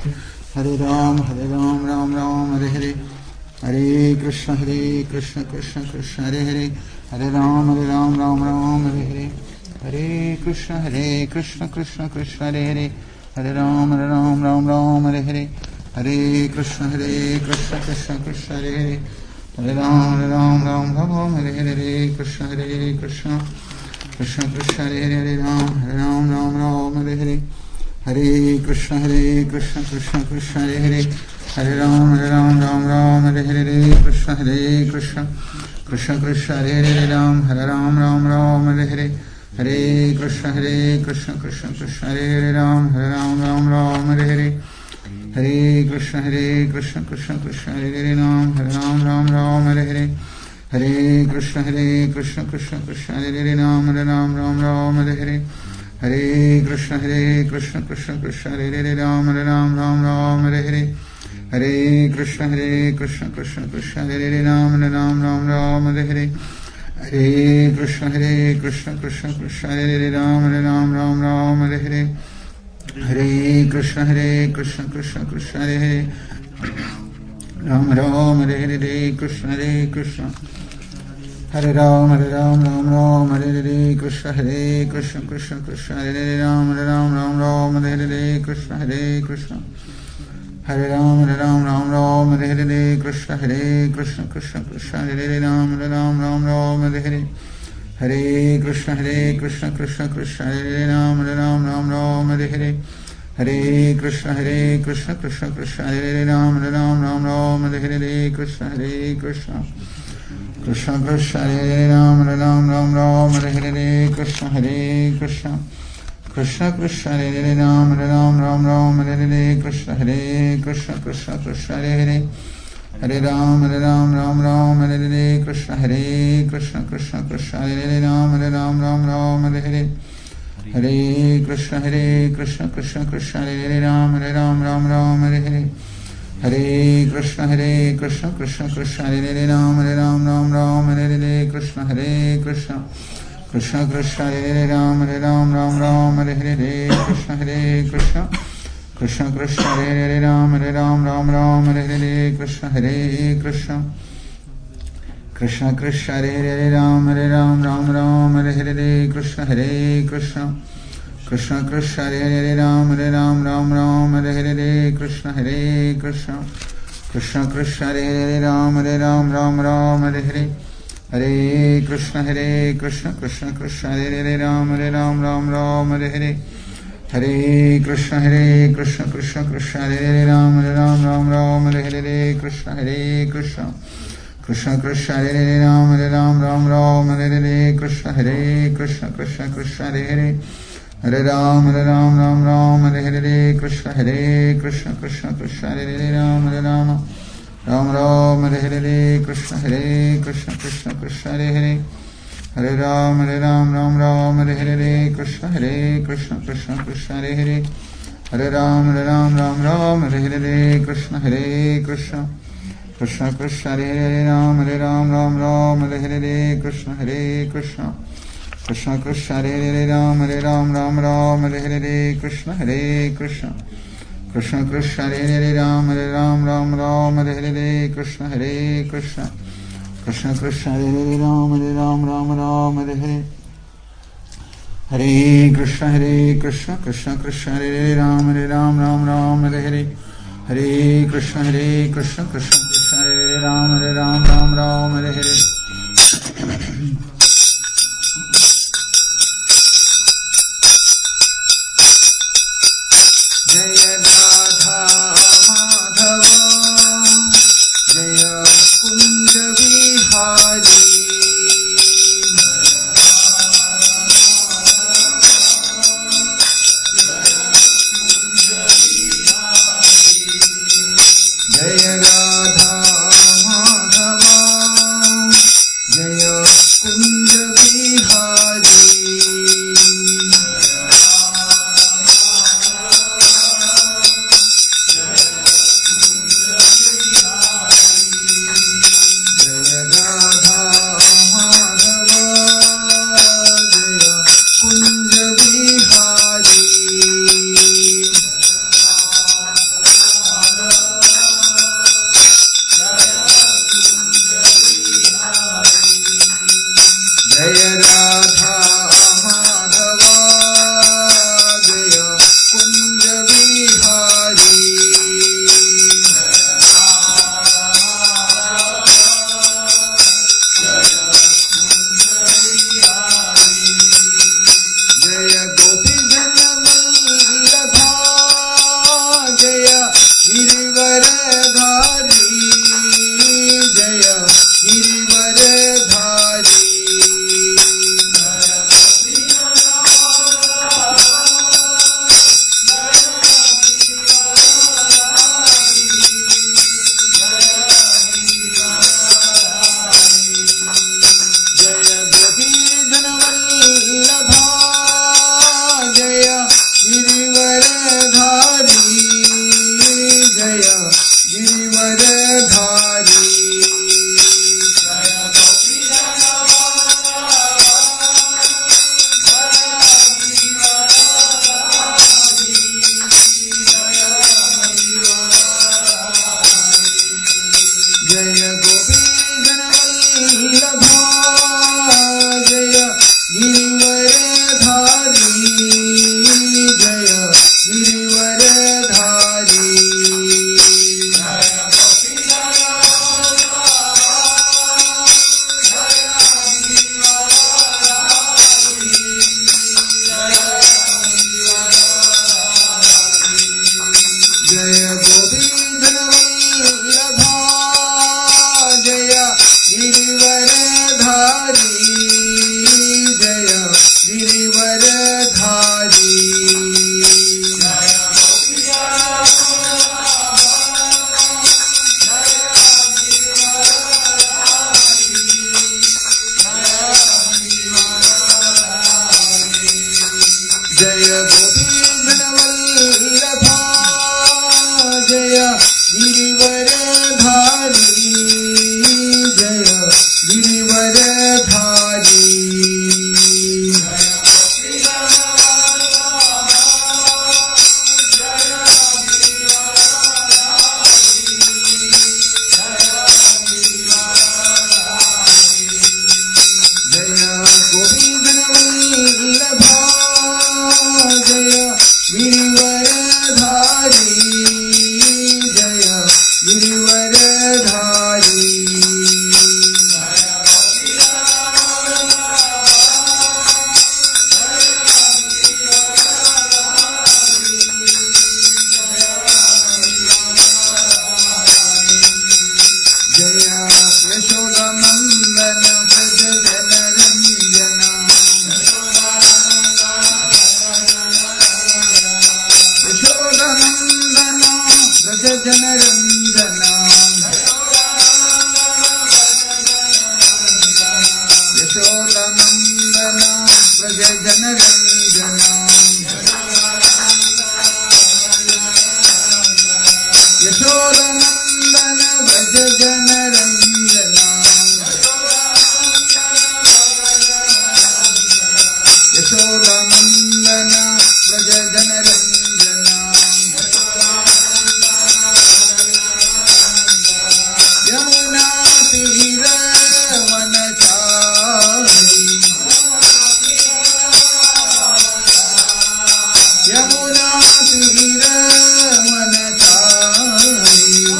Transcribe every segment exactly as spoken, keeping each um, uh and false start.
Hare Ram, Hare Ram, Ram Ram, Hare Hare. Hare Krishna, Hare Krishna, Krishna Krishna, Hare Hare. Hare Ram, Hare Ram, Ram Ram, Hare Hare. Hare Krishna, Hare Krishna, Krishna Krishna, Hare Hare. Hare Ram, Hare Ram, Ram Ram, Hare Hare. Hare Krishna, Hare Krishna, Krishna Krishna, Hare Hare. Hare Ram, Hare Ram, Ram Ram, Hare Hare. Hare Krishna, Hare Krishna, Krishna Krishna, Hare Hare. Hare Ram, Hare Ram, Ram Ram, Hare Hare. Hare Krishna, Hare Krishna, Krishna Krishna, Hare Hare. Hare Ram, Hare Ram, Ram Ram, Hare Hare. Hare Krishna, Hare Krishna, Krishna Krishna, Hare Hare. Hare Ram, Hare Ram, Ram Ram, Hare Hare. Hare Krishna, Hare Krishna, Krishna Krishna, Hare Hare. Ram, Hare Ram, Ram Ram, Hare Hare. Hare Krishna, Hare Krishna, Krishna Krishna, Hare Hare. Ram, Hare Ram, Ram Ram, Hare Hare. Hare Krishna, Hare Krishna, Krishna Krishna, Hare Hare. Ram, Hare Ram, Ram Ram, Hare Hare. Hare Krishna, Hare Krishna, Krishna Krishna, Hare Hare. Ram, Hare Ram, Ram Ram, Hare Hare. Hare Krishna, Hare Krishna, Krishna Krishna, Hare Hare. Ram, Hare Ram, Ram Ram, Hare Hare. Hare Krishna, Hare Krishna, Krishna Krishna, Hare Hare. Ram, Hare Ram, Ram Ram, Hare Hare. Hare Krishna, Hare Krishna, Krishna Krishna, Hare Hare. Ram Ram, Hare Hare. Hare Krishna, Hare Krishna, Hare Ram, Hare Ram, Ram Ram, Hare Hare. Krishna, Hare Krishna, Krishna Krishna, Hare Hare. Ram, Hare Ram, Ram Ram, Hare Hare. Krishna, Hare Krishna, Hare Ram, Hare Ram, Ram Ram, Hare Hare. Krishna, Hare Krishna, Krishna Krishna, Hare Hare. Ram, Hare Ram, Ram Ram, Hare Hare. Hare Krishna, Hare Krishna, Krishna Krishna, Hare Hare. Ram, Hare Ram, Ram Ram, Hare Hare. Hare Krishna, Hare Krishna, Krishna Krishna, Hare Hare. Ram, Hare Ram, Ram Ram, Hare Hare. Krishna, Hare Krishna, Krishna Krishna, Hare Ram, Hare Ram, Ram Ram, Hare Hare. Krishna, Hare Krishna, Krishna Krishna, Hare Ram, Hare Ram, Ram Ram, Hare Hare. Krishna, Hare Krishna, Krishna Krishna, Hare Hare. Hare Ram, Hare Ram, Ram Ram, Hare Hare. Krishna, Hare Krishna, Krishna Krishna, Hare Ram, Hare Ram, Ram Ram, Hare Hare. Hare Krishna, Hare Krishna, Krishna Krishna, Hare Ram, Hare Ram, Ram Ram, Hare Hare. Hare Krishna, Hare Krishna, Krishna Krishna, Hare Ram, Hare Ram, Ram Ram, Hare Hare. Krishna, Hare Krishna, Krishna Krishna, Hare Ram, Hare Ram, Ram Ram, Hare Hare. Krishna, Hare Krishna, Krishna Krishna, Hare Ram, Hare Ram, Ram Ram, Hare Hare. Krishna, Hare Krishna, Krishna Krishna, Hare Ram, Hare Ram, Ram Ram, Hare Hare. Krishna, Hare Krishna, Krishna Krishna, Hare Ram, Hare Ram, Ram Ram, Hare Hare. Krishna, Hare Krishna, Krishna Krishna, Hare Ram, Hare Ram, Ram Ram, Hare Hare. Hare Krishna, Hare Krishna, Krishna Krishna, Hare Ram, Hare Ram, Ram Ram, Hare Hare. Hare Krishna, Hare Krishna, Krishna Krishna, Hare Ram, Hare Ram, Ram Ram, Hare Hare. Krishna, Hare Krishna, Krishna Krishna, Hare Ram, Hare Ram, Ram Ram, Hare Hare. Krishna, Hare Krishna, Krishna Krishna, Hare Hare. Hare Ram, Hare Ram, Ram Ram, Hare Hare. Krishna, Hare Krishna, Krishna Krishna, Hare Ram, Hare Ram, Ram Ram, Hare Hare. Krishna, Hare Krishna, Krishna Krishna, Hare Hare. Hare Ram, Hare Ram, Ram Ram, Hare Hare. Krishna, Hare Krishna, Krishna Krishna, Hare Hare. Hare Ram, Hare Ram, Ram Ram, Hare Hare. Krishna, Hare Krishna, Krishna Krishna, Hare Ram, Hare Ram, Ram Ram, Hare Hare. Krishna, Hare Krishna, Krishna Krishna, Hare Ram, Hare Ram, Ram Ram, Hare Hare. Krishna, Hare Krishna, Krishna Krishna, Hare Ram, Hare Ram, Ram Ram, Hare Hare. Krishna, Hare Krishna, Krishna Krishna, Hare Ram, Hare Ram, Ram Ram, Hare Hare. Hare Krishna, Hare Krishna, Krishna Krishna, Hare Ram, Hare Ram, Ram Ram, Hare Hare. Hare Krishna, Hare Krishna, Krishna Krishna, Hare Ram, Hare Ram, Ram Ram, Hare Hare. Jaya Radha Madhava, Jaya Kunja Vihari. Jaya Radha Madhava, Jaya Kunja Vihari. जय गिरिवरधारी जय Girivardhari Yamuna Tira Manatari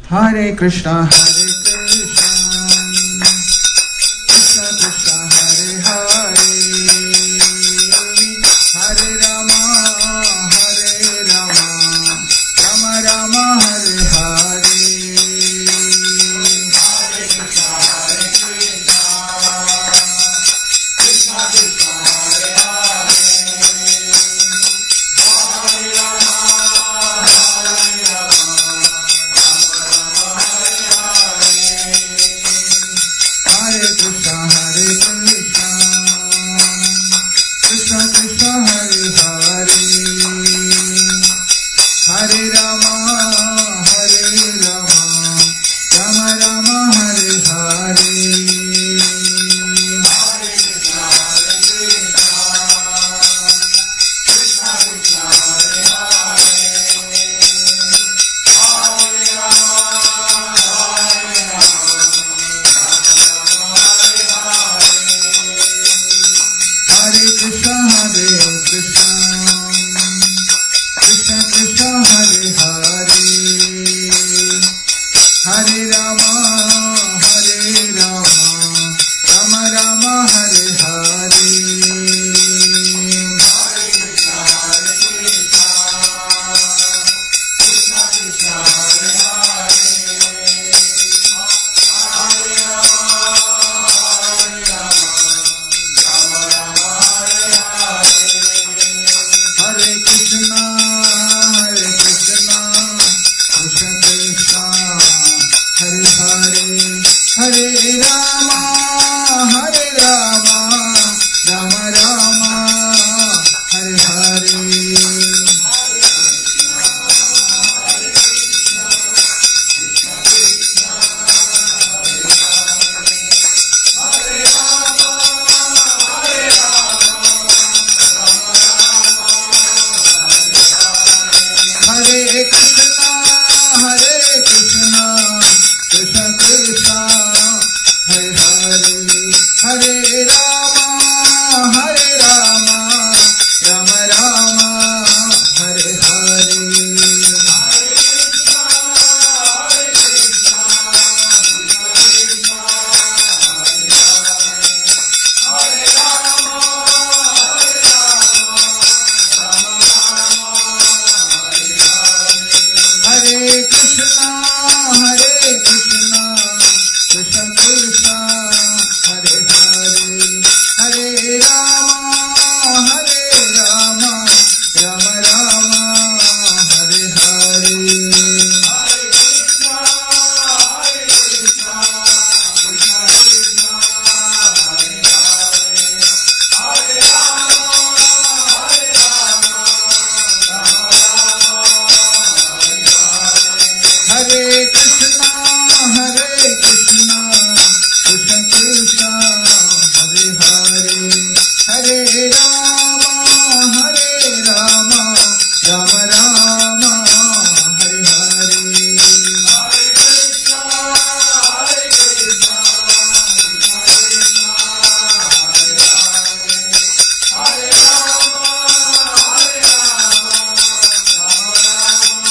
Hare Krishna, Hare Krishna, Krishna Krishna, Hare Hare, Hare Rama, Hare Rama, Rama Rama, Hare Hare. Hare Krishna, Hare Krishna, Krishna Krishna, Hare Hare, Hare Rama, Hare Rama, Hare Krishna, Hare Krishna, Krishna Krishna, Hare Hare, Hare Rama, Hare Rama, Rama Rama, Hare Hare. Hare Krishna, Hare Krishna, Krishna Krishna, Hare Hare, Hare Rama, Hare Rama, Hare Krishna, Hare Krishna, Krishna Krishna, Hare Hare, Hare Rama, Hare Rama, Rama Rama, Hare Hare. Hare Krishna, Hare Krishna, Krishna Krishna, Hare Hare, Hare Rama, Hare Rama, Rama Rama, Hare Hare. Hare Krishna, Hare Krishna, Krishna Krishna, Hare Hare, Hare Rama, Hare Rama, Rama Rama, Hare Hare. Hare Krishna, Hare Krishna, Krishna Krishna, Hare Hare, Hare Rama, Hare Rama, Rama Rama, Hare Hare. Hare Krishna, Hare Krishna, Krishna Krishna, Hare Hare, Hare Rama, Hare Rama, Rama Rama, Hare Hare. Hare Krishna, Hare Krishna, Krishna Krishna, Hare Hare, Hare Rama, Hare Rama, Rama Rama, Hare Hare. Hare Krishna, Hare Krishna, Krishna Krishna, Hare Hare, Hare Rama, Hare Rama, Rama Rama, Hare Hare. Hare Krishna, Hare Krishna, Krishna Krishna, Hare Hare, Hare Rama, Hare Rama, Rama Rama, Hare Hare. Hare Krishna, Hare Krishna, Krishna Krishna, Hare Hare, Hare Rama, Hare Rama, Rama Rama,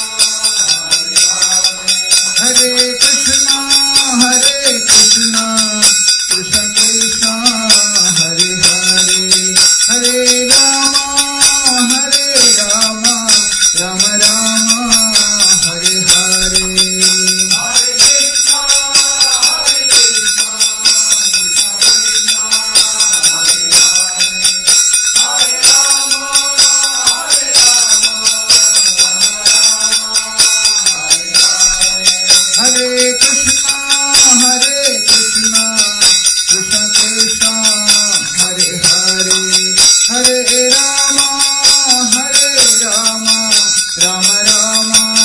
Hare Hare. Hare Krishna, Hare Krishna, Krishna Krishna, Hare Hare, Hare Rama, Hare Rama, Rama Rama, Hare Hare. Hare Krishna, Hare Krishna, Krishna Krishna, Hare Hare, Hare Rama, Hare Rama, Rama Rama, Hare Hare. Hare Krishna, Hare Krishna, Krishna Krishna, Hare Hare, Hare Rama, Hare Rama, Rama Rama,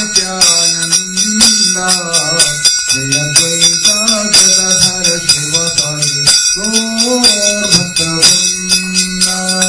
Nityanand जय द्वैता गदाधर शिव साई गौर भक्तवृंद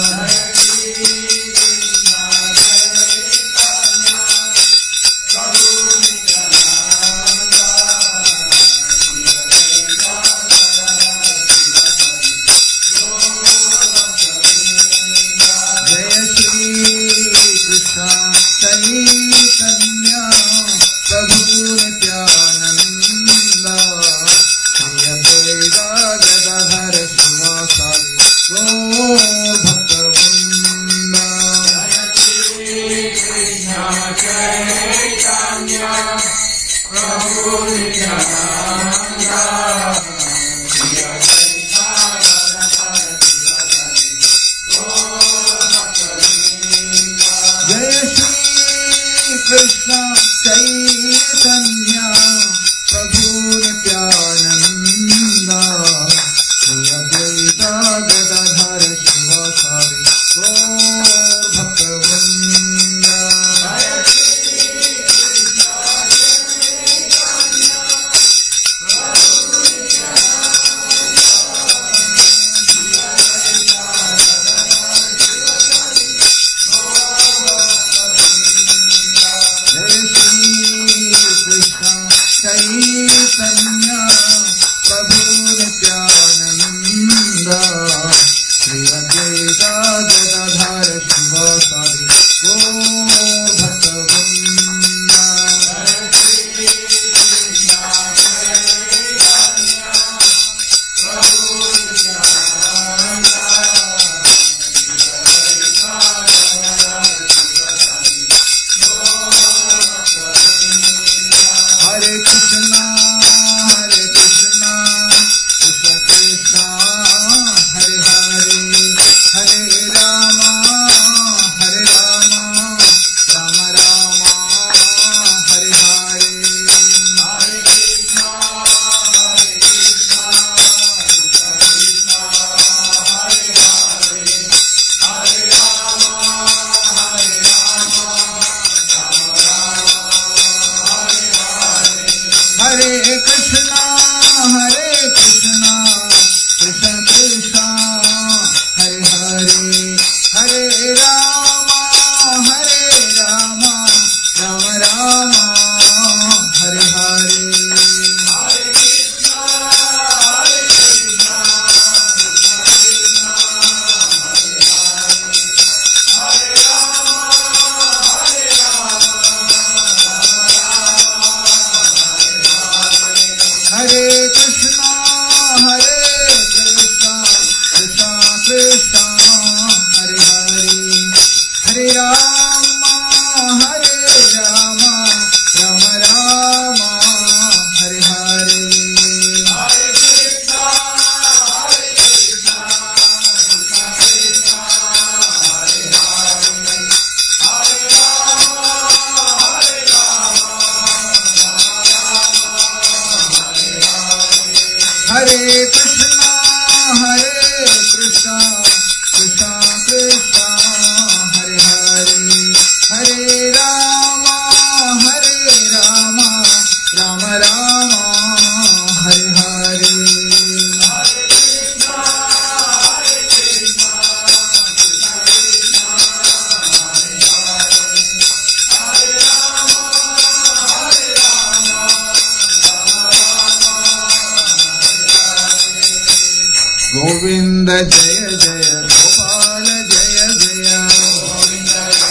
गोविंद जय जय गोपाल जय जय गोविंद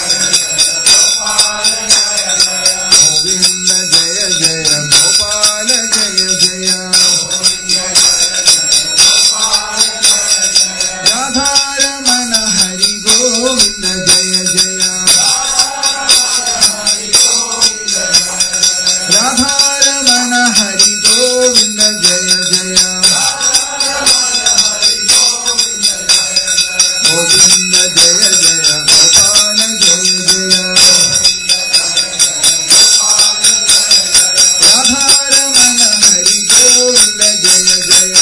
जय जय गोपाल जय जय राधारमण हरि गोविंद जय जय राधारमण हरि गोविंद जय जय गोविंद जय जय गोपाल जय जय राधारमण हरि गोविंद जय जय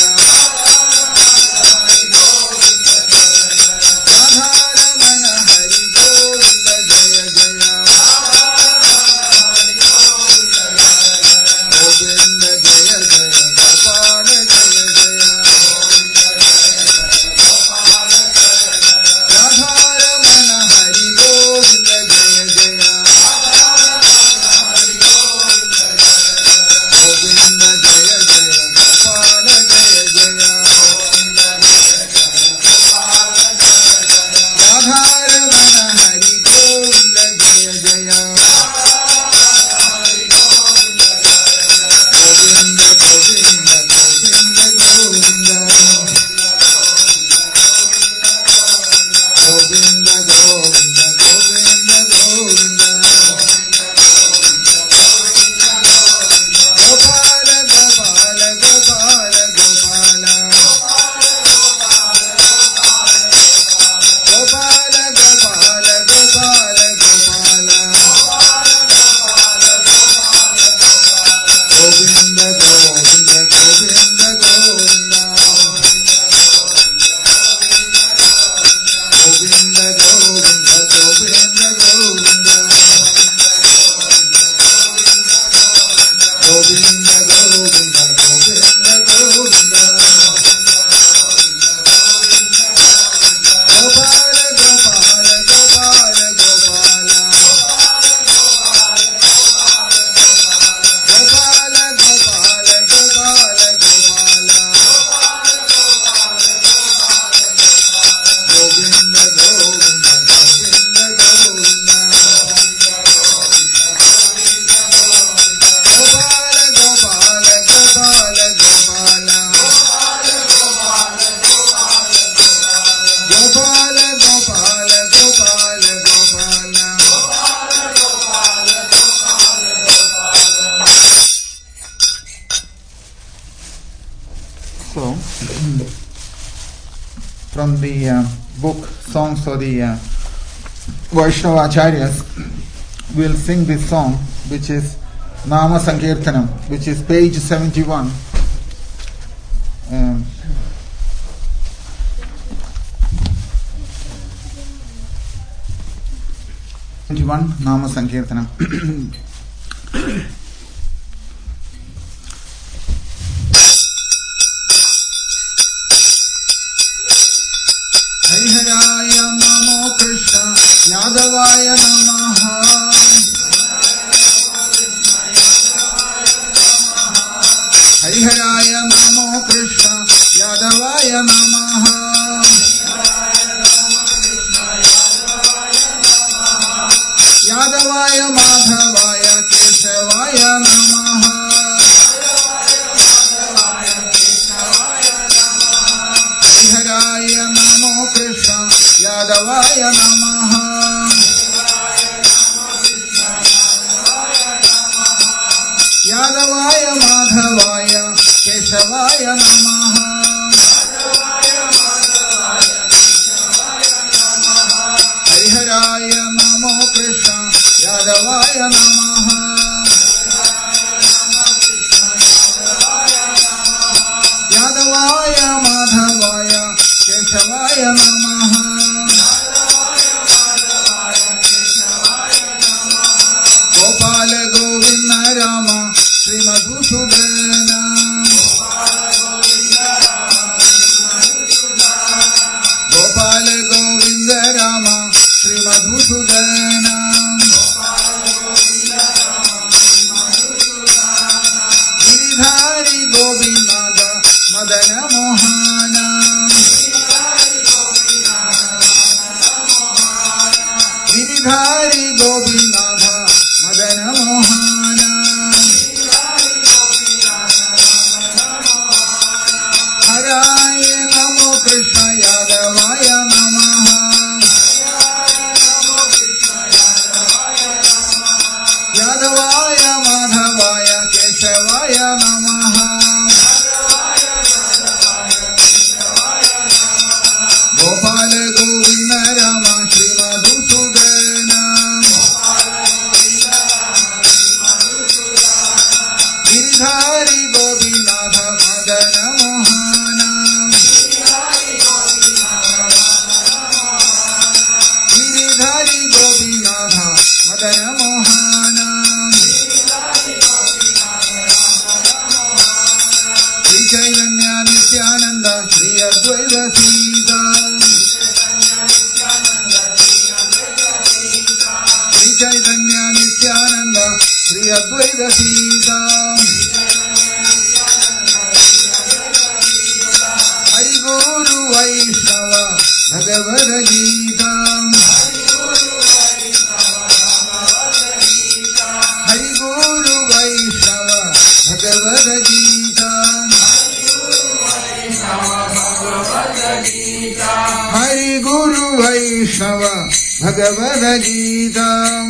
राधारमण हरि गोविंद जय जय From the uh, book Songs for the uh, Vaishnava Acharyas, we'll sing this song, which is Nama Sankirtanam, which is page seventy-one. Um, seventy-one, Nama Sankirtanam. Hariharaya Namo Krishna Yadavaya Namaha. Hariharaya Namo Krishna Yadavaya Namaha. Yadavaya Madhavaya Keshavaya Namaha. Hariharaya Namo Krishna Yadavaya Namaha. Yadavaya Madhavaya Keshavaya Namaha. Hariharaya Namo Krishna Yadavaya Namaha. Yadavaya Madhavaya Keshavaya Namaha. Gopala Govinda Rama Shri Madhusudana. Gopala Govinda Rama Shri Madhusudana. Giridhari Govinda Madana Mohana. Giridhari Govinda Madana Mohana. Haraya Namo Krishna Yadavaya Namaha. Yadavaya Madhavaya Keshavaya Namaha. Gopala Govinda Rama Shri Madhusudana. Giridhari Govinda Madana Mohana. Giridhari Govinda Madana Mohana. Shri Chaitanya Nityananda Shri Advaita Sita. Shri Chaitanya Nityananda Shri Advaita Sita. Hari Guru Vaishnava Bhagavad Gita. Hari Guru Vaishnava Bhagavad Gita. Hari Guru Vaishnava Bhagavad Gita.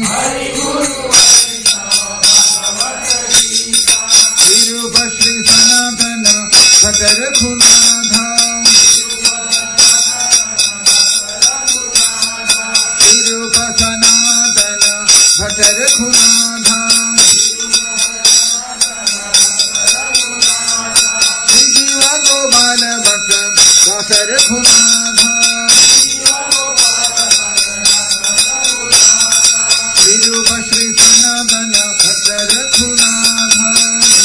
Virupa Shri Sanatana Bhatta Raghunatha. Virupa Sanatana Bhatta Raghunatha. Shri Jiva Gopala Bhatta Dasa Raghunatha. Virupa Shri Sanatana Bhatta Raghunatha.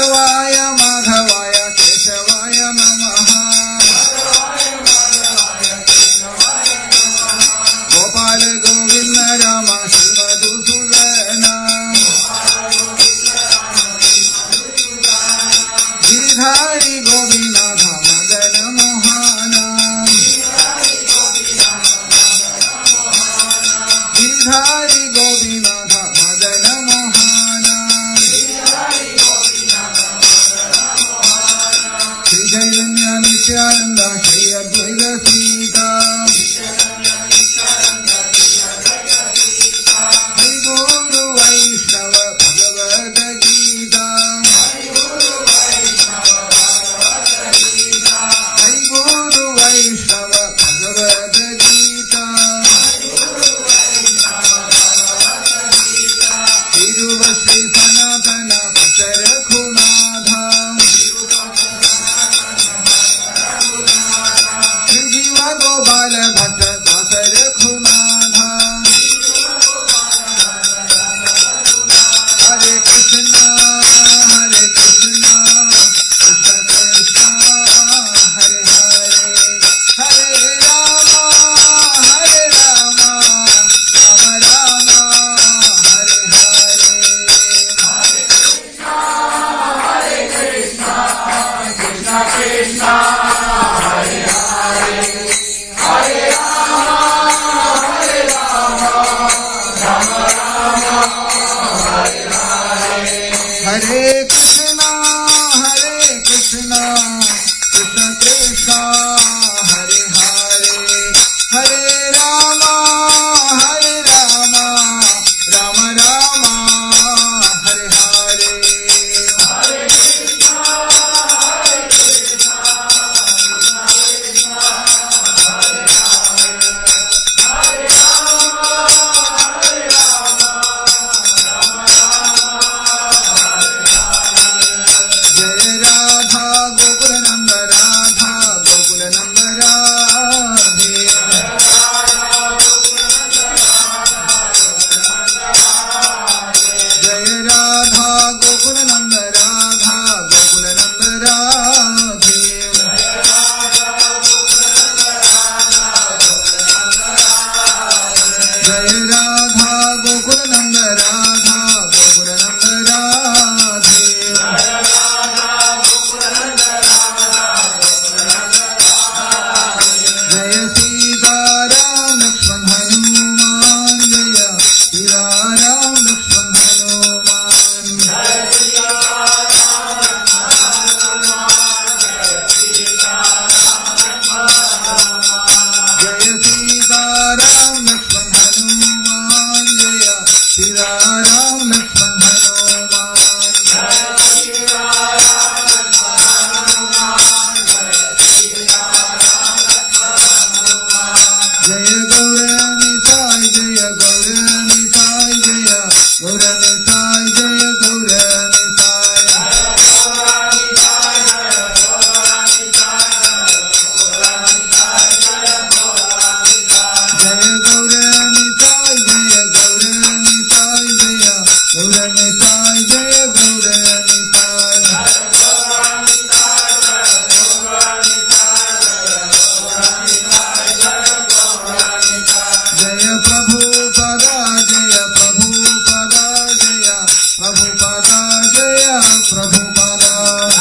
माधवाय माधवाय केशवाय नमः गोपाल गोविंद राम श्रीमधुसूदन गिरिधारी गोपीनाथ मदन मोहन गिरिधारी गोपीनाथ मदन मोहन श्री चैतन्य नित्यानंद श्री अद्वैत सीता हरि गुरु वैष्णव भगवद गीता हरि गुरु वैष्णव भगवद गीता तिरुव श्री सनातन भट्ट रघुनाथ श्री जीव गोपाल भट्ट दास रघुनाथ हरे कृष्ण हरे कृष्ण कृष्ण कृष्ण हरे हरे हरे राम हरे राम राम राम हरे हरे हरे कृष्ण हरे कृष्ण कृष्ण कृष्ण हरे हरे हरे राम हरे राम राम राम हरे हरे जय राधा गोकुल नंद राधा गोकुल नंद राधे जय राधा गोकुल नंद राधा गोकुल नंद राधे जय राधा गोकुल नंद राधा गोकुल नंद राधे जय सीताराम लक्ष्मण हनुमान जय सीताराम लक्ष्मण हनुमान जय सीताराम लक्ष्मण हनुमान जय सीताराम लक्ष्मण हनुमान जय गौरनिताय जय गौरनिताय जय गौरनिताय जय गौरनिताय जय गौरनिताय जय गौरनिताय जय गौरनिताय जय गौरनिताय जय प्रभुपदा जय प्रभुपदा जय प्रभुपदा जय प्रभुपदा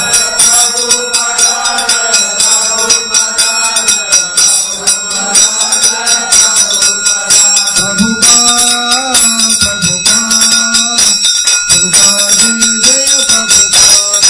प्रभुपा प्रभुपा प्रभुपा जय जय प्रभुपा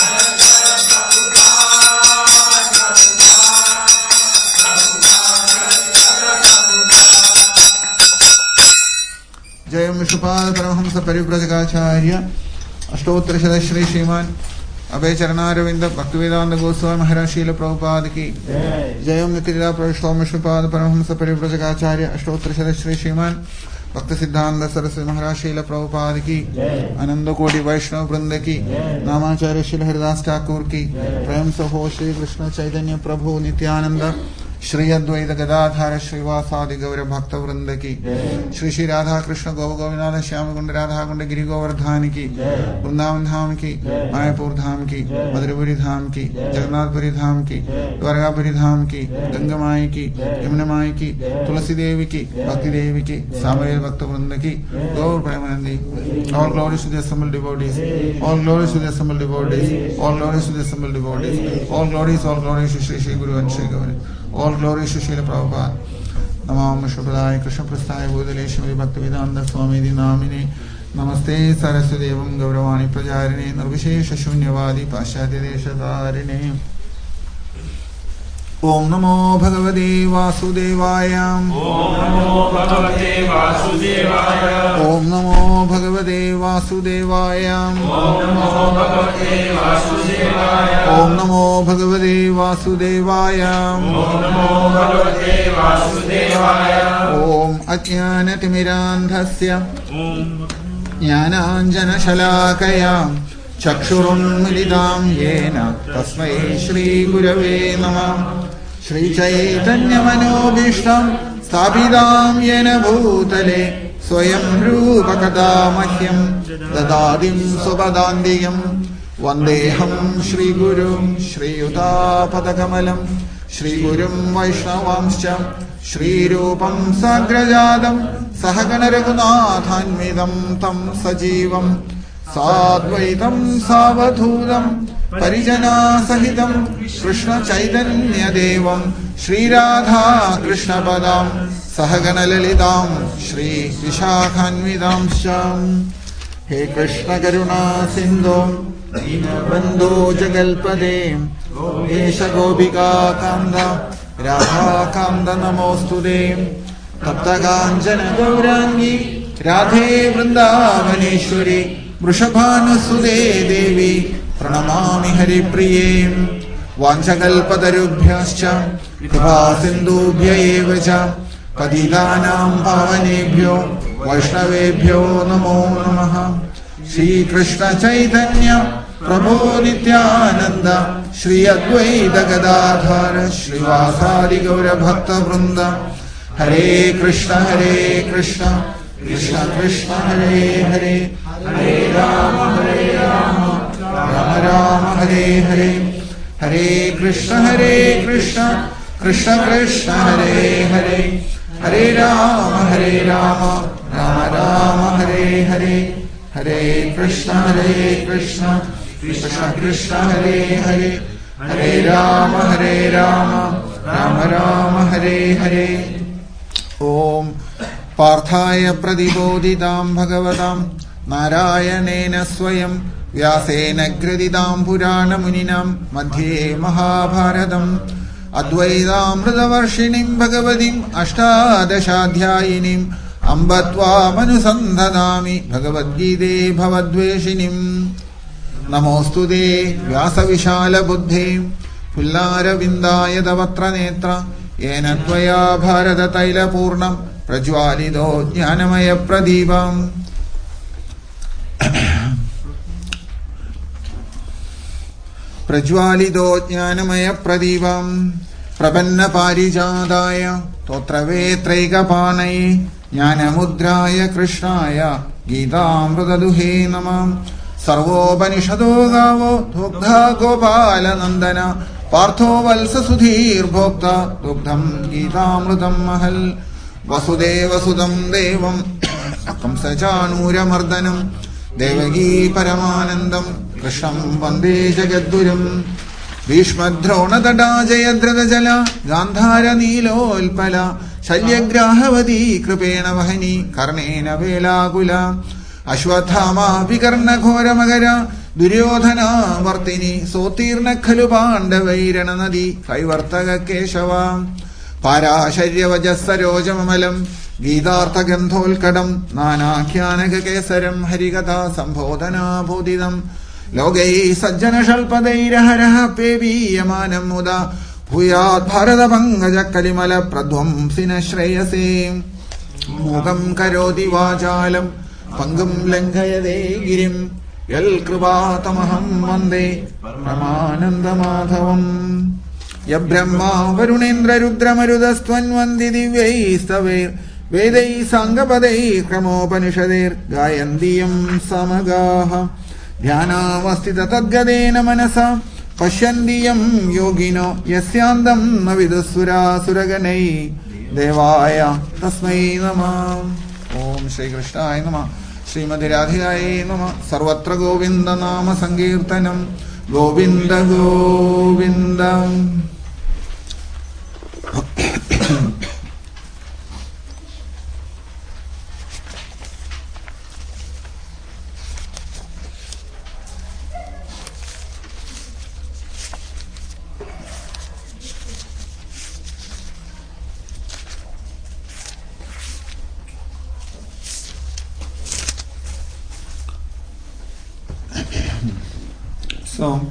जय विष्णुपाद परमहंस परिव्रजकाचार्य अष्टोत्तर शत श्री श्रीमान अभय चरणारविंद भक्तिवेदांत गोस्वामी महाराज शील प्रभुपाद की जय नितिला प्रविष्टो विष्णुपाद परमहंस परिव्रजकाचार्य अष्टोत्तर शत श्री श्रीमान भक्त सिद्धांत सरस्वती महाराज शील प्रभुपाद की आनंद कोटि वैष्णव वृंद की नामाचार्य श्री हरिदास ठाकुर की प्रेम से हो श्री कृष्ण चैतन्य प्रभु नित्यानंद श्री अद्वैत गदाधार श्रीवासादि गौर भक्त वृंद की, श्री श्री राधा कृष्ण गौ गोविंद श्याम कुंड राधा कुंड गिरि गोवर्धन की, वृंदावन धाम की, मायापुर धाम की, मधुरपुरी धाम की, जगन्नाथपुरी धाम की, द्वारकापुरी धाम की, गंगा माई की, यमुना माई की, तुलसी देवी की, भक्ति देवी की, सामवेद भक्त वृंद की, गौर Premanandi. All glories to the assembled devotees, all glories to the assembled devotees, all glories to the assembled devotees, all glories, all glories to Shri Shri Guru and Shri Gauri, all glories to Srila Prabhupada. Namam Shubhadaya Krishna Prasthaya Bhudale Shri Bhaktivedanta Swami Dinamine Namaste Saraswati Devam Gauravani Prajarine Nirvishesha Shunyavadi Paschatya Deshatarine. Om Namo Bhagavate Vasudevaya. Om Namo Bhagavate Vasudevaya. Om Namo Bhagavate Vasudevaya. Om Namo Bhagavate Vasudevaya. Om Namo Bhagavate Vasudevaya. Om Namo Bhagavate Vasudevaya. Om Ajnanatimidandhasya Om Jnananjana Shalakaya Chakshurunmilitam Yena Tasmai Shri Gurave Namah. Shri Chaitanya Manobhishtam Sthapitam Yena Bhutale Swayam Rupa Kadamahyam Dadadim Subhadandiyam Vandeham Shri Gurum Shri Yuta Padakamalam Shri Gurum Vaishnavamscha Shri Rupam Sagrajadam Sahagana Raghunathanmidam Tam Sajivam Sadvaitam Savadhudam Parijana Sahitam Krishna Chaitanya Devam Shri Radha Krishna Padam Sahagana Lalitam Shri Vishakhanvidam Sham. He Krishna Karuna Sindhu Bandhu Jagalpade Esha Gopika Kanda Radha Kanda Namostude Tapta Kanchana Gaurangi Radhe Vrindavaneshwari Vrishabhanasude Devi Pranamami Hari Priyem Vanchakalpatarubhyascha Kripa Sindhubhya evacha Patitanam Pavanebhyo Vaishnavebhyo Namo Namaha. Shri Krishna Chaitanya Prabhu Nityananda Shri Advaita Gadadhara Shri Vasadi Gaura Bhakta Vrinda. Hare Krishna Hare Krishna Krishna Krishna Hare Hare Hare Rama Hare Rama Rama Rama Hare Hare Hare Krishna Hare Krishna Krishna Krishna Hare Hare Hare Rama Hare Rama Rama Rama Hare Hare Hare Krishna Hare Krishna Krishna Krishna Hare Hare Hare Rama Hare Rama Rama Rama Hare Hare. Om Parthaya Pradibodhidam Bhagavatam Narayanena Swayam Vyasena Gradidam Purana Muninam Madhye Mahabharatam Advaidam Radavarshinim Bhagavadim Ashtadashadhyayinim Ambatva Manusandhanami Bhagavad Gite Bhavadveshinim. Namostude Vyasa Vishala Buddhi Pullara Vindaya Davatra Netra Yena Tvaya Bharata Taila Purnam Prajwalido Jnanamaya Pradipam. Prajwalido Jnanamaya Pradipam Prapanna Parijadaya Totrave Traikapanai Jnanamudraya Krishnaya Gitamrutaduhe Namam. Sarvopanishado Gavo Dugdha Gopala Nandana Partho Valsa Sudhir Bhokta Dugdham Gitamrutam Mahal Vasudeva Sudam Devam Kamsachanura Mardanam Devagi Paramanandam Krishnam Vande Jagadgurum Bhishmadrona Tada Jayadrata Jala Gandhara Nilo Ulpala Shalyagrahavati Kripena Vahini Karnena Vela Gula Ashwathama Vikarna Ghora Magara Duryodhana Vartini Sotirna Khalupanda Vairana Nadi Kaivartaga Keshava Parasharya Vajasarojamalam Gidartha Gandhol Kadam Nana Kyanaka Kesaram Harikata Sambhodhana Bodhidam Logai Sajjana Shalpadaira Haraha Pevi Yamanam Muda Huyat Bharata Pangaja Kalimala Pradhvam Sina Shreyase Mugam Karoti Vajalam Pangam Lankayade Girim Yal Kripatamaham Vande Ramananda Madhavam. Yabrahma Varunendra Rudramarudastvanvandi Divyaistaver Vedai Sangapadai Kramopanishadir Gayandiyam Samagaha Dhyanavastita Tadgadena Manasa Pashyandiyam Yogino Yasyandam Navidasura Suraganai Devaya Tasmai Namah. Om Shri Krishnaya Namah. Srimati Radhikaya Namah. Sarvatra Govinda Nama Sankirtanam. Govinda Govinda. So,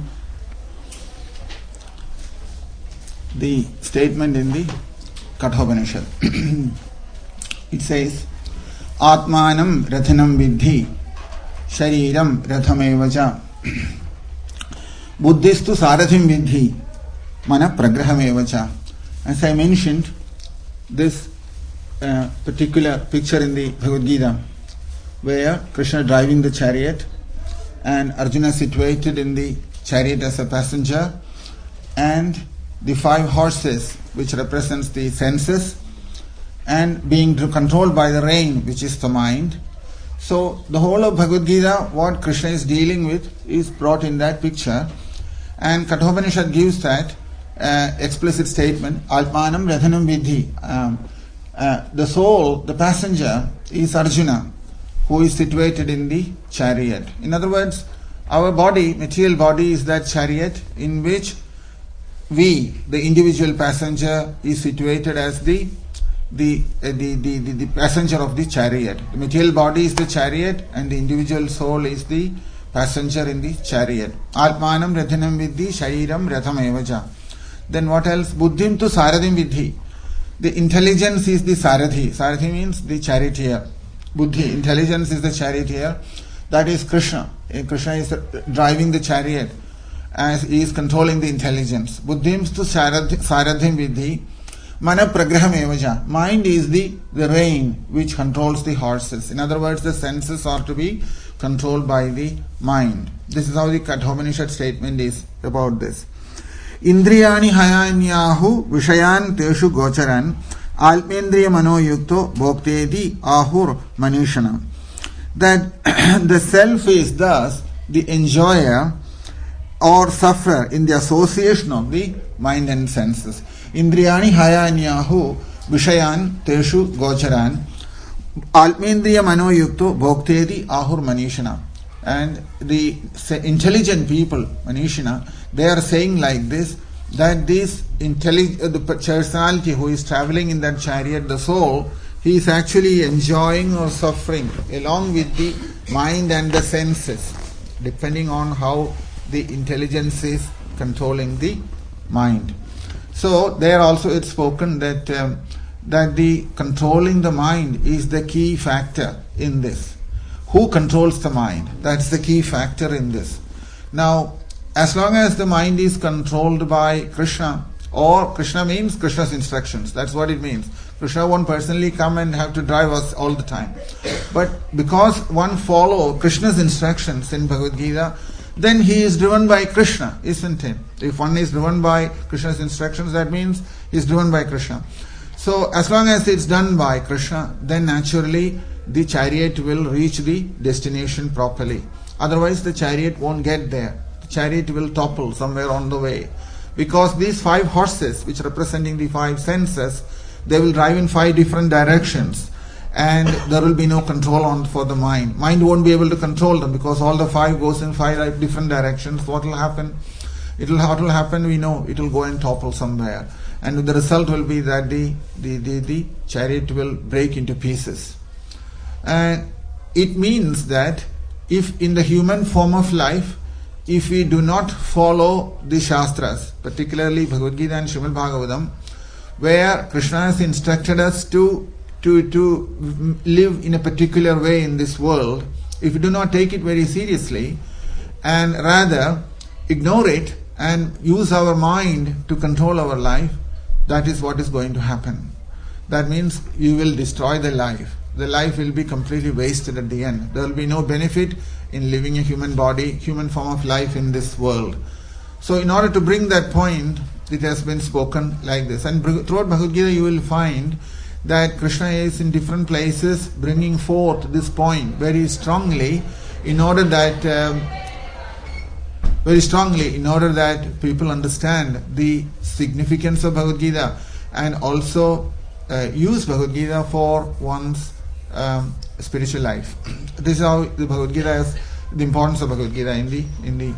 the statement in the Kathopanishad, it says, Atmanam Rathanam Vidhi, Shariram Rathamevacha, Buddhistu Sarathim Vidhi, Mana Pragrahamevacha. As I mentioned, this uh, particular picture in the Bhagavad Gita, where Krishna driving the chariot, and Arjuna situated in the chariot as a passenger, and the five horses which represents the senses, and being controlled by the rein which is the mind. So the whole of Bhagavad Gita, what Krishna is dealing with, is brought in that picture, and Kathopanishad gives that uh, explicit statement, Atmanam Rathanam Vidhi. Um, uh, the soul, the passenger, is Arjuna, who is situated in the chariot. In other words, our body, material body, is that chariot in which we, the individual passenger, is situated as the the, uh, the, the, the the passenger of the chariot. The material body is the chariot, and the individual soul is the passenger in the chariot. Atmanam Rathanam Vidhi, Shariram Rathamevacha. Then what else? Buddhim tu Sarathim Vidhi. The intelligence is the Sarathi. Sarathi means the charioteer. Buddhi, intelligence, is the charioteer. That is Krishna. Krishna is driving the chariot as he is controlling the intelligence. Buddhim tu Sarathim Vidhi, Mana Pragraham Evaja. Mind is the, the rein which controls the horses. In other words, the senses are to be controlled by the mind. This is how the Kathopanishad statement is about this. Indriyani hayanyahu vishayan teshu gocharan Alpendriya manoyukto bhoktedi ahur manishana. That the self is thus the enjoyer or sufferer in the association of the mind and senses. Indriyani hayanyahu vishayan teshu gocharan Alpendriya manoyukto bhoktedi ahur manishana. And the intelligent people, manishana, they are saying like this, that this intellig- uh, the personality who is traveling in that chariot, the soul, he is actually enjoying or suffering along with the mind and the senses, depending on how the intelligence is controlling the mind. So there also it's spoken that um, that the controlling the mind is the key factor in this. Who controls the mind? That's the key factor in this. Now, as long as the mind is controlled by Krishna, or Krishna means Krishna's instructions, that's what it means. Krishna won't personally come and have to drive us all the time. But because one follows Krishna's instructions in Bhagavad Gita, then he is driven by Krishna, isn't it? If one is driven by Krishna's instructions, that means he is driven by Krishna. So as long as it's done by Krishna, then naturally the chariot will reach the destination properly. Otherwise the chariot won't get there. The chariot will topple somewhere on the way. Because these five horses, which representing the five senses, they will drive in five different directions, and there will be no control on for the mind. Mind won't be able to control them because all the five goes in five different directions. What will happen? It will what will happen? We know it will go and topple somewhere, and the result will be that the the the, the chariot will break into pieces. And it means that if in the human form of life, if we do not follow the Shastras, particularly Bhagavad Gita and Srimad Bhagavatam, where Krishna has instructed us to, to, to live in a particular way in this world, if we do not take it very seriously and rather ignore it and use our mind to control our life, that is what is going to happen. That means you will destroy the life. The life will be completely wasted at the end. There will be no benefit in living a human body, human form of life in this world. So in order to bring that point, it has been spoken like this. And throughout Bhagavad Gita you will find that Krishna is in different places bringing forth this point very strongly in order that um, very strongly in order that people understand the significance of Bhagavad Gita and also uh, use Bhagavad Gita for one's um, spiritual life. This is how the Bhagavad Gita is, the importance of Bhagavad Gita in the in the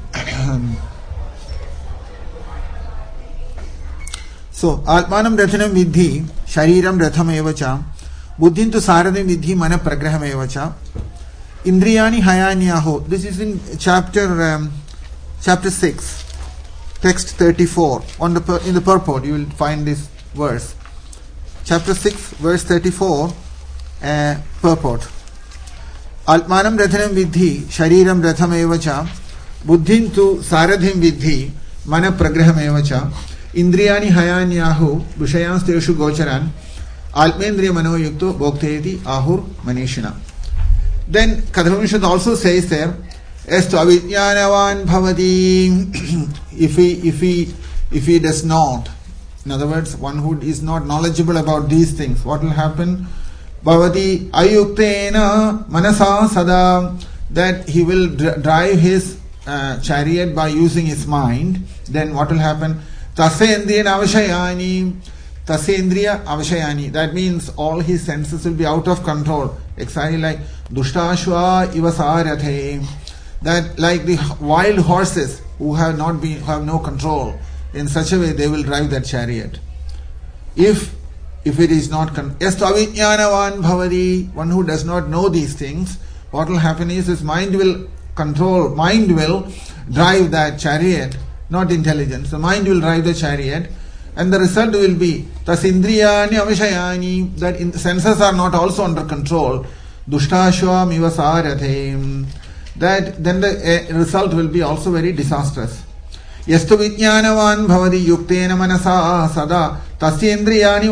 so Atmanam Rathanam Vidhi Shariram Ratham Evacha Buddhintu Saradam Vidhi Mana Pragraham Evacha Indriyani Hayanyaho. This is in chapter um, chapter six, text thirty-four. On the in the purport you will find this verse. Chapter six, verse thirty-four, uh, purport. Atmanam Rathanam Vidhi Shariram Ratham Evacha Buddhintu Saradhim Vidhi Mana Pragraham Evacha Indriyani Hayanyahu Vishayasteshu Gocharan Altmendriya Manoyukto Bhokteti Ahur Manishina. Then Kathavanishad also says there, Estu Avidyanavan Bhavati. If he if he if he does not, in other words, one who is not knowledgeable about these things, what will happen? Bhavati Ayuktena Manasa Sada, that he will dr- drive his uh, chariot by using his mind. Then what will happen? Tasendriya Avashayani. Tasendriya Avashayani. That means all his senses will be out of control. Exactly like Dushtashva Ivasarathe. That like the wild horses who have not been, who have no control, in such a way they will drive that chariot. If if it is not con- Yastavinyanavan Bhavadi, one who does not know these things, what will happen is his mind will control, mind will drive that chariot, not intelligence. The mind will drive the chariot, and the result will be Tasindriyani Avashayani, that in, senses are not also under control. Dushtashvam Ivasarathe. That then the uh, result will be also very disastrous. Yastu Vijnanavan Bhavadi Yuktena Manasa Sada Tasyendriyani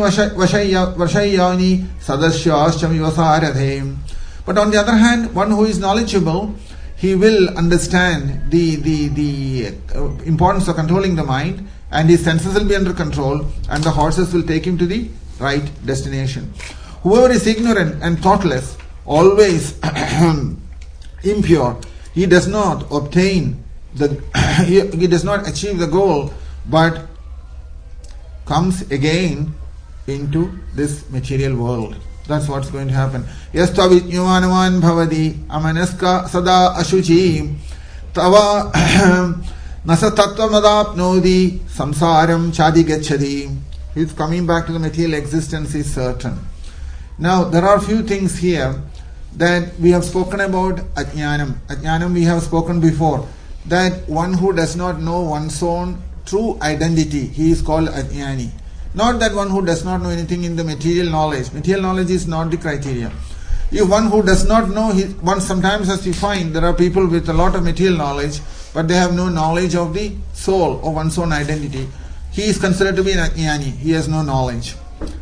Vashayani Sadasyashcham Ivasarathe. But on the other hand, one who is knowledgeable, he will understand the the the uh, importance of controlling the mind, and his senses will be under control, and the horses will take him to the right destination. Whoever is ignorant and thoughtless, always impure, he does not obtain the he, he does not achieve the goal, but comes again into this material world. That's what's going to happen. Yasta vinyanavan bhavadi amanaska sada ashuchi tava nasa tattvamadapnodi samsaram chadi gachadi. He's coming back to the material existence is certain. Now there are few things here that we have spoken about ajnanam. Ajnanam we have spoken before. That one who does not know one's own true identity, he is called ajnani. Not that one who does not know anything in the material knowledge. Material knowledge is not the criteria. If one who does not know, he, one sometimes as we find, there are people with a lot of material knowledge, but they have no knowledge of the soul, of one's own identity. He is considered to be an ajnani. He has no knowledge.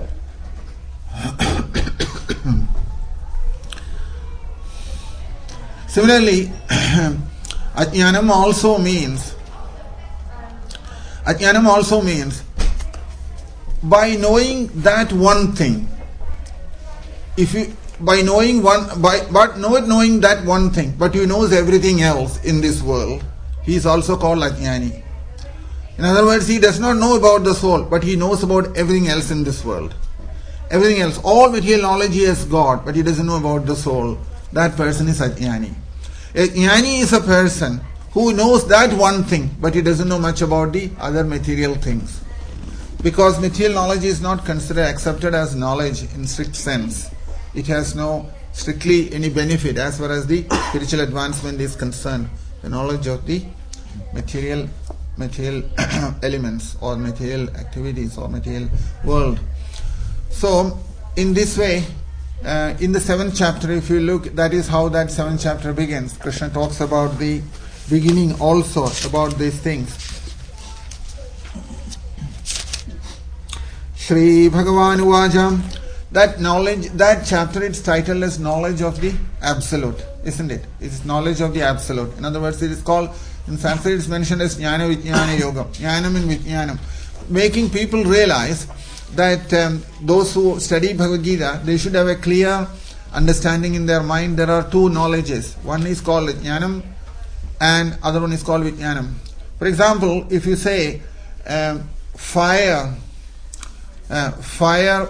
Similarly, ajnanam also means ajnanam also means by knowing that one thing, if you by knowing one by but not knowing that one thing, but he knows everything else in this world, he is also called ajnani. In other words, he does not know about the soul, but he knows about everything else in this world. Everything else, all material knowledge he has got, but he doesn't know about the soul. That person is ajnani. A jnani is a person who knows that one thing, but he doesn't know much about the other material things. Because material knowledge is not considered accepted as knowledge in strict sense. It has no strictly any benefit as far as the spiritual advancement is concerned. The knowledge of the material material elements or material activities or material world. So, in this way, uh, in the seventh chapter, if you look, that is how that seventh chapter begins. Krishna talks about the beginning also, about these things. Shri Bhagavan Uvaja. That knowledge, that chapter is titled as Knowledge of the Absolute, isn't it? It's knowledge of the Absolute. In other words, it is called, in Sanskrit it's mentioned as Jnana Vijnana Yoga. Jnanam and Vijnanam. Making people realize that um, those who study Bhagavad Gita, they should have a clear understanding in their mind. There are two knowledges. One is called Jnanam and other one is called Vijnanam. For example, if you say um, fire, uh, fire,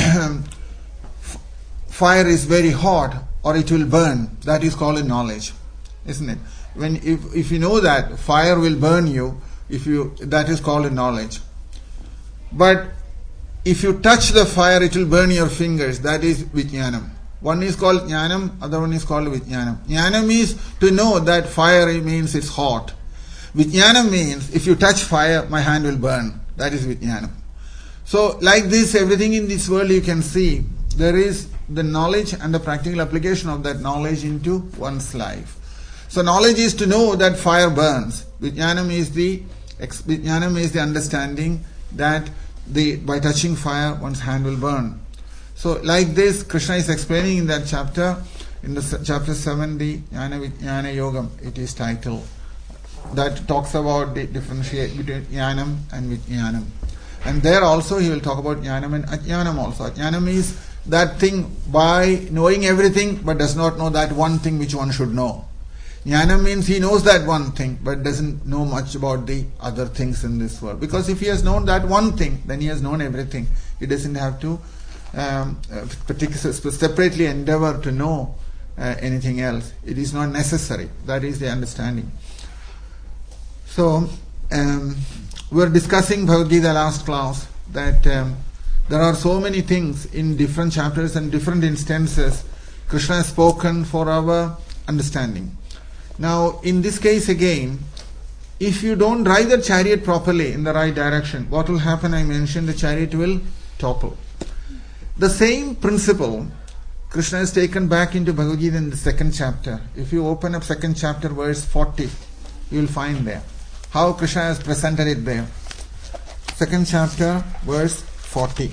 fire is very hot or it will burn, that is called a knowledge, isn't it? When if, if you know that fire will burn you, if you that is called a knowledge. But if you touch the fire, it will burn your fingers. That is Vijnanam. One is called Jnanam, other one is called Vijnanam. Jnanam is to know that fire means it's hot. Vijnanam means if you touch fire, my hand will burn. That is Vijnanam. So like this, everything in this world you can see, there is the knowledge and the practical application of that knowledge into one's life. So knowledge is to know that fire burns. Vijnanam is the Vijnanam is the understanding that the by touching fire one's hand will burn. So like this, Krishna is explaining in that chapter, in the chapter seven, the Jnana Vijnana Yogam, it is titled, that talks about the differentiate between Jnanam and Vijnanam. And there also he will talk about Jnanam and Ajnanam also. Ajnanam is that thing by knowing everything but does not know that one thing which one should know. Jnana means he knows that one thing but doesn't know much about the other things in this world. Because if he has known that one thing, then he has known everything. He doesn't have to um, particularly separately endeavor to know uh, anything else. It is not necessary. That is the understanding. So, um, we were discussing Bhagavad Gita last class, that um, there are so many things in different chapters and different instances Krishna has spoken for our understanding. Now, in this case again, if you don't drive the chariot properly in the right direction, what will happen? I mentioned the chariot will topple. The same principle Krishna has taken back into Bhagavad Gita in the second chapter. If you open up second chapter verse forty, you will find there how Krishna has presented it there. Second chapter verse forty.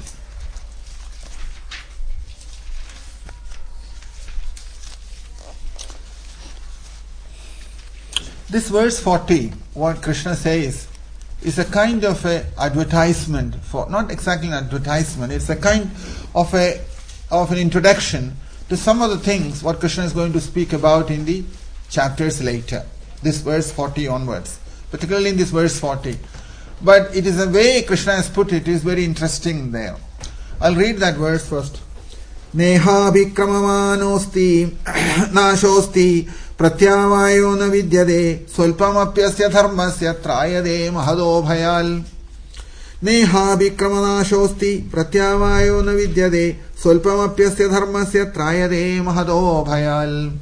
This verse forty, what Krishna says, is a kind of a advertisement for, not exactly an advertisement, it's a kind of a of an introduction to some of the things what Krishna is going to speak about in the chapters later. This verse forty onwards, particularly in this verse forty. But it is a way Krishna has put it, is very interesting there. I'll read that verse first. Neha vikramamanosti nashosti pratyavayo na vidyade swalpamapyasya dharmasya trayade mahado bhayal. Neha vikramanashosti pratyavayo na vidyade swalpamapyasya dharmasya trayade mahado bhayal.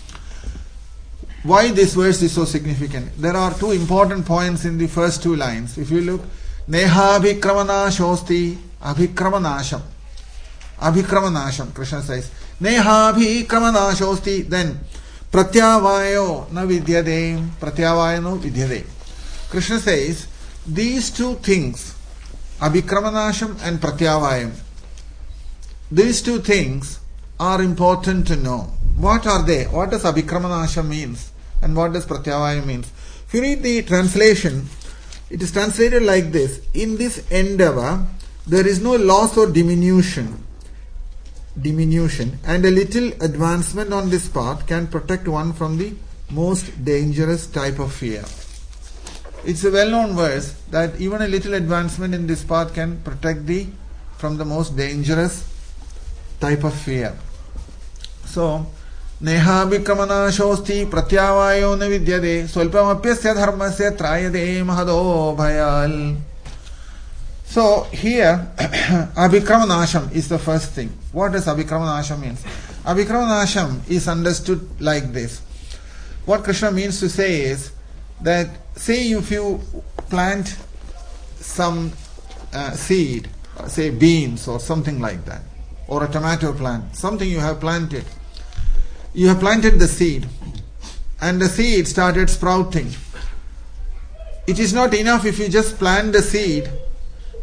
Why this verse is so significant? There are two important points in the first two lines. If you look, Neha abhikramanashosti, abhikramanasham. Abhikramanasham, Krishna says. Neha abhikramanashosti, then pratyavayo na vidyade, pratyavayo na vidyade. Krishna says, these two things, abhikramanasham and pratyavayam, these two things are important to know. What are they? What does abhikramanasham means? And what does pratyavaya means? If you read the translation, it is translated like this. In this endeavor, there is no loss or diminution. Diminution. And a little advancement on this path can protect one from the most dangerous type of fear. It's a well-known verse that even a little advancement in this path can protect thee from the most dangerous type of fear. So, Neha vikramanashosti pratyavayo na vidyade swalpamapyasya dharmasya trayade mahado bhayal. So here abhikramanasham is the first thing. What does abhikramanasham mean? Abhikramanasham is understood like this. What Krishna means to say is that, say if you plant some uh, seed, say beans or something like that, or a tomato plant, something you have planted. You have planted the seed and the seed started sprouting. It is not enough if you just plant the seed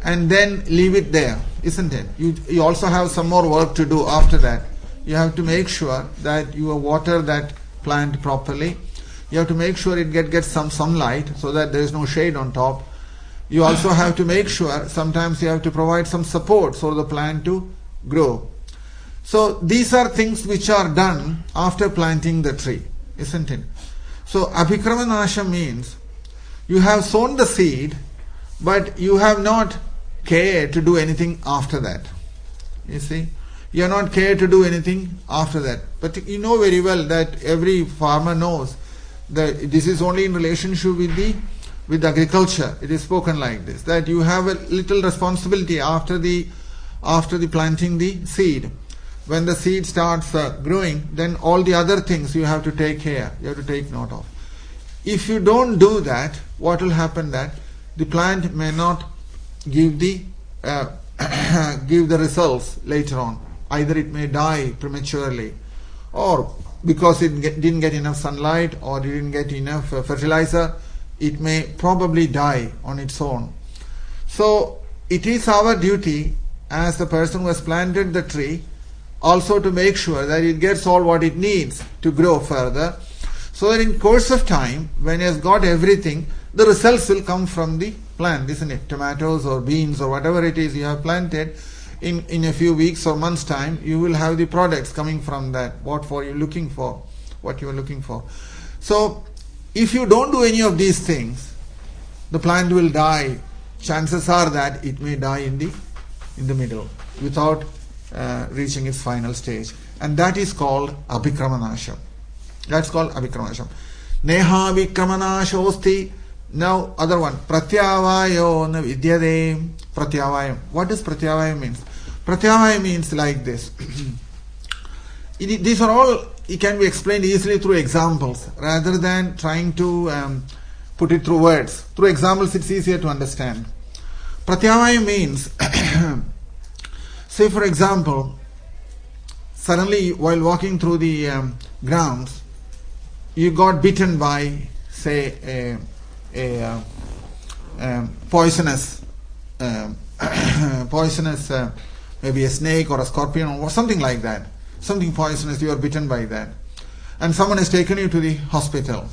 and then leave it there, isn't it? You, you also have some more work to do after that. You have to make sure that you water that plant properly. You have to make sure it get, gets some sunlight so that there is no shade on top. You also have to make sure sometimes you have to provide some support for the plant to grow. So these are things which are done after planting the tree, isn't it? So abhikramanasha means you have sown the seed, but you have not cared to do anything after that. You see? You are not cared to do anything after that. But you know very well that every farmer knows that this is only in relationship with the with agriculture. It is spoken like this, that you have a little responsibility after the after the planting the seed. When the seed starts uh, growing, then all the other things you have to take care, you have to take note of. If you don't do that, what will happen that the plant may not give the uh, give the results later on. Either it may die prematurely, or because it get, didn't get enough sunlight, or didn't get enough uh, fertilizer, it may probably die on its own. So it is our duty as the person who has planted the tree also to make sure that it gets all what it needs to grow further, so that in course of time, when it has got everything, the results will come from the plant, isn't it? Tomatoes or beans or whatever it is you have planted, in, in a few weeks or months time, you will have the products coming from that, what for you looking for, what you are looking for. So if you don't do any of these things, the plant will die. Chances are that it may die in the in the middle without uh, reaching its final stage, and that is called abhikramanasham. That's called abhikramanasham. Neha abhikramanashosti. Now other one, pratyavayo na vidyade. Pratyavayam. What does pratyavayam means? Pratyavayam means like this. it, these are all, it can be explained easily through examples rather than trying to um, put it through words. Through examples it's easier to understand. Pratyavayam means, say for example, suddenly while walking through the um, grounds, you got bitten by, say, a, a uh, um, poisonous, um, poisonous, uh, maybe a snake or a scorpion or something like that. Something poisonous, you are bitten by that. And someone has taken you to the hospital.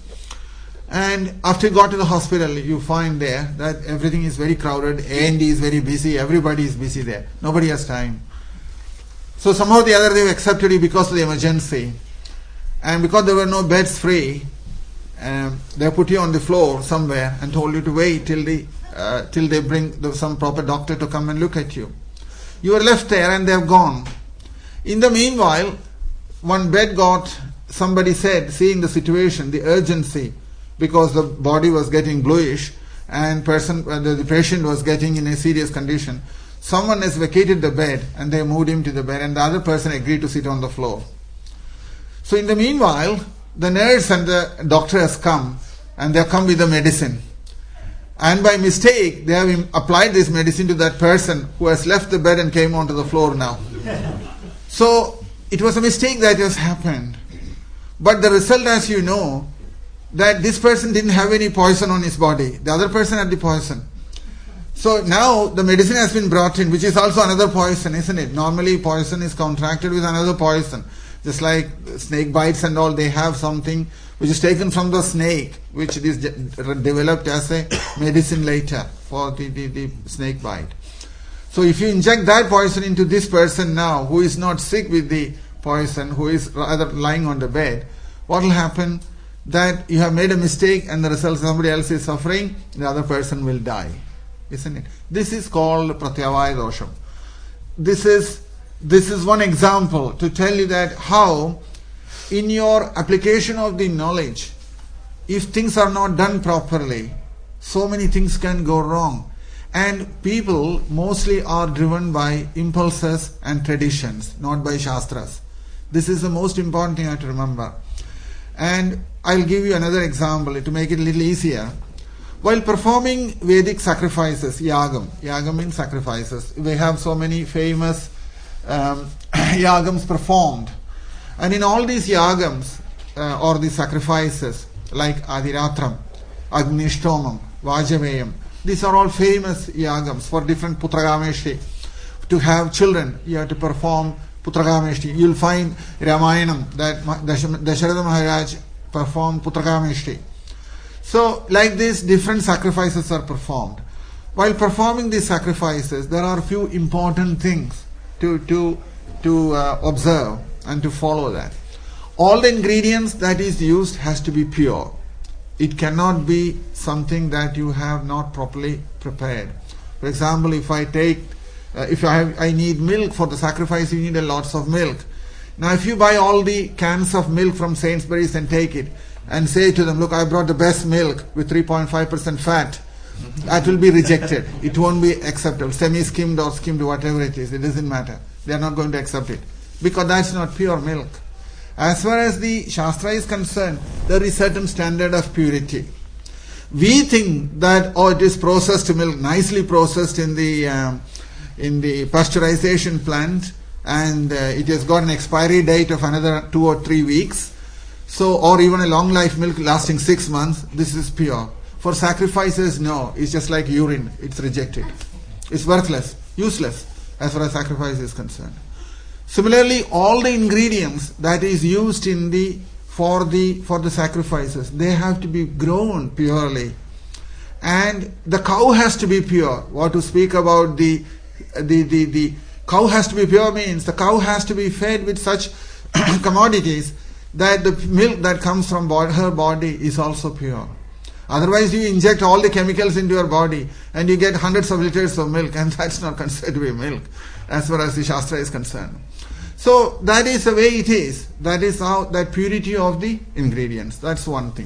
And after you got to the hospital, you find there that everything is very crowded, A and D is very busy, everybody is busy there. Nobody has time. So somehow or the other they have accepted you because of the emergency. And because there were no beds free, um, they put you on the floor somewhere and told you to wait till the uh, till they bring the, some proper doctor to come and look at you. You are left there and they have gone. In the meanwhile, one bed got, somebody said, seeing the situation, the urgency, because the body was getting bluish and person, uh, the, the patient was getting in a serious condition, someone has vacated the bed and they moved him to the bed, and the other person agreed to sit on the floor. So in the meanwhile, the nurse and the doctor has come and they have come with the medicine. And by mistake, they have applied this medicine to that person who has left the bed and came onto the floor now. So it was a mistake that has happened. But the result, as you know, that this person didn't have any poison on his body. The other person had the poison. So now the medicine has been brought in, which is also another poison, isn't it? Normally poison is contracted with another poison. Just like snake bites and all, they have something which is taken from the snake, which is de- developed as a medicine later for the, the, the snake bite. So if you inject that poison into this person now, who is not sick with the poison, who is rather lying on the bed, what will happen? That you have made a mistake and the result, somebody else is suffering, the other person will die. Isn't it? This is called pratyavaya dosham. This is This is one example to tell you that how in your application of the knowledge, if things are not done properly, so many things can go wrong. And people mostly are driven by impulses and traditions, not by shastras. This is the most important thing I have to remember. And I'll give you another example to make it a little easier. While performing Vedic sacrifices, yagam, yagam means sacrifices, we have so many famous Um, yagams performed, and in all these yagams uh, or these sacrifices like Adiratram, Agnishtomam, Vajaveyam, These are all famous yagams for different Putragameshti. To have children, you have to perform Putragameshti. You'll find Ramayanam that Dasharatha Maharaj performed Putragameshti. So, like this, different sacrifices are performed. While performing these sacrifices, there are a few important things to to to uh, observe and to follow that. All the ingredients that is used has to be pure. It cannot be something that you have not properly prepared. For example, if I take, uh, if I have, I need milk for the sacrifice, you need a lots of milk. Now, if you buy all the cans of milk from Sainsbury's and take it and say to them, look, I brought the best milk with three point five percent fat, that will be rejected. It won't be acceptable. Semi-skimmed or skimmed, whatever it is, it doesn't matter. They are not going to accept it because that's not pure milk. As far as the Shastra is concerned, there is certain standard of purity. We think that, oh, it is processed milk, nicely processed in the um, in the pasteurization plant, and uh, it has got an expiry date of another two or three weeks. So, or even a long life milk lasting six months, this is pure. For sacrifices, no, it's just like urine, it's rejected. It's worthless, useless as far as sacrifice is concerned. Similarly, all the ingredients that is used in the for the for the sacrifices, they have to be grown purely, and the cow has to be pure. What to speak about the the the, the cow has to be pure means the cow has to be fed with such commodities that the milk that comes from bod- her body is also pure. Otherwise, you inject all the chemicals into your body and you get hundreds of liters of milk, and that's not considered to be milk as far as the Shastra is concerned. So that is the way it is. That is how that purity of the ingredients. That's one thing.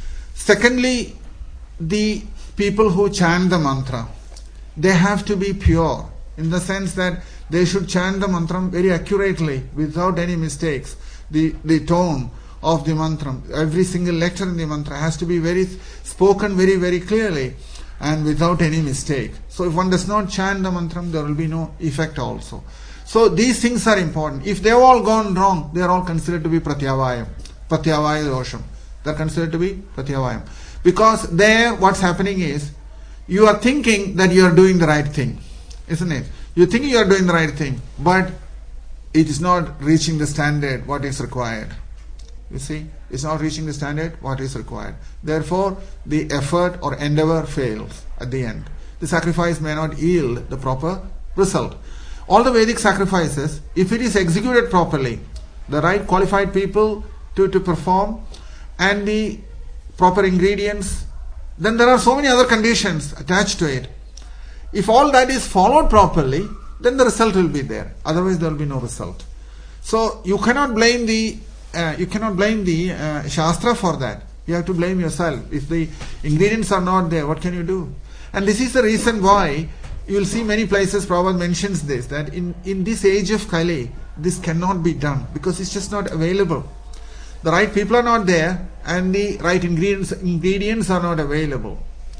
Secondly, the people who chant the mantra, they have to be pure in the sense that they should chant the mantra very accurately without any mistakes. The the tone of the mantra, every single letter in the mantra has to be very spoken very very clearly and without any mistake. So if one does not chant the mantra, there will be no effect also. So these things are important. If they have all gone wrong, they are all considered to be pratyavayam, pratyavaya dosham. They are considered to be pratyavayam. Because there what's happening is, you are thinking that you are doing the right thing, isn't it? You think you are doing the right thing, but it is not reaching the standard what is required. You see, it's not reaching the standard what is required. Therefore, the effort or endeavor fails at the end. The sacrifice may not yield the proper result. All the Vedic sacrifices, if it is executed properly, the right qualified people to, to perform, and the proper ingredients, then there are so many other conditions attached to it. If all that is followed properly, then the result will be there. Otherwise, there will be no result. So you cannot blame the uh, you cannot blame the uh, Shastra for that. You have to blame yourself. If the ingredients are not there, what can you do? And this is the reason why you will see many places Prabhupada mentions this, that in, in this age of Kali, this cannot be done because it's just not available. The right people are not there and the right ingredients ingredients are not available.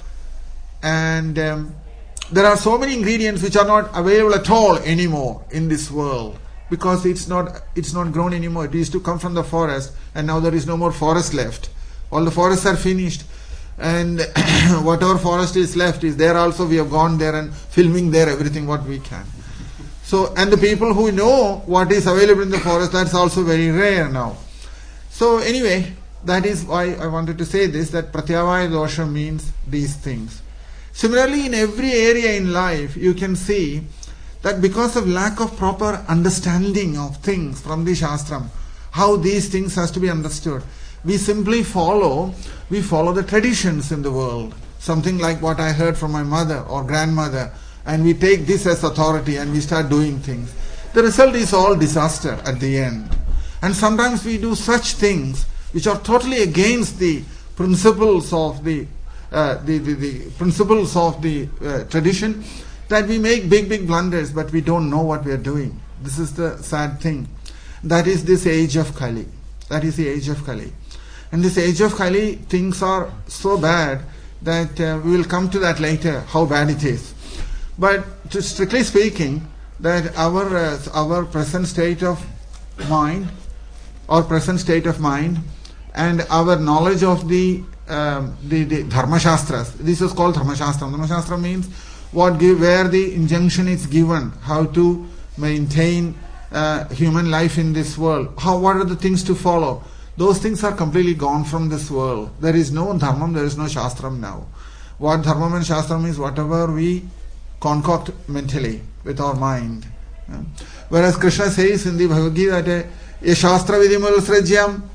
And um, there are so many ingredients which are not available at all anymore in this world because it's not it's not grown anymore. It used to come from the forest and now there is no more forest left. All the forests are finished. And whatever forest is left is there also. We have gone there and filming there everything what we can. So, and the people who know what is available in the forest, that's also very rare now. So anyway, that is why I wanted to say this, that pratyavaya dosha means these things. Similarly, in every area in life, you can see that because of lack of proper understanding of things from the Shastram, how these things has to be understood, we simply follow, we follow the traditions in the world. Something like what I heard from my mother or grandmother, and we take this as authority and we start doing things. The result is all disaster at the end. And sometimes we do such things which are totally against the principles of the uh, the, the, the principles of the uh, tradition, that we make big big blunders, but we don't know what we are doing. This is the sad thing. That is this age of Kali. That is the age of Kali. In this age of Kali, things are so bad that uh, we will come to that later, how bad it is. But to strictly speaking, that our uh, our present state of mind, our present state of mind, and our knowledge of the um, the, the Dharma Shastras. This is called Dharma Shastra. Dharma Shastra means what give, where the injunction is given, how to maintain uh, human life in this world. How, what are the things to follow? Those things are completely gone from this world. There is no Dharmam, there is no Shastram now. What Dharmam and Shastram is whatever we concoct mentally with our mind. Yeah. Whereas Krishna says in the Bhagavad Gita that a Shastra Vidimul Srajyam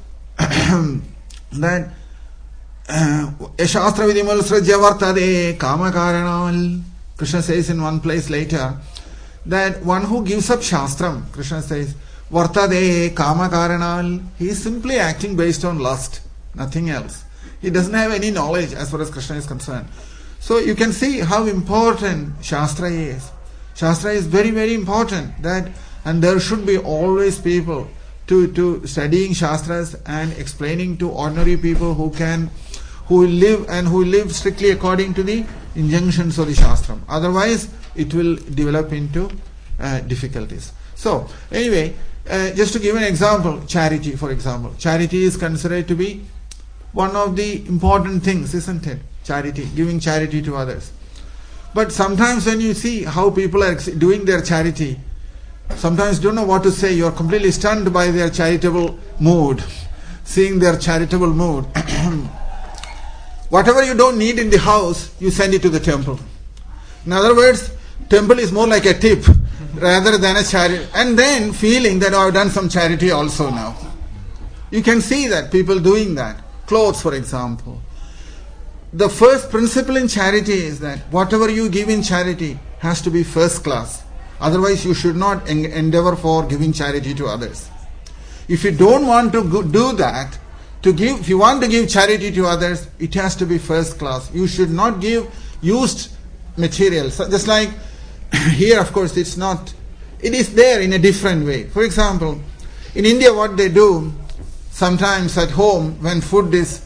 that a Shastra Vidimul Srajya Vartade Kama Karanal. Krishna says in one place later that one who gives up Shastram, Krishna says, Vartade Kama Karanal, he is simply acting based on lust, nothing else. He doesn't have any knowledge as far as Krishna is concerned. So you can see how important Shastra is. Shastra is very, very important. That, and there should be always people to, to studying Shastras and explaining to ordinary people who can, who live and who live strictly according to the injunctions of the Shastram. Otherwise, it will develop into uh, difficulties. So, anyway, uh, just to give an example, charity, for example. Charity is considered to be one of the important things, isn't it? Charity, giving charity to others. But sometimes when you see how people are doing their charity, sometimes don't know what to say. You are completely stunned by their charitable mood, seeing their charitable mood. Whatever you don't need in the house, you send it to the temple. In other words, temple is more like a tip rather than a charity. And then feeling that, oh, I've done some charity also now. You can see that people doing that. Clothes, for example. The first principle in charity is that whatever you give in charity has to be first class. Otherwise, you should not en- endeavor for giving charity to others. If you don't want to go- do that, to give, if you want to give charity to others, it has to be first class. You should not give used material. So just like here, of course, it's not. It is there in a different way. For example, in India, what they do sometimes at home, when food is,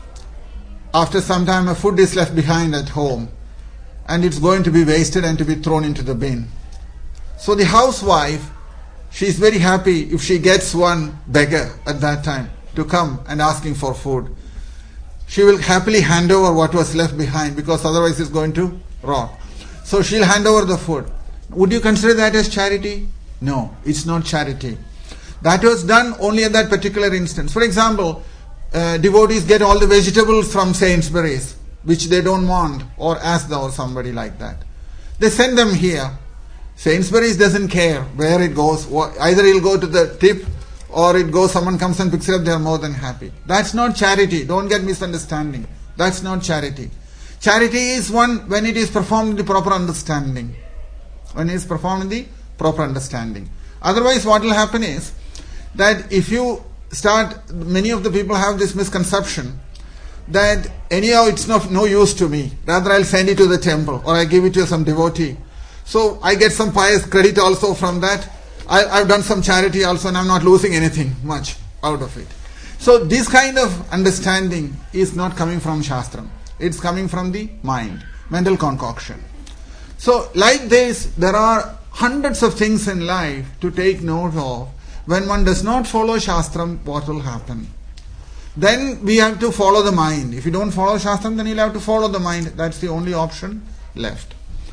after some time, a food is left behind at home, and it's going to be wasted and to be thrown into the bin. So the housewife, she is very happy if she gets one beggar at that time to come and asking for food. She will happily hand over what was left behind because otherwise it's going to rot. So she'll hand over the food. Would you consider that as charity? No, it's not charity. That was done only at that particular instance. For example, uh, devotees get all the vegetables from Sainsbury's, which they don't want, or Asda or somebody like that. They send them here. Sainsbury's doesn't care where it goes. Either it'll go to the tip, or it goes, someone comes and picks it up, they are more than happy. That's not charity. Don't get misunderstanding. That's not charity. Charity is one when it is performed in the proper understanding. When it is performed in the proper understanding. Otherwise, what will happen is that if you start, many of the people have this misconception that anyhow it's not no use to me. Rather, I'll send it to the temple or I give it to some devotee. So I get some pious credit also from that. I, I've done some charity also and I'm not losing anything much out of it. So this kind of understanding is not coming from Shastram. It's coming from the mind, mental concoction. So like this, there are hundreds of things in life to take note of. When one does not follow Shastram, what will happen? Then we have to follow the mind. If you don't follow Shastram, then you'll have to follow the mind. That's the only option left.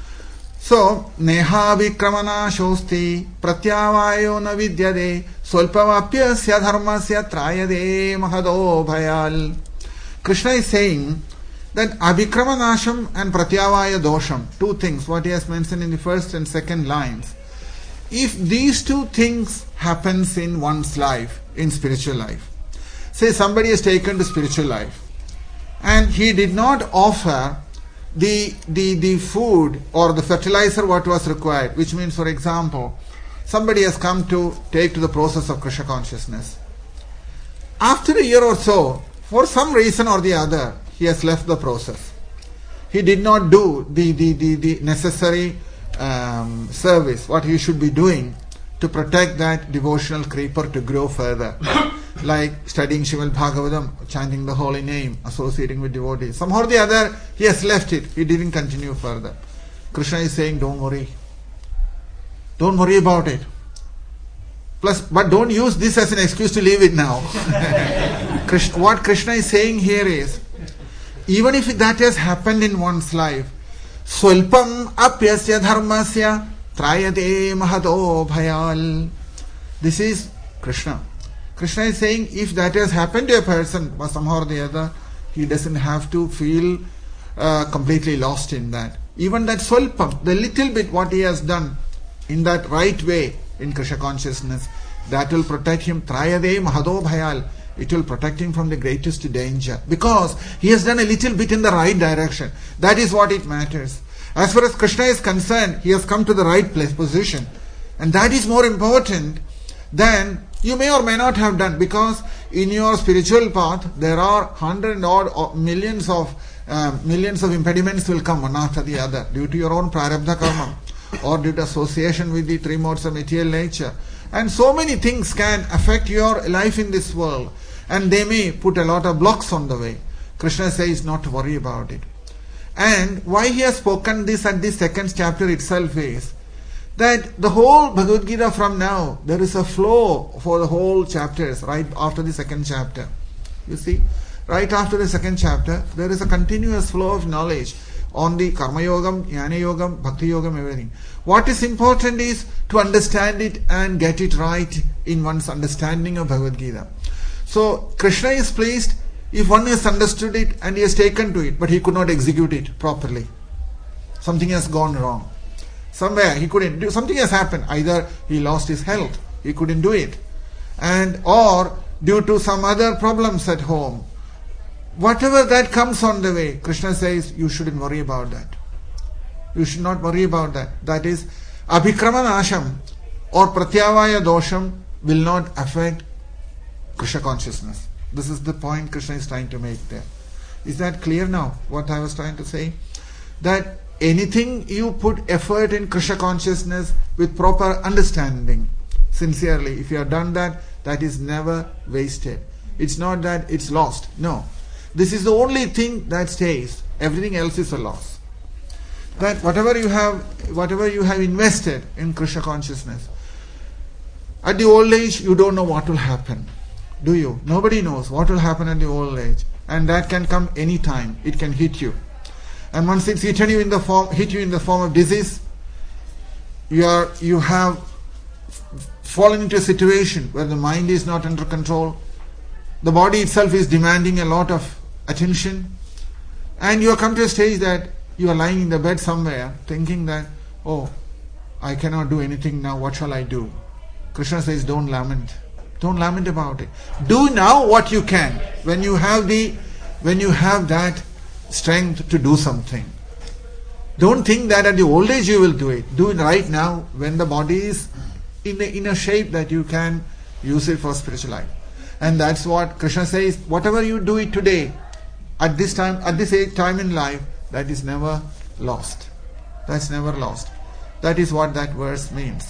So, neha vikramana shosti pratyavayo na vidyade swalpavapyasya dharmasya trayade mahado bhayal. Krishna is saying that abhikramanasham and pratyavaya dosham, two things, what he has mentioned in the first and second lines. If these two things happens in one's life, in spiritual life, say somebody has taken to spiritual life and he did not offer the, the, the food or the fertilizer what was required, which means, for example, somebody has come to take to the process of Krishna consciousness. After a year or so, for some reason or the other, he has left the process. He did not do the, the, the, the necessary um, service, what he should be doing to protect that devotional creeper to grow further. Like studying Srimad Bhagavatam, chanting the holy name, associating with devotees. Somehow or the other, he has left it. He didn't continue further. Krishna is saying, don't worry. Don't worry about it. Plus, but don't use this as an excuse to leave it now. Krishna, what Krishna is saying here is, even if that has happened in one's life, swalpam apyasya dharmasya trayate mahado bhayal. This is Krishna. Krishna is saying if that has happened to a person, somehow or the other, he doesn't have to feel uh, completely lost in that. Even that swalpam, the little bit what he has done in that right way in Krishna consciousness, that will protect him. Trayade mahado bhayal. It will protect him from the greatest danger. Because he has done a little bit in the right direction. That is what it matters. As far as Krishna is concerned, he has come to the right place, position. And that is more important than you may or may not have done. Because in your spiritual path, there are hundred odd or millions of uh, millions of impediments will come one after the other. Due to your own prarabdha karma. Or due to association with the three modes of material nature. And so many things can affect your life in this world. And they may put a lot of blocks on the way. Krishna says not to worry about it. And why he has spoken this at the second chapter itself is that the whole Bhagavad Gita from now, there is a flow for the whole chapters right after the second chapter. You see, right after the second chapter, there is a continuous flow of knowledge on the Karma Yogam, Jnana Yogam, Bhakti Yogam, everything. What is important is to understand it and get it right in one's understanding of Bhagavad Gita. So Krishna is pleased if one has understood it and he has taken to it, but he could not execute it properly. Something has gone wrong. Somewhere he couldn't do, something has happened. Either he lost his health, he couldn't do it. And or due to some other problems at home. Whatever that comes on the way, Krishna says, you shouldn't worry about that. You should not worry about that. That is, abhikramanasham or pratyavaya dosham will not affect Krishna consciousness. This is the point Krishna is trying to make there. Is that clear now, what I was trying to say? That anything you put effort in Krishna consciousness with proper understanding, sincerely, if you have done that, that is never wasted. It's not that it's lost. No. This is the only thing that stays. Everything else is a loss. That whatever you have, whatever you have invested in Krishna consciousness, at the old age you don't know what will happen. Do you? Nobody knows what will happen at the old age. And that can come any time. It can hit you. And once it's hit you in the form, hit you in the form of disease, you are, you have fallen into a situation where the mind is not under control. The body itself is demanding a lot of attention. And you have come to a stage that you are lying in the bed somewhere thinking that, oh, I cannot do anything now. What shall I do? Krishna says, don't lament. Don't lament about it. Do now what you can. When you have the, when you have that strength to do something. Don't think that at the old age you will do it. Do it right now when the body is in a, in a shape that you can use it for spiritual life. And that's what Krishna says. Whatever you do it today, at this time, at this age, time in life, that is never lost. That's never lost. That is what that verse means.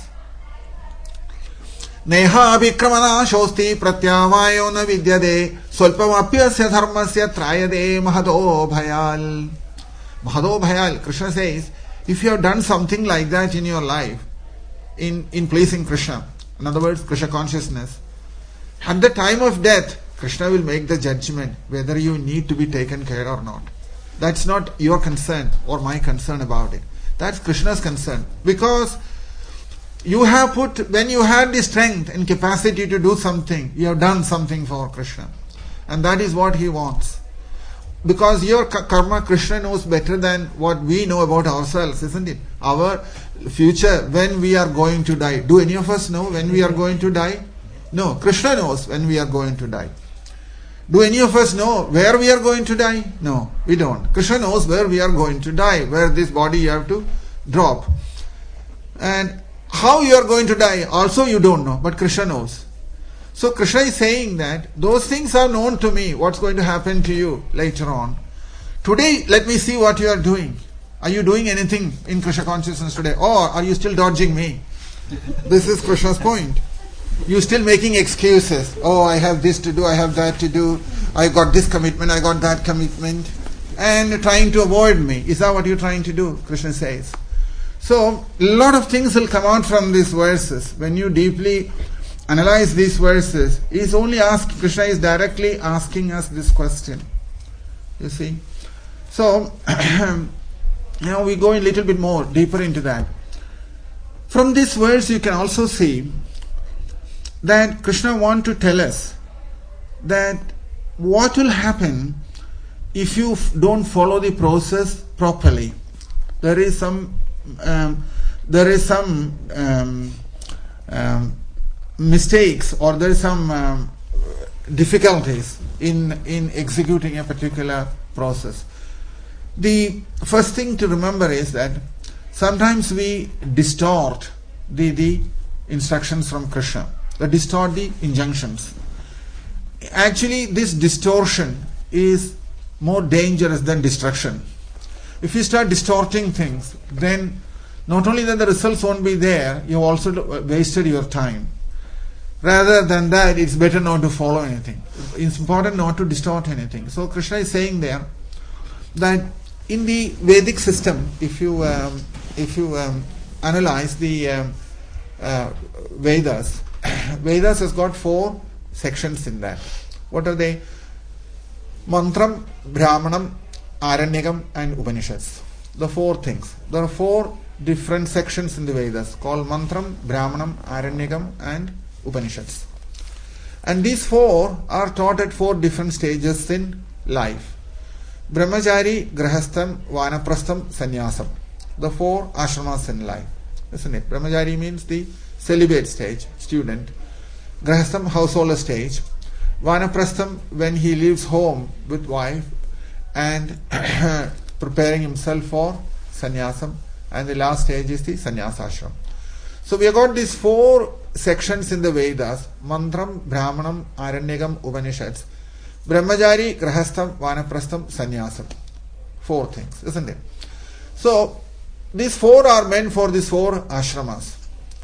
Neha abhikramana shosti pratyavayo na vidyade swalpamapyasya dharmasya trayade mahado bhayal. Mahado bhayal. Krishna says, if you have done something like that in your life, in, in pleasing Krishna, in other words, Krishna consciousness, at the time of death, Krishna will make the judgment whether you need to be taken care or not. That's not your concern or my concern about it. That's Krishna's concern. Because you have put, when you had the strength and capacity to do something, you have done something for Krishna. And that is what he wants. Because your karma, Krishna knows better than what we know about ourselves, isn't it? Our future, when we are going to die. Do any of us know when we are going to die? No, Krishna knows when we are going to die. Do any of us know where we are going to die? No, we don't. Krishna knows where we are going to die, where this body you have to drop. And how you are going to die, also you don't know, but Krishna knows. So Krishna is saying that those things are known to me, what's going to happen to you later on. Today, let me see what you are doing. Are you doing anything in Krishna consciousness today? Or are you still dodging me? This is Krishna's point. You're still making excuses. Oh, I have this to do, I have that to do, I got this commitment, I got that commitment. And trying to avoid me. Is that what you're trying to do? Krishna says. So, a lot of things will come out from these verses. When you deeply analyze these verses, he's only asked, Krishna is directly asking us this question. You see? So, now we go a little bit more deeper into that. From this verse you can also see that Krishna wants to tell us that what will happen if you f- don't follow the process properly. There is some um, there is some um, um, mistakes, or there is some um, difficulties in in executing a particular process. The first thing to remember is that sometimes we distort the the instructions from Krishna, that distort the injunctions. Actually, this distortion is more dangerous than destruction. If you start distorting things, then not only that the results won't be there, you also wasted your time. Rather than that, it's better not to follow anything. It's important not to distort anything. So Krishna is saying there that in the Vedic system, if you um, if you um, analyze the um, uh, Vedas, Vedas has got four sections in that. What are they? Mantram, Brahmanam, Aranyakam and Upanishads. The four things. There are four different sections in the Vedas called Mantram, Brahmanam, Aranyakam and Upanishads. And these four are taught at four different stages in life. Brahmachari, Grahastham, Vanaprastham, Sannyasam. The four ashramas in life. Isn't it? Brahmachari means the celibate stage, student. Grahastham, householder stage. Vanaprastham, when he leaves home with wife and preparing himself for sannyasam. And the last stage is the sannyasashram. So we have got these four sections in the Vedas: Mantram, Brahmanam, Aranyakam, Upanishads. Brahmachari, Grahastham, Vanaprastham, Sannyasam. Four things, isn't it? So these four are meant for these four ashramas.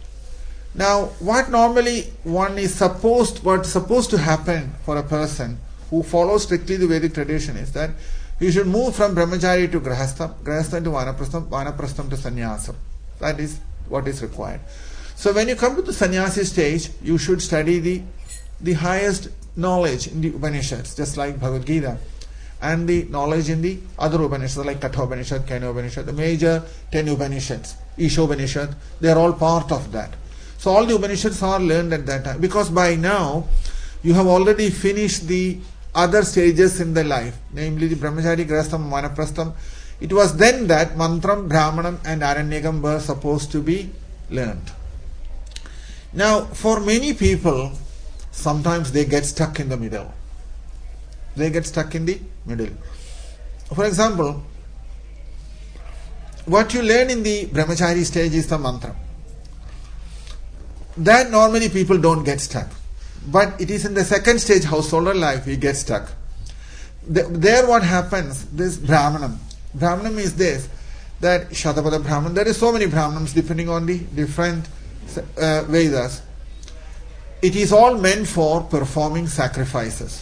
Now, what normally one is supposed, what's supposed to happen for a person who follows strictly the Vedic tradition is that he should move from Brahmachari to Grahastha, Grahastha to Vanaprastham, Vanaprastham to Sannyasam. That is what is required. So when you come to the sannyasi stage, you should study the the highest knowledge in the Upanishads, just like Bhagavad Gita, and the knowledge in the other Upanishads like Kathopanishad, Kenopanishad, the major ten Upanishads, Ishopanishad, they are all part of that. So all the Upanishads are learned at that time, because by now you have already finished the other stages in the life, namely the Brahmachari, Grahastham, Vanaprastham. It was then that Mantram, Brahmanam and Aranyakam were supposed to be learned. Now, for many people, sometimes they get stuck in the middle. They get stuck in the middle. For example, what you learn in the Brahmachari stage is the mantra. That normally people don't get stuck. But it is in the second stage, householder life, we get stuck. There what happens, this Brahmanam. Brahmanam is this, that Shatapada Brahman, there is so many Brahmanams depending on the different uh, Vedas. It is all meant for performing sacrifices.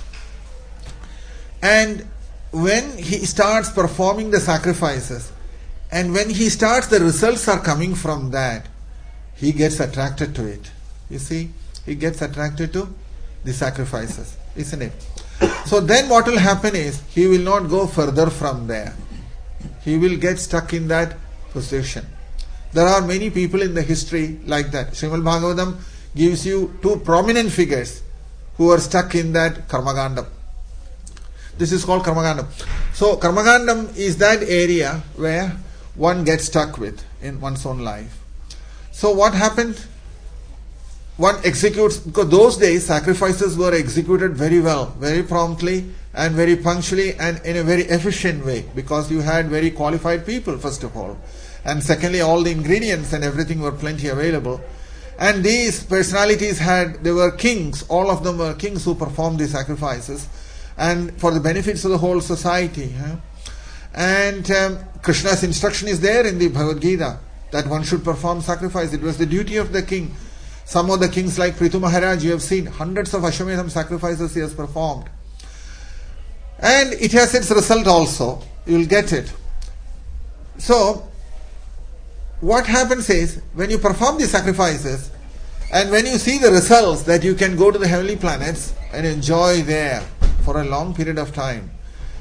And when he starts performing the sacrifices, and when he starts, the results are coming from that, he gets attracted to it. You see, he gets attracted to the sacrifices, isn't it? So then what will happen is, he will not go further from there. He will get stuck in that position. There are many people in the history like that. Srimad Bhagavatam gives you two prominent figures who are stuck in that Karmagandam. This is called Karmagandam. So Karmagandam is that area where one gets stuck with in one's own life. So what happened? One executes, because those days sacrifices were executed very well, very promptly and very punctually and in a very efficient way, because you had very qualified people first of all, and secondly all the ingredients and everything were plenty available. And these personalities had, they were kings, all of them were kings who performed these sacrifices and for the benefits of the whole society. Huh? And um, Krishna's instruction is there in the Bhagavad Gita that one should perform sacrifice. It was the duty of the king. Some of the kings like Prithu Maharaj, you have seen hundreds of Ashwamedham sacrifices he has performed. And it has its result also. You will get it. So, what happens is, when you perform these sacrifices, and when you see the results that you can go to the heavenly planets and enjoy there for a long period of time,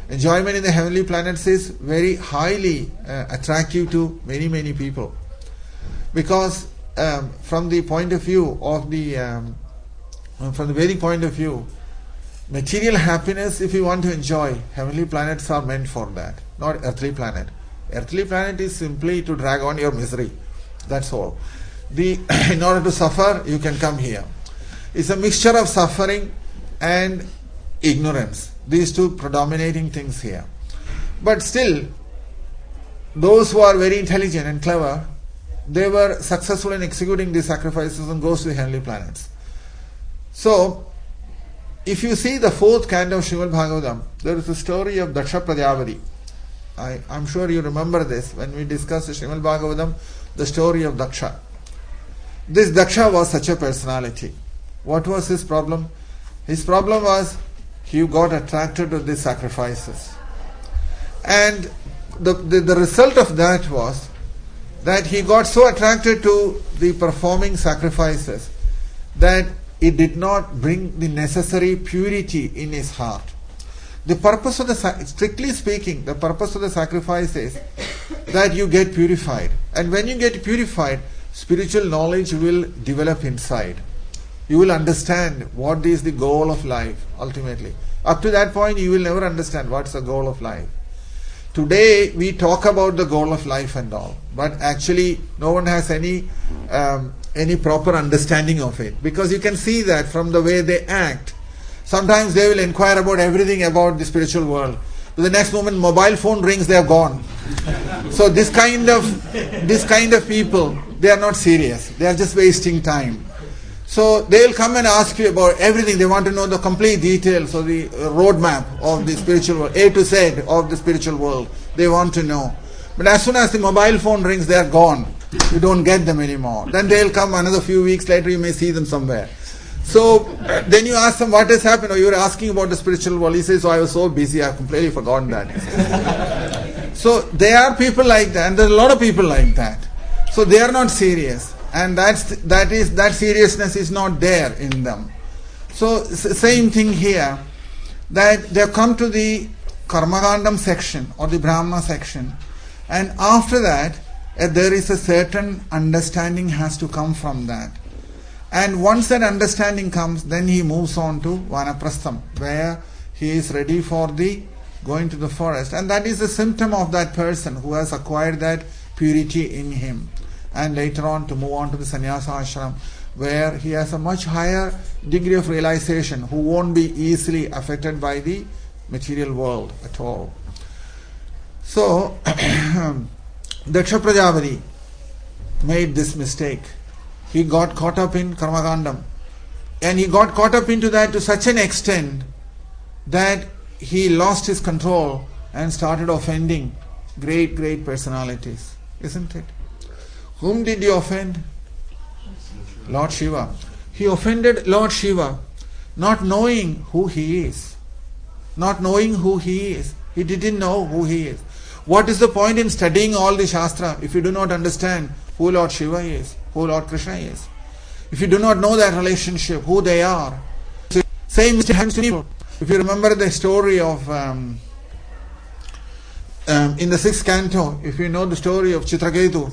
Enjoyment in the heavenly planets is very highly uh, attractive to many, many people. Because um, from the point of view of the, um, from the Vedic point of view, material happiness, if you want to enjoy, heavenly planets are meant for that, not earthly planet. Earthly planet is simply to drag on your misery. That's all. The in order to suffer, you can come here. It's a mixture of suffering and ignorance. These two predominating things here. But still, those who are very intelligent and clever, they were successful in executing these sacrifices and goes to the heavenly planets. So, if you see the fourth canto of Srimad Bhagavatam, there is a story of Daksha Prajapati. I, I'm sure you remember this when we discussed the Srimad Bhagavatam, the story of Daksha. This Daksha was such a personality. What was his problem? His problem was he got attracted to these sacrifices. And the, the, the result of that was that he got so attracted to the performing sacrifices that it did not bring the necessary purity in his heart. The purpose of the, strictly speaking, the purpose of the sacrifice is that you get purified. And when you get purified, spiritual knowledge will develop inside. You will understand what is the goal of life, ultimately. Up to that point, you will never understand what's the goal of life. Today, we talk about the goal of life and all, but actually, no one has any um, any proper understanding of it. Because you can see that from the way they act. Sometimes they will inquire about everything about the spiritual world. But the next moment, mobile phone rings, they are gone. So this kind of this kind of people, they are not serious. They are just wasting time. So they will come and ask you about everything. They want to know the complete details of the roadmap of the spiritual world, A to Z of the spiritual world. They want to know. But as soon as the mobile phone rings, they are gone. You don't get them anymore. Then they will come another few weeks later, you may see them somewhere. So uh, then you ask them what has happened, or you were asking about the spiritual world. He says, oh, I was so busy, I've completely forgotten that. So there are people like that, and there are a lot of people like that. So they are not serious. And that's, that is that seriousness is not there in them. So same thing here, that they have come to the Karmakandam section or the Brahma section, and after that uh, there is a certain understanding has to come from that. And once that understanding comes, then he moves on to Vanaprastham, where he is ready for the going to the forest. And that is a symptom of that person who has acquired that purity in him. And later on to move on to the sannyasa ashram, where he has a much higher degree of realization, who won't be easily affected by the material world at all. So, Daksha Prajapati made this mistake. He got caught up in Karmakandam. And he got caught up into that to such an extent that he lost his control and started offending great, great personalities. Isn't it? Whom did he offend? Lord Shiva. He offended Lord Shiva, not knowing who he is. Not knowing who he is. He didn't know who he is. What is the point in studying all the Shastra if you do not understand who Lord Shiva is, who Lord Krishna is? If you do not know that relationship, who they are. Same happens to people. If you remember the story of, um, um, in the sixth canto, if you know the story of Chitraketu,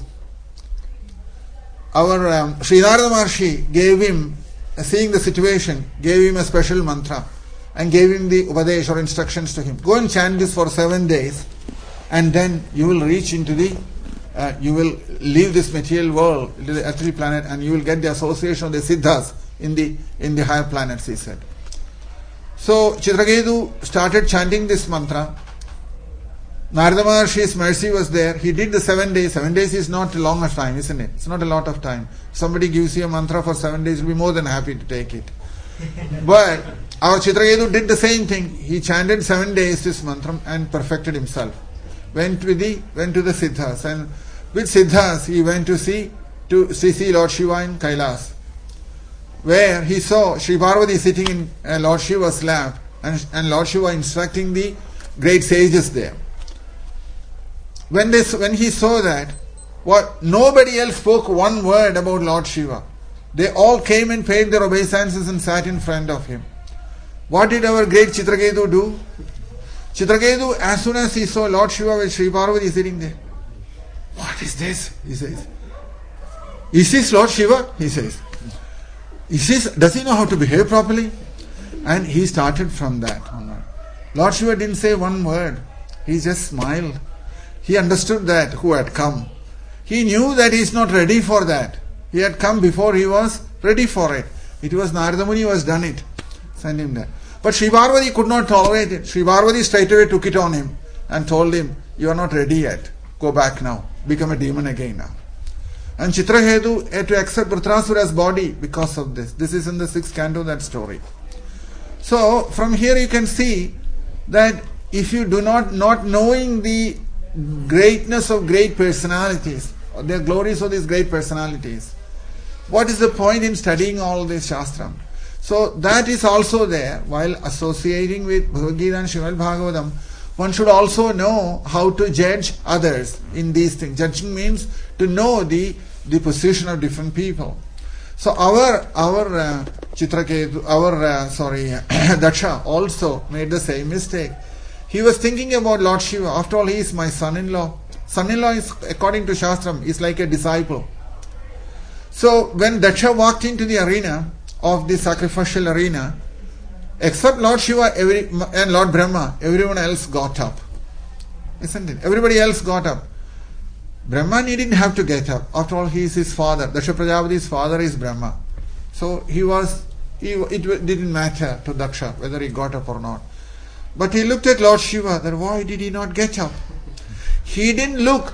our um, Sri Narada Maharshi gave him, uh, seeing the situation, gave him a special mantra and gave him the Upadesh or instructions to him. Go and chant this for seven days and then you will reach into the, uh, you will leave this material world, into the earthly planet, and you will get the association of the Siddhas in the, in the higher planets, he said. So Chitraketu started chanting this mantra. Narada Maharshi's mercy was there. He did the seven days. Seven days is not a long time, isn't it? It's not a lot of time. Somebody gives you a mantra for seven days, you'll be more than happy to take it. But our Chitraketu did the same thing. He chanted seven days this mantra and perfected himself. Went with the went to the Siddhas, and with Siddhas he went to see to see, see Lord Shiva in Kailas, where he saw Sri Parvati sitting in uh, Lord Shiva's lap, and, and Lord Shiva instructing the great sages there. When they, when he saw that, what nobody else spoke one word about Lord Shiva. They all came and paid their obeisances and sat in front of him. What did our great Chitraketu do? Chitraketu, as soon as he saw Lord Shiva with Sri Parvati sitting there, what is this? He says. Is this Lord Shiva? He says. Is this, does he know how to behave properly? And he started from that. Lord Shiva didn't say one word. He just smiled. He understood that who had come. He knew that he is not ready for that. He had come before he was ready for it. It was Narada Muni who has done it. Send him there. But Sri Parvati could not tolerate it. Sri Parvati straight away took it on him and told him, you are not ready yet. Go back now. Become a demon again now. And Chitraketu had to accept Vritrasura's body because of this. This is in the sixth canto, that story. So, from here you can see that if you do not, not knowing the greatness of great personalities, or the glories of these great personalities, what is the point in studying all this Shastram? So that is also there. While associating with Bhagavad Gita and Srimad Bhagavatam, one should also know how to judge others in these things. Judging means to know the, the position of different people. So our our uh, Chitraketu, our uh, sorry Daksha also made the same mistake. He was thinking about Lord Shiva. After all, he is my son-in-law. Son-in-law is, according to Shastram, is like a disciple. So when Daksha walked into the arena of the sacrificial arena, except Lord Shiva every, and Lord Brahma, everyone else got up. Isn't it? Everybody else got up. Brahma didn't have to get up. After all, he is his father. Daksha Prajapati's father is Brahma. So he was, he, it didn't matter to Daksha whether he got up or not. But he looked at Lord Shiva, that why did he not get up? He didn't look.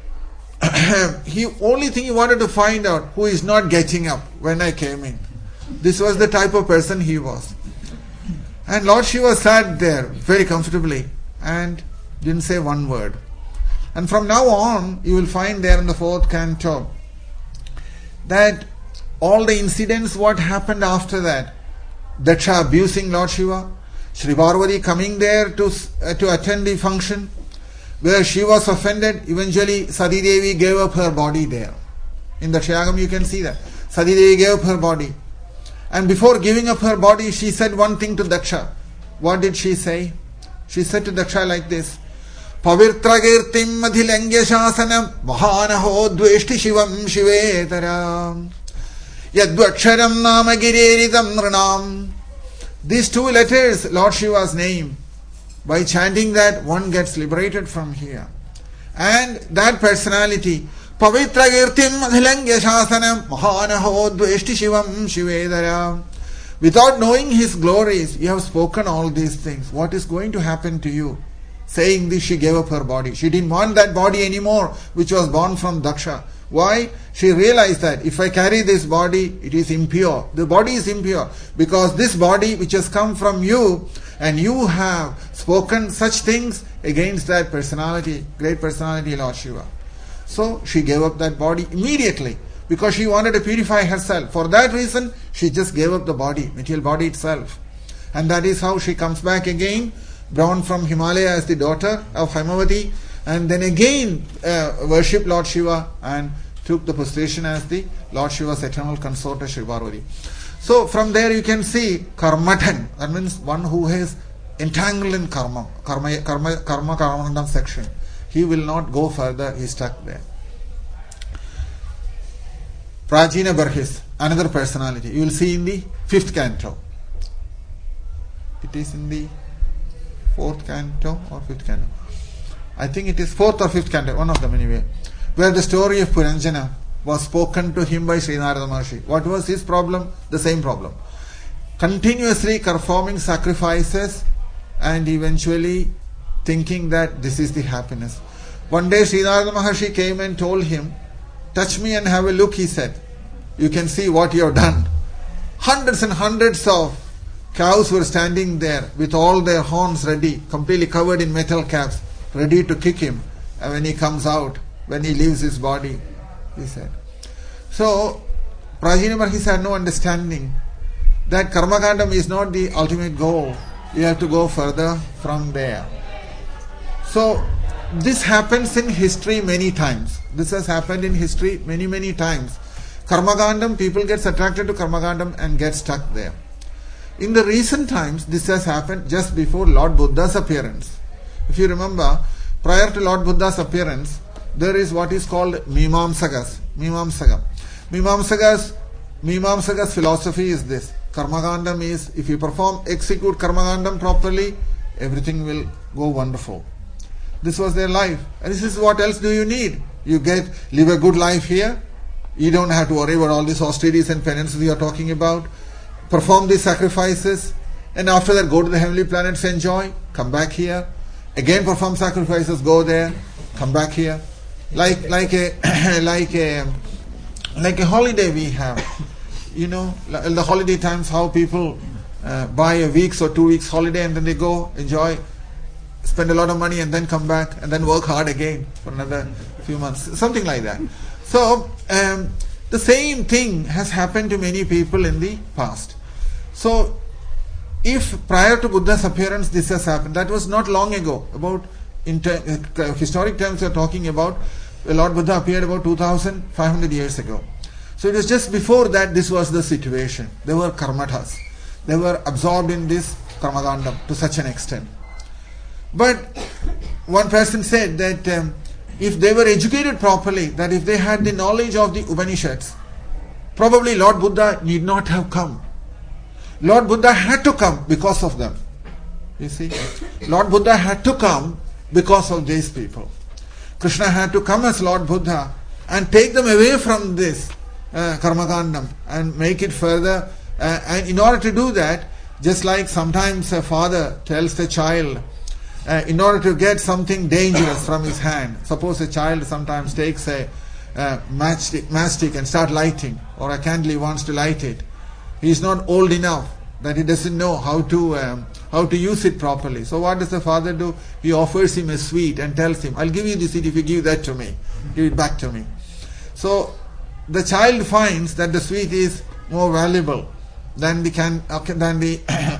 He only thing he wanted to find out, who is not getting up when I came in. This was the type of person he was. And Lord Shiva sat there very comfortably and didn't say one word. And from now on, you will find there in the fourth canto that all the incidents, what happened after that, Daksha abusing Lord Shiva, Sri Parvati coming there to, uh, to attend the function, where she was offended, eventually Sati Devi gave up her body there. In the Shayagam you can see that. Sati Devi gave up her body. And before giving up her body, she said one thing to Daksha. What did she say? She said to Daksha like this, Pavirtragirtim madhilangya shasanam vahanaho dveshti shivam shivetaram yadvaksharam nama gireritam nranam. These two letters, Lord Shiva's name, by chanting that, one gets liberated from here. And that personality, Pavitra Girtim Adhilangya Shasanam Mahanaho Dveshti Shivam Shivedara. Without knowing his glories, you have spoken all these things. What is going to happen to you? Saying this, she gave up her body. She didn't want that body anymore, which was born from Daksha. Why? She realized that if I carry this body, it is impure. The body is impure because this body which has come from you, and you have spoken such things against that personality, great personality, Lord Shiva. So she gave up that body immediately because she wanted to purify herself. For that reason, she just gave up the body, material body itself. And that is how she comes back again, born from Himalaya as the daughter of Himavati, and then again uh, worshipped Lord Shiva and took the position as the Lord Shiva's eternal consort, Sri Parvati. So from there you can see karmatan, that means one who is entangled in karma, karma, karma, karma, karma section. He will not go further, he is stuck there. Prajina Barhis, another personality. You will see in the fifth canto. It is in the fourth canto or fifth canto. I think it is fourth or fifth canto, one of them anyway, where the story of Puranjana was spoken to him by Sri Narada Maharshi. What was his problem? The same problem. Continuously performing sacrifices and eventually thinking that this is the happiness. One day Sri Narada Maharshi came and told him, touch me and have a look, he said. You can see what you have done. Hundreds and hundreds of cows were standing there with all their horns ready, completely covered in metal caps, ready to kick him and when he comes out, when he leaves his body, he said. So, Prajina Barhis had no understanding that Karmakandam is not the ultimate goal. You have to go further from there. So, this happens in history many times. This has happened in history many, many times. Karmakandam, people get attracted to Karmakandam and get stuck there. In the recent times, this has happened just before Lord Buddha's appearance. If you remember, prior to Lord Buddha's appearance, there is what is called Mimamsakas. Mimamsaka. Mimamsakas, Mimamsakas philosophy is this. Karmakandam is, if you perform, execute Karmakandam properly, everything will go wonderful. This was their life. And this is what else do you need? You get, live a good life here. You don't have to worry about all these austerities and penances we are talking about. Perform these sacrifices. And after that, go to the heavenly planets, enjoy. Come back here. Again perform sacrifices, go there. Come back here. Like, like a, like a, like a holiday we have. You know, in the holiday times, how people uh, buy a week's or two weeks holiday and then they go, enjoy, spend a lot of money and then come back and then work hard again for another few months. Something like that. So, um, the same thing has happened to many people in the past. So, if prior to Buddha's appearance this has happened, that was not long ago. About, in ter- uh, historic terms we are talking about, Lord Buddha appeared about two thousand five hundred years ago. So it was just before that this was the situation. They were karmatas. They were absorbed in this karmakandam to such an extent. But one person said that um, if they were educated properly, that if they had the knowledge of the Upanishads, probably Lord Buddha need not have come. Lord Buddha had to come because of them. You see, Lord Buddha had to come because of these people. Krishna had to come as Lord Buddha and take them away from this uh, karmakandam and make it further. Uh, and in order to do that, just like sometimes a father tells the child, uh, in order to get something dangerous from his hand, suppose a child sometimes takes a uh, matchstick, matchstick and start lighting, or a candle he wants to light it. He is not old enough that he doesn't know how to um, how to use it properly. So what does the father do? He offers him a sweet and tells him, I'll give you the sweet if you give that to me. Give it back to me. So the child finds that the sweet is more valuable than the can than the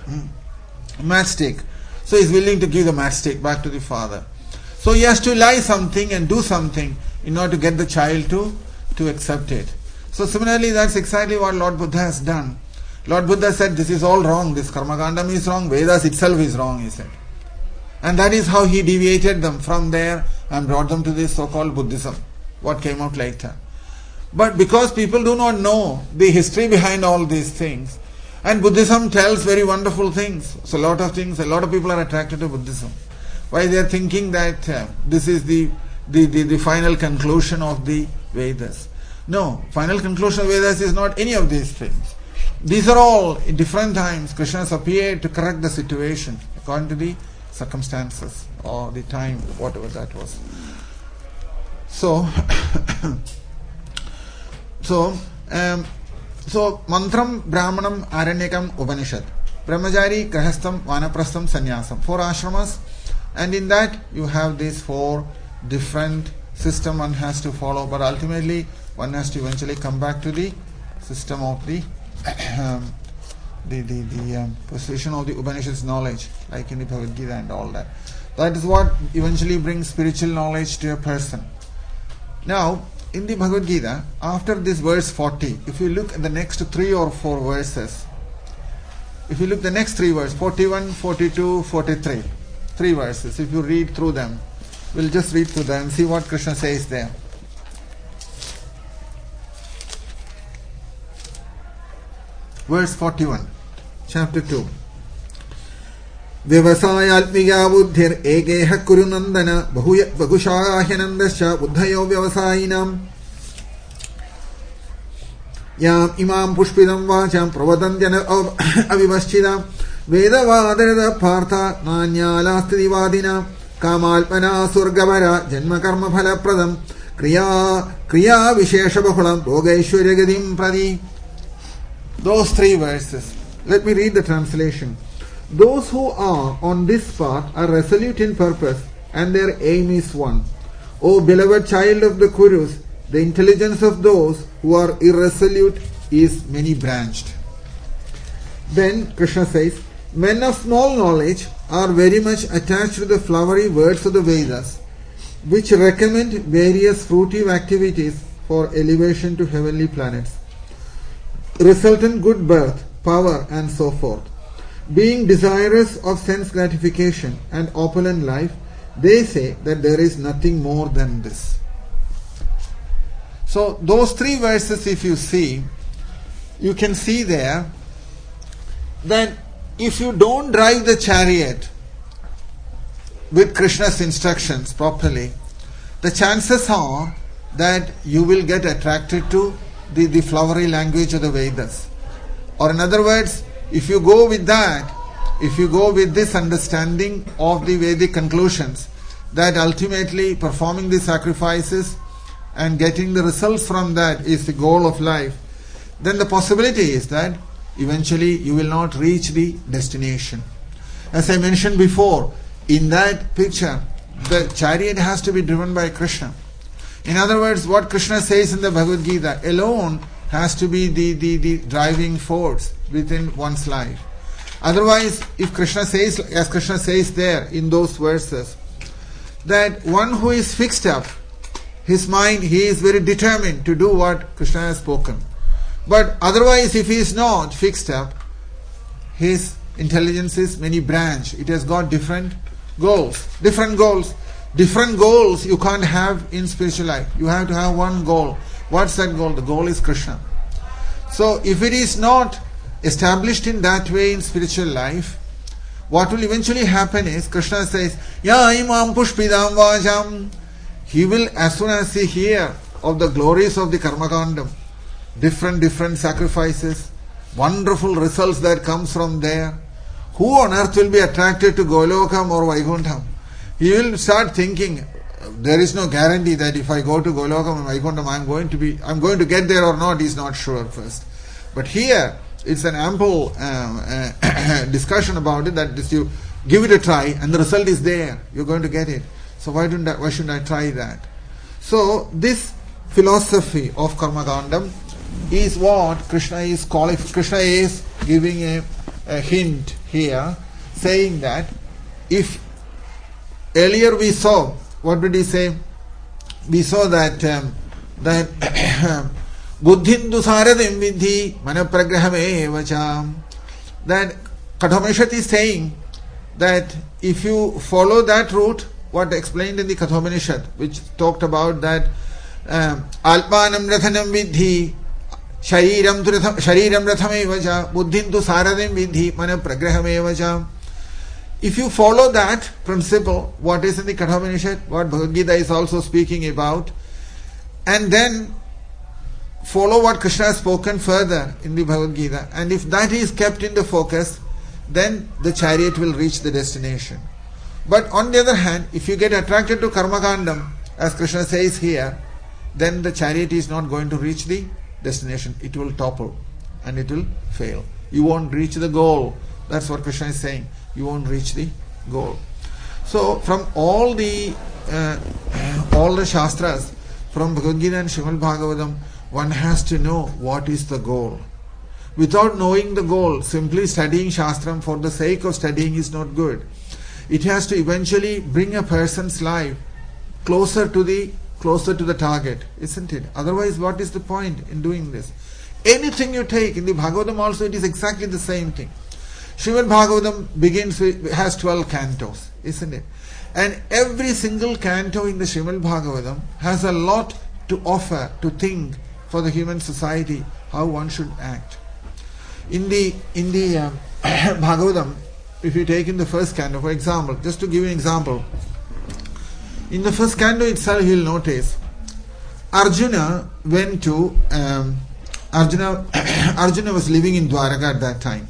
matchstick. So he's willing to give the matchstick back to the father. So he has to lie something and do something in order to get the child to, to accept it. So similarly, that's exactly what Lord Buddha has done. Lord Buddha said, this is all wrong, this karmakandam is wrong, Vedas itself is wrong, he said. And that is how he deviated them from there and brought them to this so-called Buddhism, what came out later. But because people do not know the history behind all these things, and Buddhism tells very wonderful things, so a lot of things, a lot of people are attracted to Buddhism. Why? They are thinking that uh, this is the, the, the, the final conclusion of the Vedas. No, final conclusion of Vedas is not any of these things. These are all, in different times, Krishna has appeared to correct the situation according to the circumstances or the time, whatever that was. So, so, um, so Mantram, Brahmanam, Aranyakam, Upanishad. Brahmachari, Grahastham, Vanaprastham, Sannyasam. Four ashramas, and in that you have these four different systems one has to follow, but ultimately one has to eventually come back to the system of the um, the the, the um, position of the Upanishad's knowledge, like in the Bhagavad Gita and all that. That is what eventually brings spiritual knowledge to a person. Now, in the Bhagavad Gita, after this verse forty, if you look at the next three or four verses, if you look at the next three verses, forty-one, forty-two, forty-three, three verses, if you read through them, we'll just read through them and see what Krishna says there. Verse forty-one, chapter two. Vyavasayatmiga buddhir egeha kurunandana bahushahyanandascha buddhayo vyavasayinam yam imam pushpidam vacham pravadantyana avivaschidam vedavadarada partha nanyalastiti vadina kamalpana surgavara janma karma phala pradam kriya kriya vishesha bahulam bhogaishwarya gadim pradi. Those three verses. Let me read the translation. Those who are on this path are resolute in purpose, and their aim is one. O beloved child of the Kurus, the intelligence of those who are irresolute is many-branched. Then Krishna says, men of small knowledge are very much attached to the flowery words of the Vedas, which recommend various fruitive activities for elevation to heavenly planets, resultant good birth, power, and so forth. Being desirous of sense gratification and opulent life, they say that there is nothing more than this. So those three verses, if you see, you can see there that if you don't drive the chariot with Krishna's instructions properly, the chances are that you will get attracted to the, the flowery language of the Vedas. Or in other words, if you go with that, if you go with this understanding of the Vedic conclusions, that ultimately performing the sacrifices and getting the results from that is the goal of life, then the possibility is that eventually you will not reach the destination. As I mentioned before, in that picture, the chariot has to be driven by Krishna. In other words, what Krishna says in the Bhagavad Gita alone has to be the, the, the driving force within one's life. Otherwise, if Krishna says, as Krishna says there in those verses, that one who is fixed up, his mind, he is very determined to do what Krishna has spoken. But otherwise, if he is not fixed up, his intelligence is many branch. It has got different goals. Different goals. Different goals you can't have in spiritual life. You have to have one goal. What's that goal? The goal is Krishna. So if it is not established in that way in spiritual life, what will eventually happen is, Krishna says, Ya imam pushpidam vajam. He will, as soon as he hear of the glories of the Karmakandam, different, different sacrifices, wonderful results that comes from there, who on earth will be attracted to Golokam or Vaikuntham? He will start thinking, there is no guarantee that if I go to Golokam and Vaikuntham, I'm going to be, I'm going to get there or not, he's not sure first. But here, it's an ample um, uh, discussion about it, that is, you give it a try and the result is there, you're going to get it. So why don't I, why shouldn't I try that? So this philosophy of Karmakandam is what Krishna is calling. Krishna is giving a, a hint here, saying that if earlier we saw, what did he say? We saw that um, that buddhindu saradim vidhi manapragrahame vacham. That Kathopanishad is saying that if you follow that route, what explained in the Kathopanishad, which talked about that alpanam rathanam vidhi shariram shariram rathamevacha buddhintu saradim vidhi manapragrahamevacha. If you follow that principle, what is in the Kathopanishad, what Bhagavad Gita is also speaking about, and then follow what Krishna has spoken further in the Bhagavad Gita, and if that is kept in the focus, then the chariot will reach the destination. But on the other hand, if you get attracted to Karmakandam, as Krishna says here, then the chariot is not going to reach the destination. It will topple and it will fail. You won't reach the goal. That's what Krishna is saying. You won't reach the goal. So from all the uh, all the Shastras, from Bhagavad Gita and Srimad Bhagavatam, one has to know what is the goal. Without knowing the goal, simply studying Shastram for the sake of studying is not good. It has to eventually bring a person's life closer to the closer to the target, isn't it? Otherwise, what is the point in doing this? Anything you take, in the Bhagavatam also, it is exactly the same thing. Srimad Bhagavatam begins with, has twelve cantos, isn't it? And every single canto in the Srimad Bhagavatam has a lot to offer, to think for the human society, how one should act. In the in the um, Bhagavatam, if you take in the first canto, for example, just to give you an example, in the first canto itself, you will notice Arjuna went to um, Arjuna. Arjuna was living in Dwaraka at that time,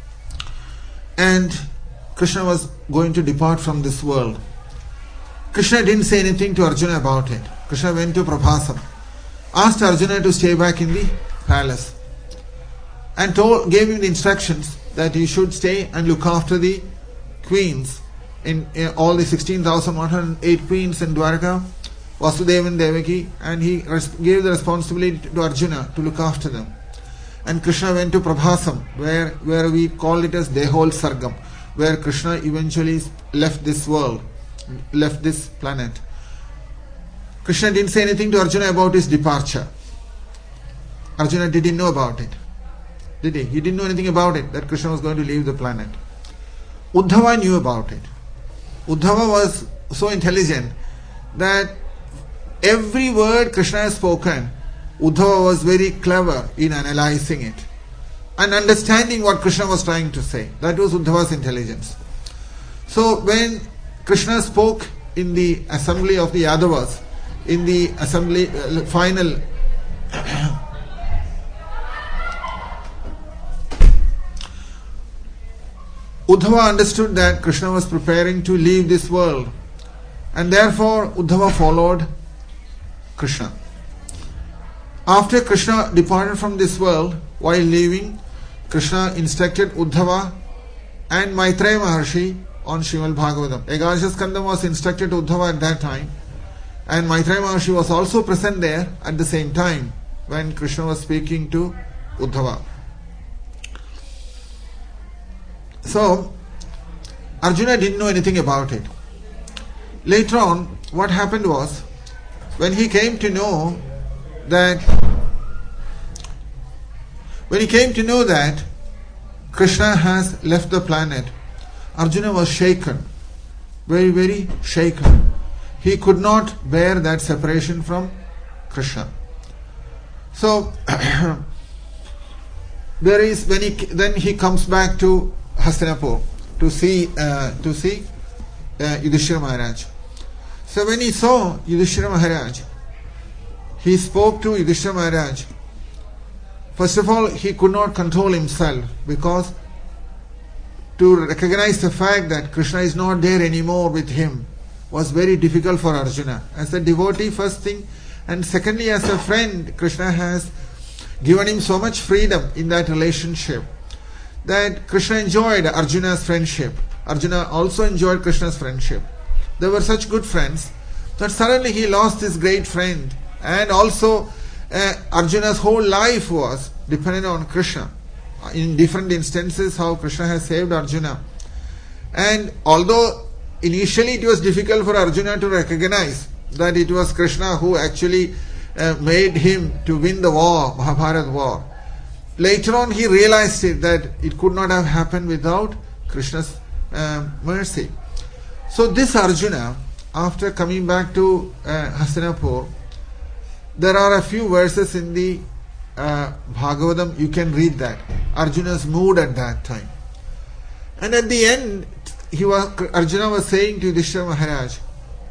and Krishna was going to depart from this world. Krishna didn't say anything to Arjuna about it. Krishna went to Prabhasam, asked Arjuna to stay back in the palace, and told, gave him the instructions that he should stay and look after the queens, in, in all the sixteen thousand one hundred eight queens in Dwaraka, Vasudeva and Devaki, and he res- gave the responsibility to Arjuna to look after them. And Krishna went to Prabhasam, where, where we call it as Dehol Sargam, where Krishna eventually left this world, left this planet. Krishna didn't say anything to Arjuna about his departure. Arjuna didn't know about it. Did he? He didn't know anything about it, that Krishna was going to leave the planet. Uddhava knew about it. Uddhava was so intelligent that every word Krishna has spoken, Uddhava was very clever in analyzing it and understanding what Krishna was trying to say. That was Uddhava's intelligence. So when Krishna spoke in the assembly of the Yadavas, in the assembly uh, final Uddhava understood that Krishna was preparing to leave this world, and therefore Uddhava followed Krishna. After Krishna departed from this world, while leaving, Krishna instructed Uddhava and Maitreya Maharshi on Srimad Bhagavatam. Ekadasha Skandam was instructed to Uddhava at that time, and Maitreya Maharshi was also present there at the same time when Krishna was speaking to Uddhava. So, Arjuna didn't know anything about it. Later on, what happened was, when he came to know that when he came to know that Krishna has left the planet, Arjuna was shaken, very, very shaken. He could not bear that separation from Krishna. So, there is when he then he comes back to Hastinapur to see uh, to see uh, Yudhishthira Maharaj. So when he saw Yudhishthira Maharaj, he spoke to Yudhishthira Maharaj. First of all, he could not control himself, because to recognize the fact that Krishna is not there anymore with him was very difficult for Arjuna. As a devotee, first thing, and secondly, as a friend, Krishna has given him so much freedom in that relationship that Krishna enjoyed Arjuna's friendship. Arjuna also enjoyed Krishna's friendship. They were such good friends that suddenly he lost this great friend, and also uh, Arjuna's whole life was dependent on Krishna. In different instances, how Krishna has saved Arjuna. And although initially it was difficult for Arjuna to recognize that it was Krishna who actually uh, made him to win the war, Mahabharata war, later on he realized it, that it could not have happened without Krishna's uh, mercy. So this Arjuna, after coming back to uh, Hastinapur, there are a few verses in the uh, Bhagavatam, you can read that. Arjuna's mood at that time. And at the end, he was, Arjuna was saying to Yudhishthira Maharaj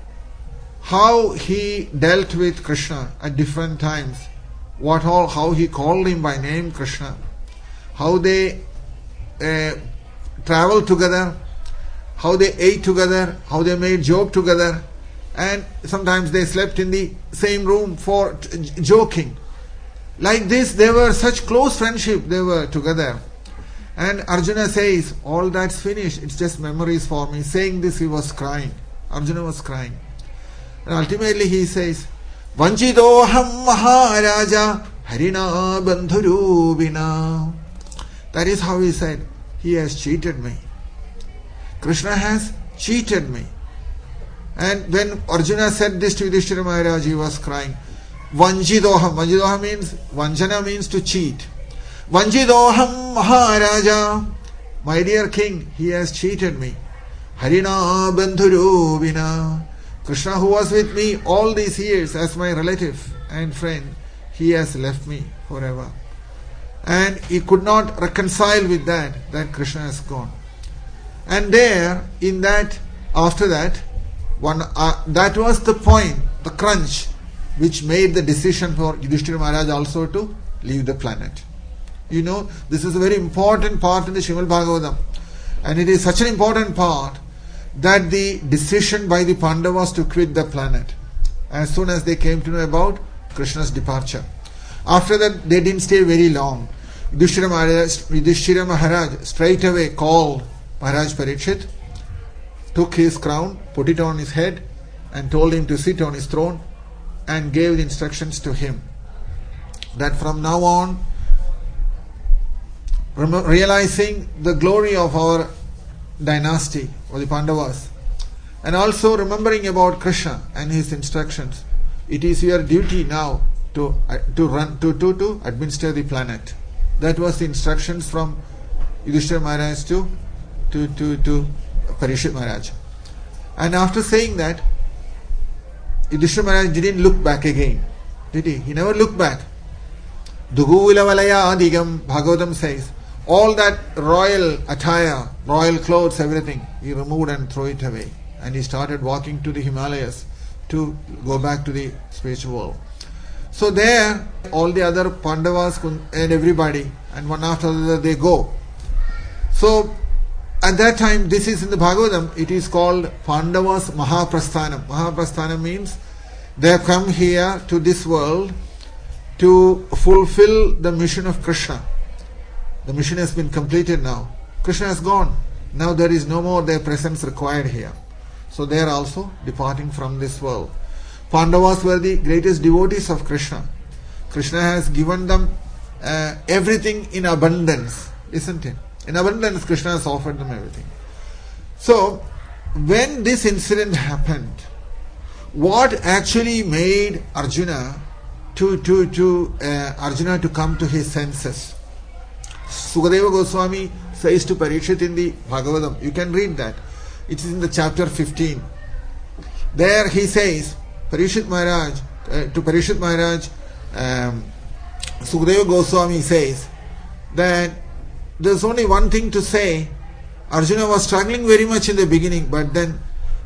how he dealt with Krishna at different times. What all, how he called him by name Krishna, how they uh, traveled together, how they ate together, how they made joke together, and sometimes they slept in the same room for t- joking. Like this, they were such close friendship, they were together. And Arjuna says, all that's finished, it's just memories for me. Saying this, he was crying. Arjuna was crying. And ultimately he says, Vanchidoham Maharaja Harina Bandhurubina. That is how he said, he has cheated me. Krishna has cheated me. And when Arjuna said this to Yudhishthira Maharaj, he was crying. Vanchidoham. Vanchidoham means, Vanchana means to cheat. Vanchidoham Maharaja. My dear king, he has cheated me. Harina Bandhurubina. Krishna, who was with me all these years as my relative and friend, he has left me forever. And he could not reconcile with that, that Krishna has gone. And there, in that, after that, one uh, that was the point, the crunch, which made the decision for Yudhishthira Maharaj also to leave the planet. You know, this is a very important part in the Srimad Bhagavatam. And it is such an important part that the decision by the Pandavas to quit the planet, as soon as they came to know about Krishna's departure. After that, they didn't stay very long. Yudhishthira Maharaj, Yudhishthira Maharaj straight away called Maharaj Parikshit, took his crown, put it on his head, and told him to sit on his throne, and gave the instructions to him that from now on, realizing the glory of our dynasty or the Pandavas, and also remembering about Krishna and his instructions, it is your duty now to uh, to run to, to to administer the planet. That was the instructions from Yudhishthira Maharaj to to to to Parikshit Maharaj. And after saying that, Yudhishthira Maharaj didn't look back again. Did he? He never looked back. Dugula Valaya Adigam, Bhagavatam says, all that royal attire, royal clothes, everything, he removed and threw it away. And he started walking to the Himalayas to go back to the spiritual world. So there, all the other Pandavas and everybody, and one after the other, they go. So, at that time, this is in the Bhagavatam, it is called Pandavas Mahaprasthanam. Mahaprasthanam means they have come here to this world to fulfill the mission of Krishna. The mission has been completed now. Krishna has gone. Now there is no more their presence required here. So they are also departing from this world. Pandavas were the greatest devotees of Krishna. Krishna has given them uh, everything in abundance, isn't it? In abundance, Krishna has offered them everything. So, when this incident happened, what actually made Arjuna to to to uh, Arjuna to come to his senses? Sukadeva Goswami says to Parikshit in the Bhagavatam, you can read that. It is in the chapter fifteen. There he says, Parikshit Maharaj, uh, to Parikshit Maharaj, um, Sukadeva Goswami says that there's only one thing to say. Arjuna was struggling very much in the beginning, but then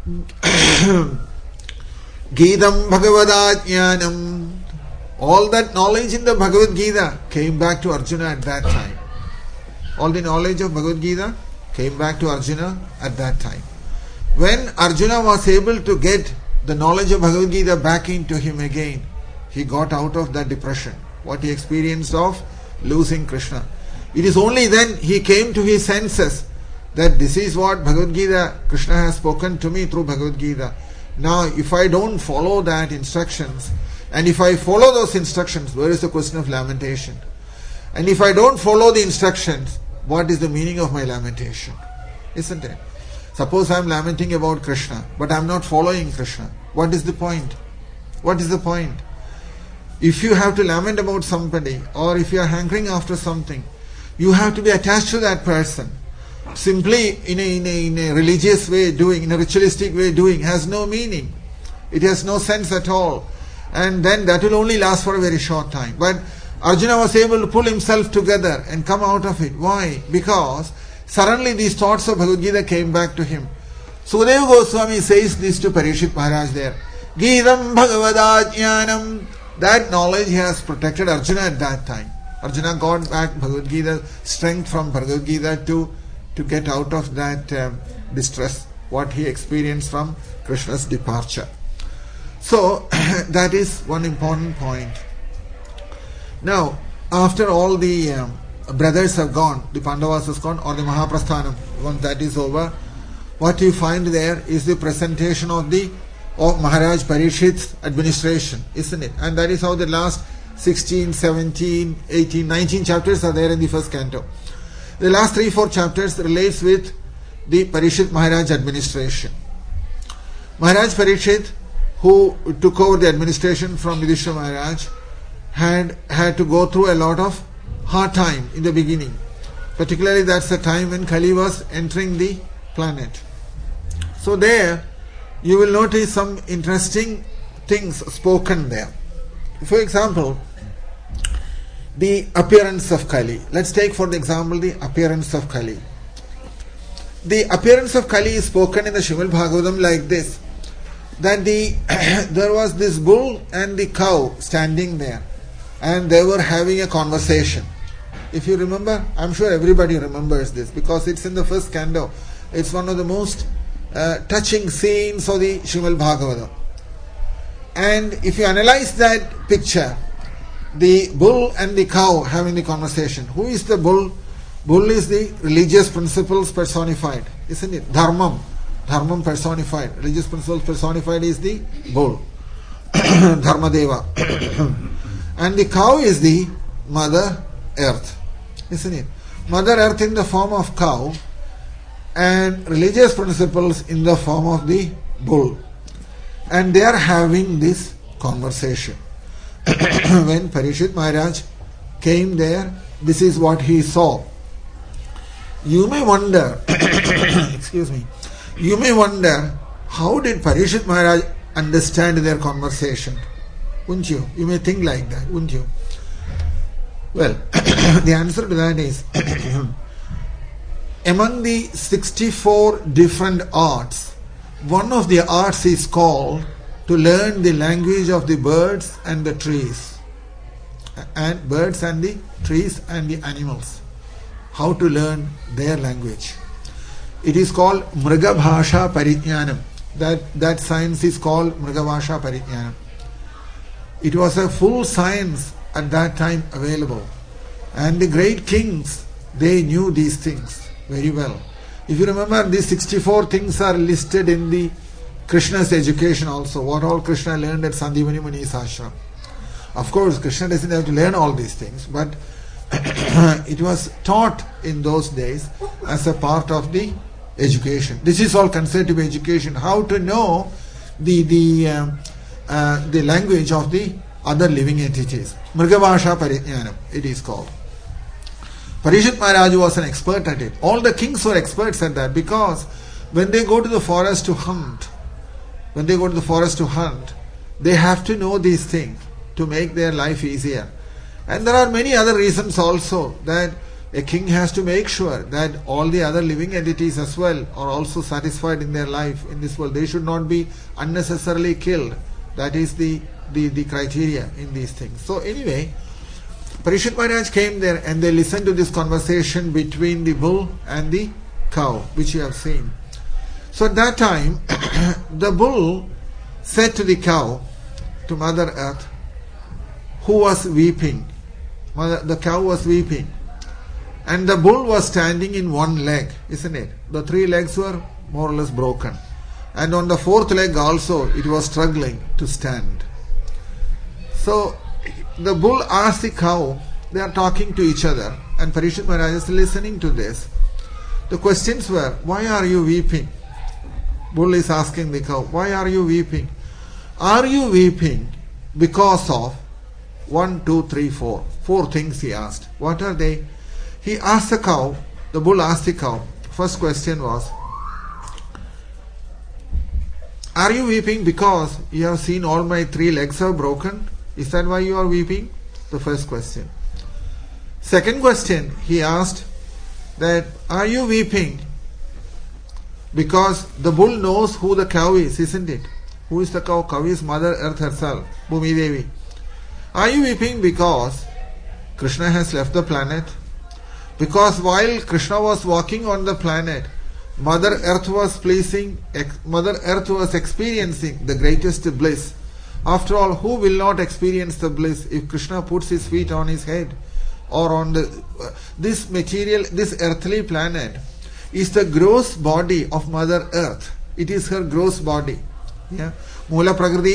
Gītam Bhagavadājñānam, all that knowledge in the Bhagavad Gita came back to Arjuna at that time. All the knowledge of Bhagavad Gita came back to Arjuna at that time. When Arjuna was able to get the knowledge of Bhagavad Gita back into him again, he got out of that depression, what he experienced of losing Krishna. It is only then he came to his senses that this is what Bhagavad Gita, Krishna has spoken to me through Bhagavad Gita. Now, if I don't follow that instructions, and if I follow those instructions, where is the question of lamentation? And if I don't follow the instructions, what is the meaning of my lamentation? Isn't it? Suppose I am lamenting about Krishna, but I am not following Krishna. What is the point? What is the point? If you have to lament about somebody, or if you are hankering after something, you have to be attached to that person. Simply in a, in a, in a religious way doing, in a ritualistic way doing, has no meaning. It has no sense at all. And then that will only last for a very short time. But Arjuna was able to pull himself together and come out of it. Why? Because suddenly these thoughts of Bhagavad Gita came back to him. Sukadeva Goswami says this to Parikshit Maharaj there. Gītam Bhagavadājñānam. That knowledge has protected Arjuna at that time. Arjuna got back Bhagavad Gita, strength from Bhagavad Gita to, to get out of that um, distress, what he experienced from Krishna's departure. So, that is one important point. Now, after all the um, brothers have gone, the Pandavas has gone, or the Mahaprasthanam, once that is over, what you find there is the presentation of the of Maharaj Parikshit's administration, isn't it? And that is how the last sixteen, seventeen, eighteen, nineteen chapters are there in the first canto. The last three, four chapters relates with the Parikshit Maharaj administration. Maharaj Parikshit, who took over the administration from Yudhishthira Maharaj, had had to go through a lot of hard time in the beginning. Particularly that's the time when Kali was entering the planet. So there, you will notice some interesting things spoken there. For example, the appearance of Kali. Let's take for the example the appearance of Kali. The appearance of Kali is spoken in the Srimad Bhagavatam like this, that the there was this bull and the cow standing there, and they were having a conversation. If you remember, I'm sure everybody remembers this because it's in the first canto. It's one of the most uh, touching scenes of the Srimad Bhagavatam. And if you analyze that picture, the bull and the cow having the conversation. Who is the bull? Bull is the religious principles personified, isn't it? Dharmam. Dharmam personified. Religious principles personified is the bull. Dharmadeva. And the cow is the Mother Earth, isn't it? Mother Earth in the form of cow and religious principles in the form of the bull. And they are having this conversation. When Parikshit Maharaj came there, this is what he saw. You may wonder, excuse me, you may wonder how did Parikshit Maharaj understand their conversation? Wouldn't you? You may think like that, wouldn't you? Well, the answer to that is, among the sixty-four different arts, one of the arts is called to learn the language of the birds and the trees. And birds and the trees and the animals. How to learn their language. It is called Mriga Bhasha Parijnanam. That, that science is called Mriga Bhasha Parijnanam. It was a full science at that time available. And the great kings, they knew these things very well. If you remember, these sixty-four things are listed in the Krishna's education also. What all Krishna learned at Sandipani Muni's ashram. Of course, Krishna doesn't have to learn all these things, but it was taught in those days as a part of the education. This is all considered to be education. How to know the the um, uh, the language of the other living entities. Mrigavasha Parijnanam, it is called. Parikshit Maharaj was an expert at it. All the kings were experts at that, because when they go to the forest to hunt, when they go to the forest to hunt, they have to know these things to make their life easier. And there are many other reasons also, that a king has to make sure that all the other living entities as well are also satisfied in their life in this world. They should not be unnecessarily killed. That is the, the, the criteria in these things. So anyway, Parikshit Maharaj came there and they listened to this conversation between the bull and the cow, which you have seen. So at that time, the bull said to the cow, to Mother Earth, who was weeping. Mother, the cow was weeping. And the bull was standing in one leg, isn't it? The three legs were more or less broken. And on the fourth leg also, it was struggling to stand. So, the bull asked the cow, they are talking to each other, and Parikshit Maharaj is listening to this. The questions were, why are you weeping? Bull is asking the cow, why are you weeping? Are you weeping because of one, two, three, four? Four things he asked. What are they? He asked the cow, the bull asked the cow, first question was, are you weeping because you have seen all my three legs are broken? Is that why you are weeping? The first question. Second question, he asked that, are you weeping because the bull knows who the cow is, isn't it? Who is the cow? Cow is Mother Earth herself, Bhumi Devi. Are you weeping because Krishna has left the planet? Because while Krishna was walking on the planet, Mother Earth was pleasing, Mother Earth was experiencing the greatest bliss. After all, who will not experience the bliss if Krishna puts his feet on his head or on the uh, this material, this earthly planet is the gross body of Mother Earth. It is her gross body. Yeah, Mula Prakriti,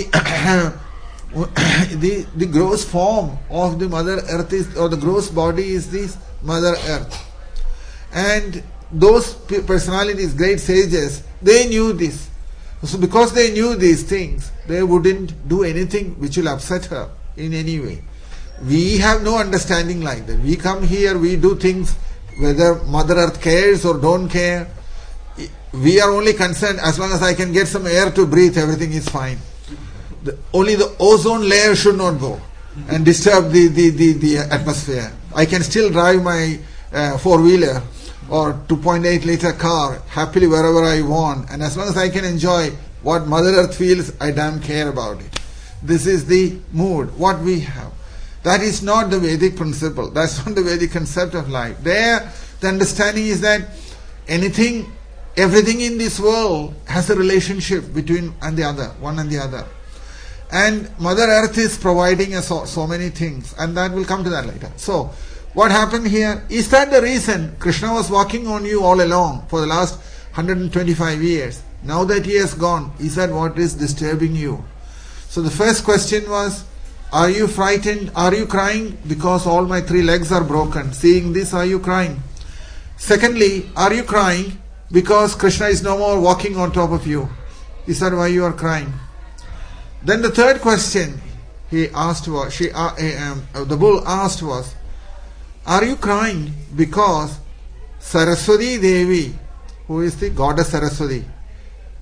the the gross form of the Mother Earth is, or the gross body is this Mother Earth. And those personalities, great sages, they knew this. So because they knew these things, they wouldn't do anything which will upset her in any way. We have no understanding like that. We come here, we do things whether Mother Earth cares or don't care. We are only concerned as long as I can get some air to breathe, everything is fine. The, only the ozone layer should not go and disturb the, the, the, the atmosphere. I can still drive my uh, four-wheeler or two point eight liter car happily wherever I want, and as long as I can enjoy what Mother Earth feels, I damn care about it. This is the mood, what we have. That is not the Vedic principle. That's not the Vedic concept of life. There, the understanding is that anything, everything in this world has a relationship between and the other, one and the other. And Mother Earth is providing us so, so many things, and that will come to that later. So, what happened here? Is that the reason Krishna was walking on you all along for the last one hundred twenty-five years? Now that he has gone, is that what is disturbing you? So the first question was, are you frightened? Are you crying because all my three legs are broken? Seeing this, are you crying? Secondly, are you crying because Krishna is no more walking on top of you? Is that why you are crying? Then the third question he asked was, she, uh, um, uh, the bull asked was, are you crying because Saraswati Devi, who is the goddess Saraswati,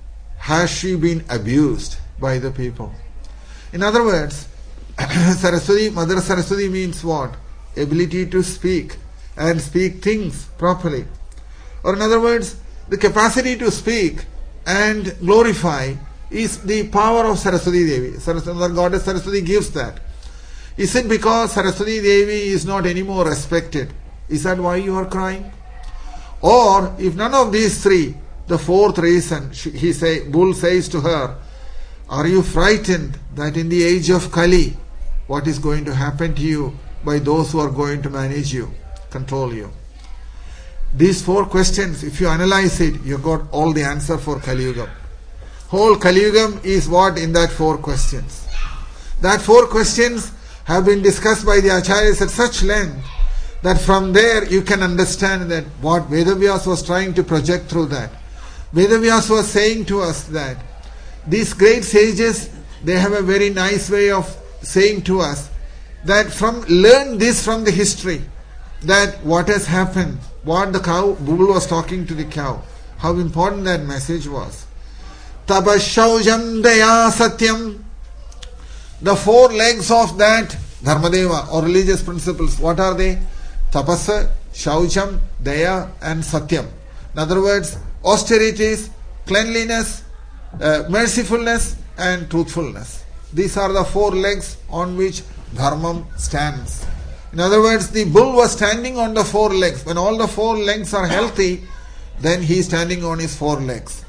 has she been abused by the people? In other words, Saraswati, Mother Saraswati means what? Ability to speak and speak things properly. Or in other words, the capacity to speak and glorify is the power of Saraswati Devi. Saraswati, the goddess Saraswati gives that. Is it because Saraswati Devi is not anymore respected? Is that why you are crying? Or if none of these three, the fourth reason, he say, Bull says to her, are you frightened that in the age of Kali, what is going to happen to you by those who are going to manage you, control you? These four questions, if you analyze it, you got all the answer for Kali Yuga. Whole Kali Yuga is what in that four questions. That four questions have been discussed by the Acharyas at such length that from there you can understand that what Vedavyas was trying to project through that. Vedavyas was saying to us that these great sages, they have a very nice way of saying to us that from learn this from the history, that what has happened, what the cow, bull was talking to the cow, how important that message was. Tabashaujam daya satyam. The four legs of that Dharmadeva or religious principles, what are they? Tapasa, Shaujam, Daya and Satyam. In other words, austerities, cleanliness, uh, mercifulness and truthfulness. These are the four legs on which Dharmam stands. In other words, the bull was standing on the four legs. When all the four legs are healthy, then he is standing on his four legs.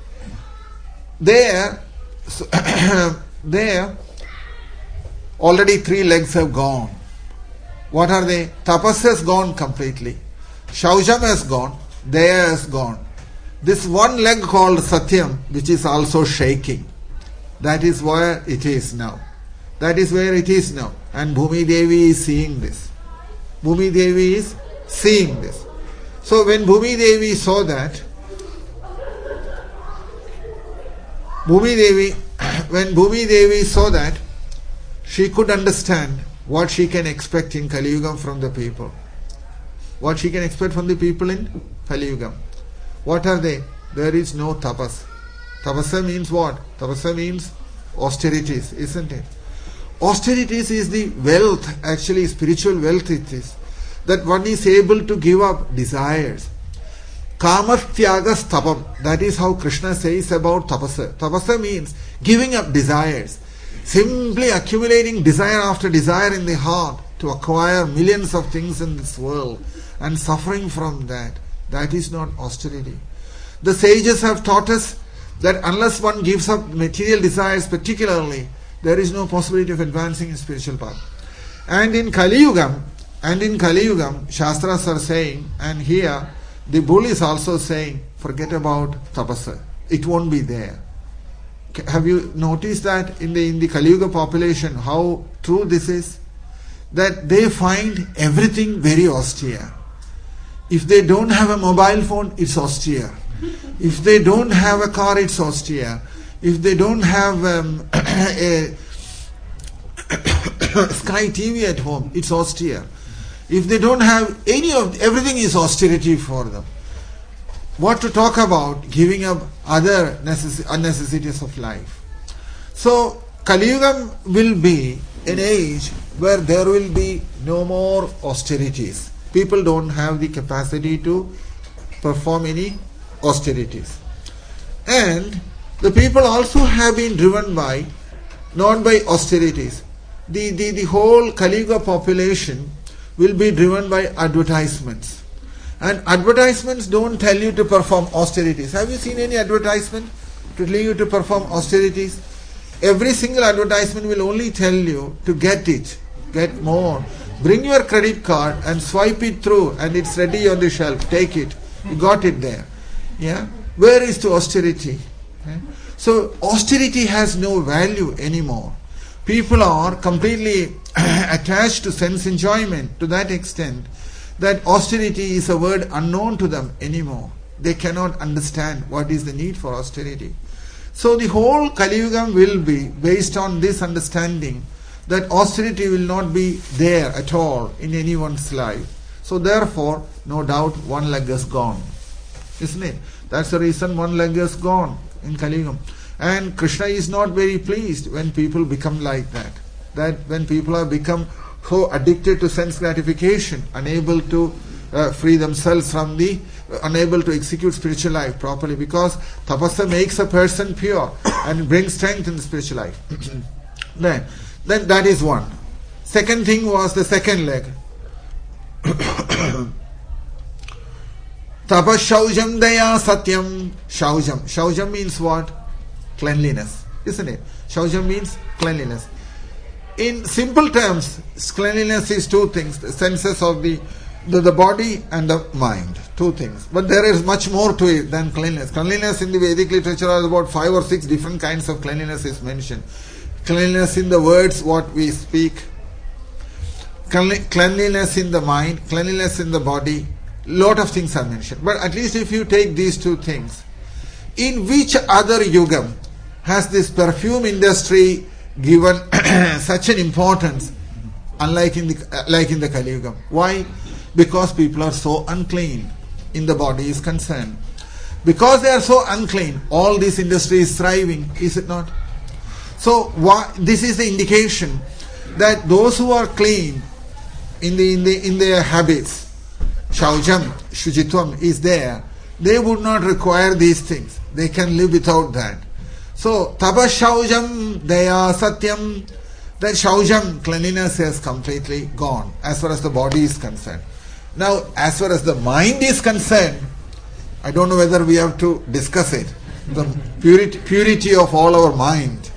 There, so there, already three legs have gone. What are they? Tapas has gone completely. Shaujam has gone. Daya has gone. This one leg called Satyam, which is also shaking. That is where it is now. That is where it is now. And Bhumi Devi is seeing this. Bhumi Devi is seeing this. So when Bhumi Devi saw that, Bhumi Devi, when Bhumi Devi saw that, she could understand what she can expect in Kali Yuga from the people. What she can expect from the people in Kali Yuga. What are they? There is no tapas. Tapasa means what? Tapasa means austerities, isn't it? Austerities is the wealth, actually spiritual wealth it is. That one is able to give up desires. Kamartyagas tapam. That is how Krishna says about tapasa. Tapasa means giving up desires. Simply accumulating desire after desire in the heart to acquire millions of things in this world and suffering from that. That is not austerity. The sages have taught us that unless one gives up material desires particularly, there is no possibility of advancing in spiritual path. And in Kali Yuga, and in Kali Yuga, Shastras are saying, and here the bull is also saying, forget about tapasa. It won't be there. Have you noticed that in the in the Kali Yuga population, how true this is? That they find everything very austere. If they don't have a mobile phone, it's austere. If they don't have a car, it's austere. If they don't have um, a Sky T V at home, it's austere. If they don't have any of, everything is austerity for them. What to talk about giving up other necess- unnecessities of life. So, Kali Yuga will be an age where there will be no more austerities. People don't have the capacity to perform any austerities. And the people also have been driven by, not by austerities. The, the, the whole Kali Yuga population will be driven by advertisements. And advertisements don't tell you to perform austerities. Have you seen any advertisement to tell you to perform austerities? Every single advertisement will only tell you to get it, get more. Bring your credit card and swipe it through and it's ready on the shelf. Take it. You got it there. Yeah? Where is the austerity? Okay? So austerity has no value anymore. People are completely attached to sense enjoyment to that extent that austerity is a word unknown to them anymore. They cannot understand what is the need for austerity. So the whole Kali Yuga will be based on this understanding that austerity will not be there at all in anyone's life. So therefore, no doubt one leg is gone. Isn't it? That's the reason one leg is gone in Kali Yuga. And Krishna is not very pleased when people become like that. That when people have become so addicted to sense gratification, unable to uh, free themselves from the, uh, unable to execute spiritual life properly, because tapasya makes a person pure and brings strength in the spiritual life. then, then that is one. Second thing was the second leg. Tapas shaujam daya satyam. Shaujam. Shaujam means what? Cleanliness. Isn't it? Shaujam means cleanliness. In simple terms, cleanliness is two things. The senses of the, the, the body and the mind. Two things. But there is much more to it than cleanliness. Cleanliness in the Vedic literature are about five or six different kinds of cleanliness is mentioned. Cleanliness in the words, what we speak. Cleanliness in the mind. Cleanliness in the body. Lot of things are mentioned. But at least if you take these two things, in which other yugam has this perfume industry given such an importance, unlike in the uh, like in the Kali Yuga? Why? Because people are so unclean in the body is concerned. Because they are so unclean, all this industry is thriving, is it not? So why, this is the indication that those who are clean in the in the in their habits, shaujam, shujitvam is there, they would not require these things. They can live without that. So, tapas shaujam daya satyam, that shaujam, cleanliness, has completely gone as far as the body is concerned. Now, as far as the mind is concerned, I don't know whether we have to discuss it. The purity, purity of all our mind.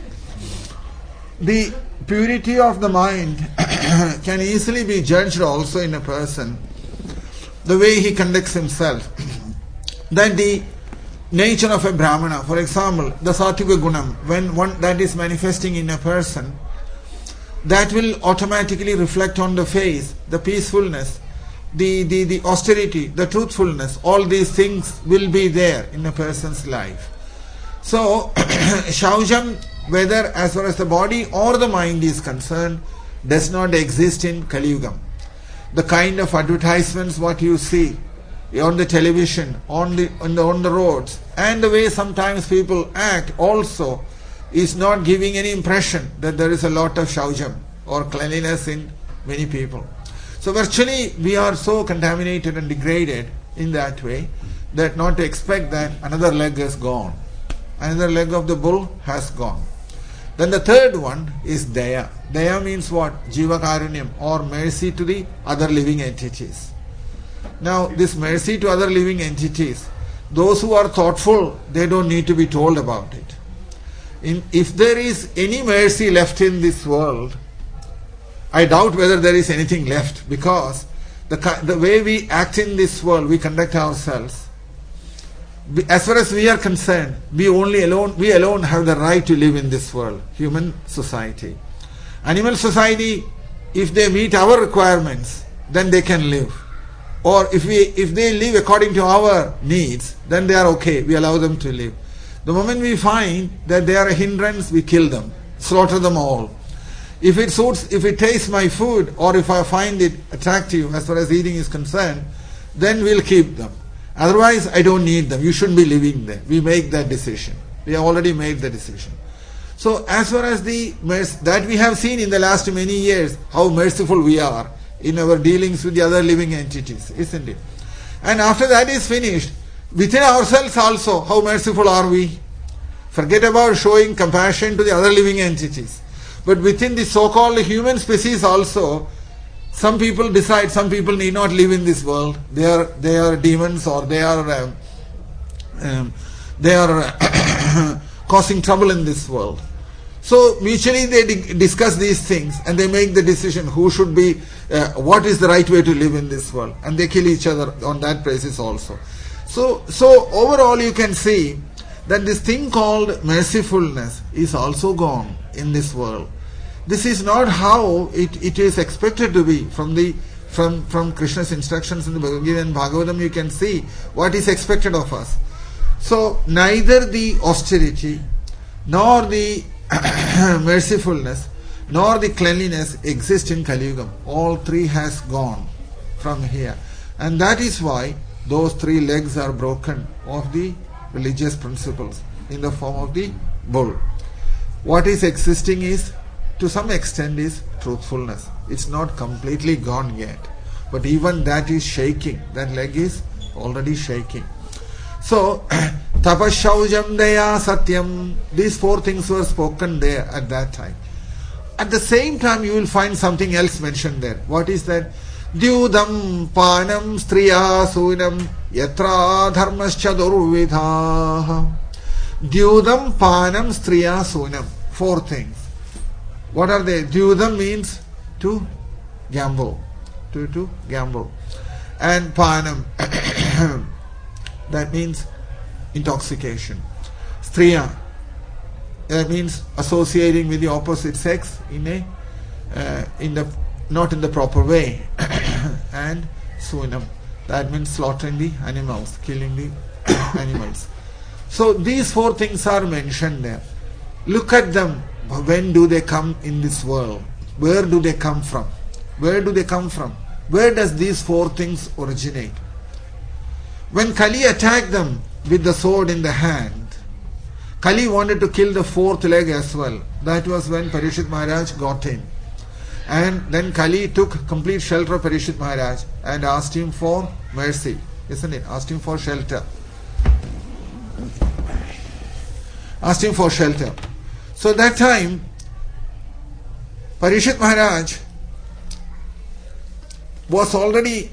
The purity of the mind can easily be judged also in a person, the way he conducts himself. That the nature of a Brahmana, for example, the Sattviga Gunam, when one that is manifesting in a person, that will automatically reflect on the face, the peacefulness, the, the, the austerity, the truthfulness, all these things will be there in a person's life. So, shaujam, whether as far as the body or the mind is concerned, does not exist in Kali Yuga. The kind of advertisements what you see on the television, on the, on the on the roads, and the way sometimes people act also is not giving any impression that there is a lot of shaujam or cleanliness in many people. So virtually we are so contaminated and degraded in that way that not to expect that another leg is gone. Another leg of the bull has gone. Then the third one is daya. Daya means what? Jiva karunyam, or mercy to the other living entities. Now, this mercy to other living entities, those who are thoughtful, they don't need to be told about it. In, if there is any mercy left in this world, I doubt whether there is anything left, because the, the way we act in this world, we conduct ourselves, as far as we are concerned, we only alone, we alone have the right to live in this world, human society. Animal society, if they meet our requirements, then they can live. Or if we if they live according to our needs, then they are okay. We allow them to live. The moment we find that they are a hindrance, we kill them, slaughter them all. If it suits, if it tastes my food, or if I find it attractive as far as eating is concerned, then we'll keep them. Otherwise, I don't need them. You shouldn't be living there. We make that decision. We have already made the decision. So as far as the that we have seen in the last many years, how merciful we are in our dealings with the other living entities, isn't it? And after that is finished, within ourselves also, how merciful are we? Forget about showing compassion to the other living entities. But within the so-called human species also, some people decide some people need not live in this world. They are they are demons, or they are um, um, they are uh, causing trouble in this world. So mutually they di- discuss these things and they make the decision who should be, uh, what is the right way to live in this world, and they kill each other on that basis also. So, so overall you can see that this thing called mercifulness is also gone in this world. This is not how it, it is expected to be. From the from from Krishna's instructions in the Bhagavad Gita and Bhagavatam, you can see what is expected of us. So neither the austerity nor the mercifulness nor the cleanliness exist in Kali Yuga. All three has gone from here, and that is why those three legs are broken of the religious principles in the form of the bull. What is existing is, to some extent, is truthfulness. It's not completely gone yet. But even that is shaking. That leg is already shaking. So, tapashaujam daya satyam, these four things were spoken there at that time. At the same time, you will find something else mentioned there. What is that? Dyudam panam striya sunam yatra dharmascha durvidha. Dyudam panam striya sunam. Four things. What are they? Dyudam means to gamble. To, to gamble. And panam, that means intoxication. Striya, that means associating with the opposite sex in a uh, in the not in the proper way. And sunam, that means slaughtering the animals, killing the animals. So these four things are mentioned there. Look at them. When do they come in this world? Where do they come from? Where do they come from? Where does these four things originate? When Kali attacked them with the sword in the hand, Kali wanted to kill the fourth leg as well. That was when Parikshit Maharaj got in. And then Kali took complete shelter of Parikshit Maharaj and asked him for mercy. Isn't it? Asked him for shelter. Asked him for shelter. So that time, Parikshit Maharaj was already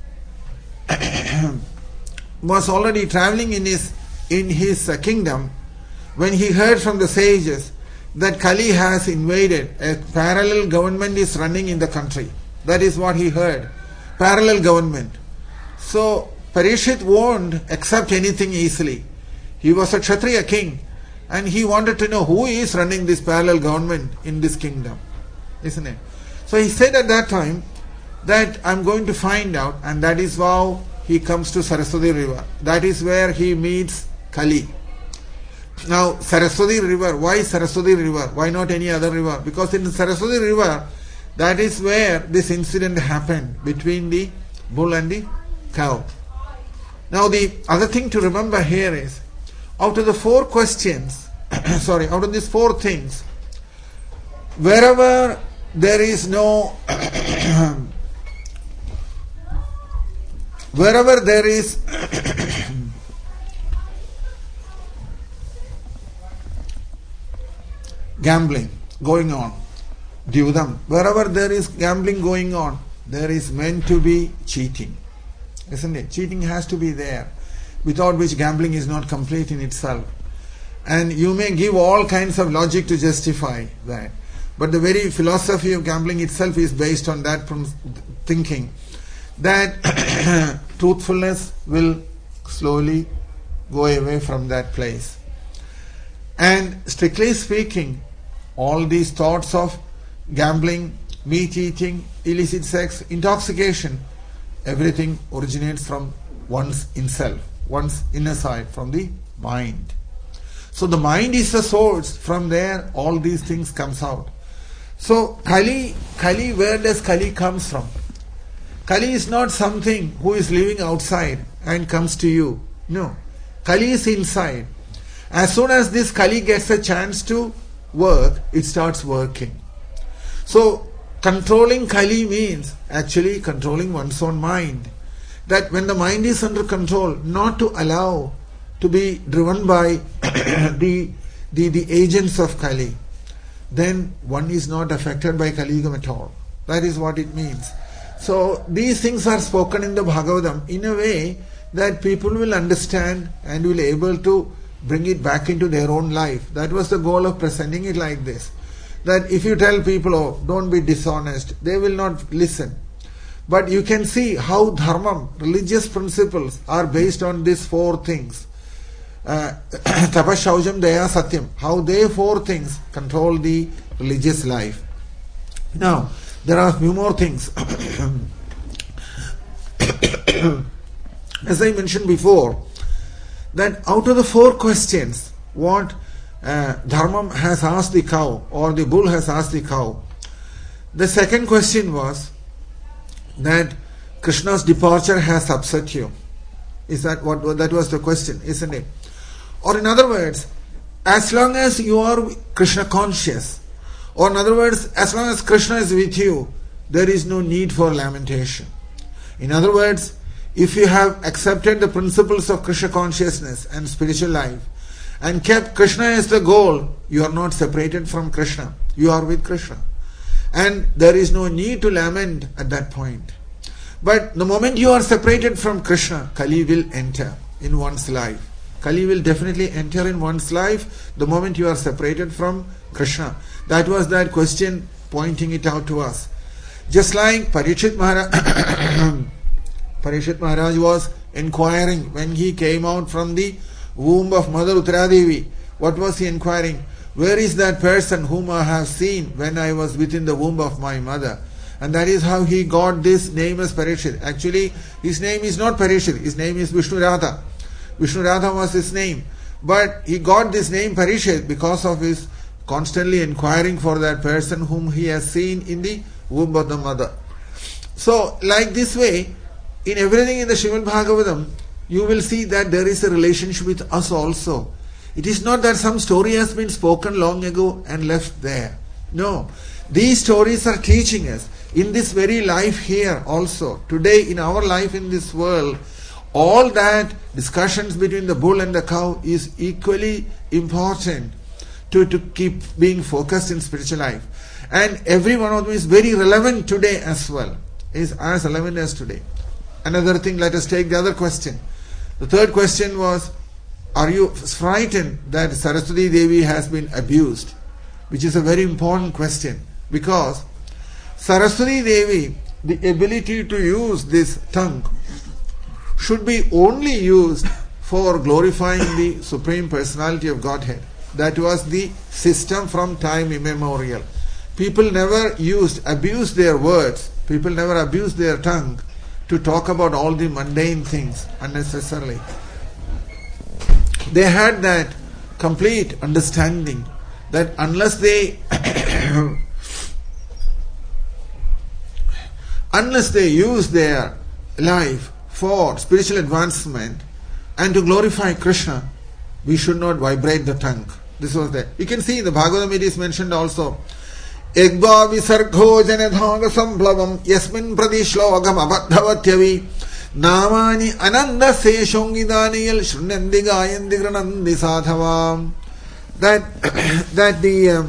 was already traveling in his in his uh, kingdom when he heard from the sages that Kali has invaded. A parallel government is running in the country. That is what he heard. Parallel government. So Parikshit won't accept anything easily. He was a Kshatriya king and he wanted to know who is running this parallel government in this kingdom. Isn't it? So he said at that time that I'm going to find out, and that is how he comes to Saraswati river. That is where he meets Kali. Now Saraswati river, why Saraswati river? Why not any other river? Because in Saraswati river, that is where this incident happened between the bull and the cow. Now the other thing to remember here is, out of the four questions, sorry, out of these four things, wherever there is no wherever there is gambling going on, Dyudam, wherever there is gambling going on, there is meant to be cheating. Isn't it? Cheating has to be there, without which gambling is not complete in itself. And you may give all kinds of logic to justify that. But the very philosophy of gambling itself is based on that thinking that truthfulness will slowly go away from that place. And strictly speaking, all these thoughts of gambling, meat eating, illicit sex, intoxication, everything originates from one's inself, one's inner side, from the mind. So the mind is the source. From there all these things comes out. So Kali, Kali, where does Kali comes from? Kali is not something who is living outside and comes to you. No. Kali is inside. As soon as this Kali gets a chance to work, it starts working. So controlling Kali means actually controlling one's own mind. That when the mind is under control, not to allow to be driven by the, the, the agents of Kali, then one is not affected by Kali Yugam at all. That is what it means. So these things are spoken in the Bhagavatam in a way that people will understand and will be able to bring it back into their own life. That was the goal of presenting it like this. That if you tell people, oh, don't be dishonest, they will not listen. But you can see how dharma, religious principles, are based on these four things. Tapas, Shaujam, Daya, Satyam. How they four things control the religious life. Now, there are a few more things. As I mentioned before, that out of the four questions, what uh, Dharma has asked the cow, or the bull has asked the cow, the second question was that Krishna's departure has upset you. Is that what that was the question, isn't it? Or in other words, as long as you are Krishna conscious, or in other words, as long as Krishna is with you, there is no need for lamentation. In other words, if you have accepted the principles of Krishna consciousness and spiritual life and kept Krishna as the goal, you are not separated from Krishna. You are with Krishna. And there is no need to lament at that point. But the moment you are separated from Krishna, Kali will enter in one's life. Kali will definitely enter in one's life the moment you are separated from Krishna. That was that question pointing it out to us. Just like Parikshit Maharaj, Parikshit Maharaj was inquiring when he came out from the womb of Mother Uttaradevi. What was he inquiring? Where is that person whom I have seen when I was within the womb of my mother? And that is how he got this name as Parikshit. Actually, his name is not Parikshit. His name is Vishnu Radha. Vishnu Radha was his name. But he got this name Parikshit because of his constantly inquiring for that person whom he has seen in the womb of the mother. So, like this way, in everything in the Srimad Bhagavatam, you will see that there is a relationship with us also. It is not that some story has been spoken long ago and left there. No. These stories are teaching us in this very life here also. Today in our life in this world, all that discussions between the bull and the cow is equally important to, to keep being focused in spiritual life. And every one of them is very relevant today as well. Is as relevant as today. Another thing, let us take the other question. The third question was, are you frightened that Saraswati Devi has been abused? Which is a very important question. Because Saraswati Devi, the ability to use this tongue should be only used for glorifying the Supreme Personality of Godhead. That was the system from time immemorial. People never used, abused their words. People never abused their tongue to talk about all the mundane things unnecessarily. They had that complete understanding that unless they unless they use their life for spiritual advancement and to glorify Krishna, we should not vibrate the tongue. This was there. You can see in the Bhagavatam it is mentioned also. Egva visargho janadhanga sambhlavam yasmin pradishlogam abadhavatyavi namani ananda seshongidaniyal shrunandi gayandi granandi sadhavam. That that the uh,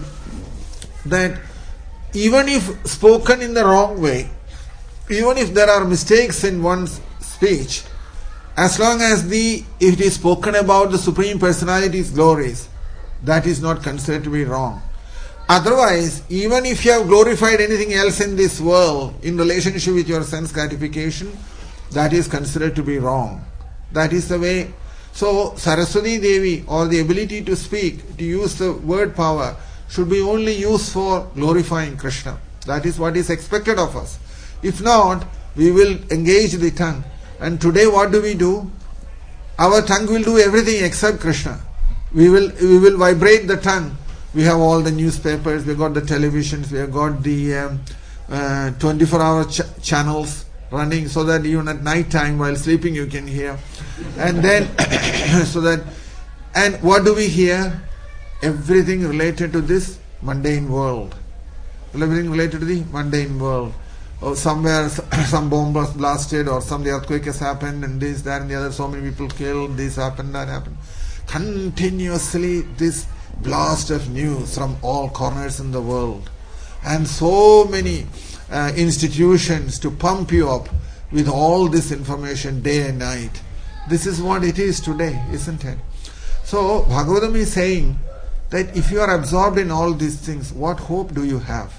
that even if spoken in the wrong way, even if there are mistakes in one's speech, as long as the if it is spoken about the Supreme Personality's glories, that is not considered to be wrong. Otherwise, even if you have glorified anything else in this world in relationship with your sense gratification, that is considered to be wrong. That is the way. So, Saraswati Devi, or the ability to speak, to use the word power, should be only used for glorifying Krishna. That is what is expected of us. If not, we will engage the tongue. And today what do we do? Our tongue will do everything except Krishna. We will we will vibrate the tongue. We have all the newspapers, we have got the televisions, we have got the um, uh, twenty-four hour ch- channels running so that even at night time while sleeping you can hear. And then, so that, and what do we hear? Everything related to this mundane world. Everything related to the mundane world. Or somewhere some bomb was blasted, or some earthquake has happened, and this, that, and the other, so many people killed, this happened, that happened. Continuously this blast of news from all corners in the world, and so many uh, institutions to pump you up with all this information day and night. This is what it is today, isn't it? So Bhagavatam is saying that if you are absorbed in all these things, what hope do you have?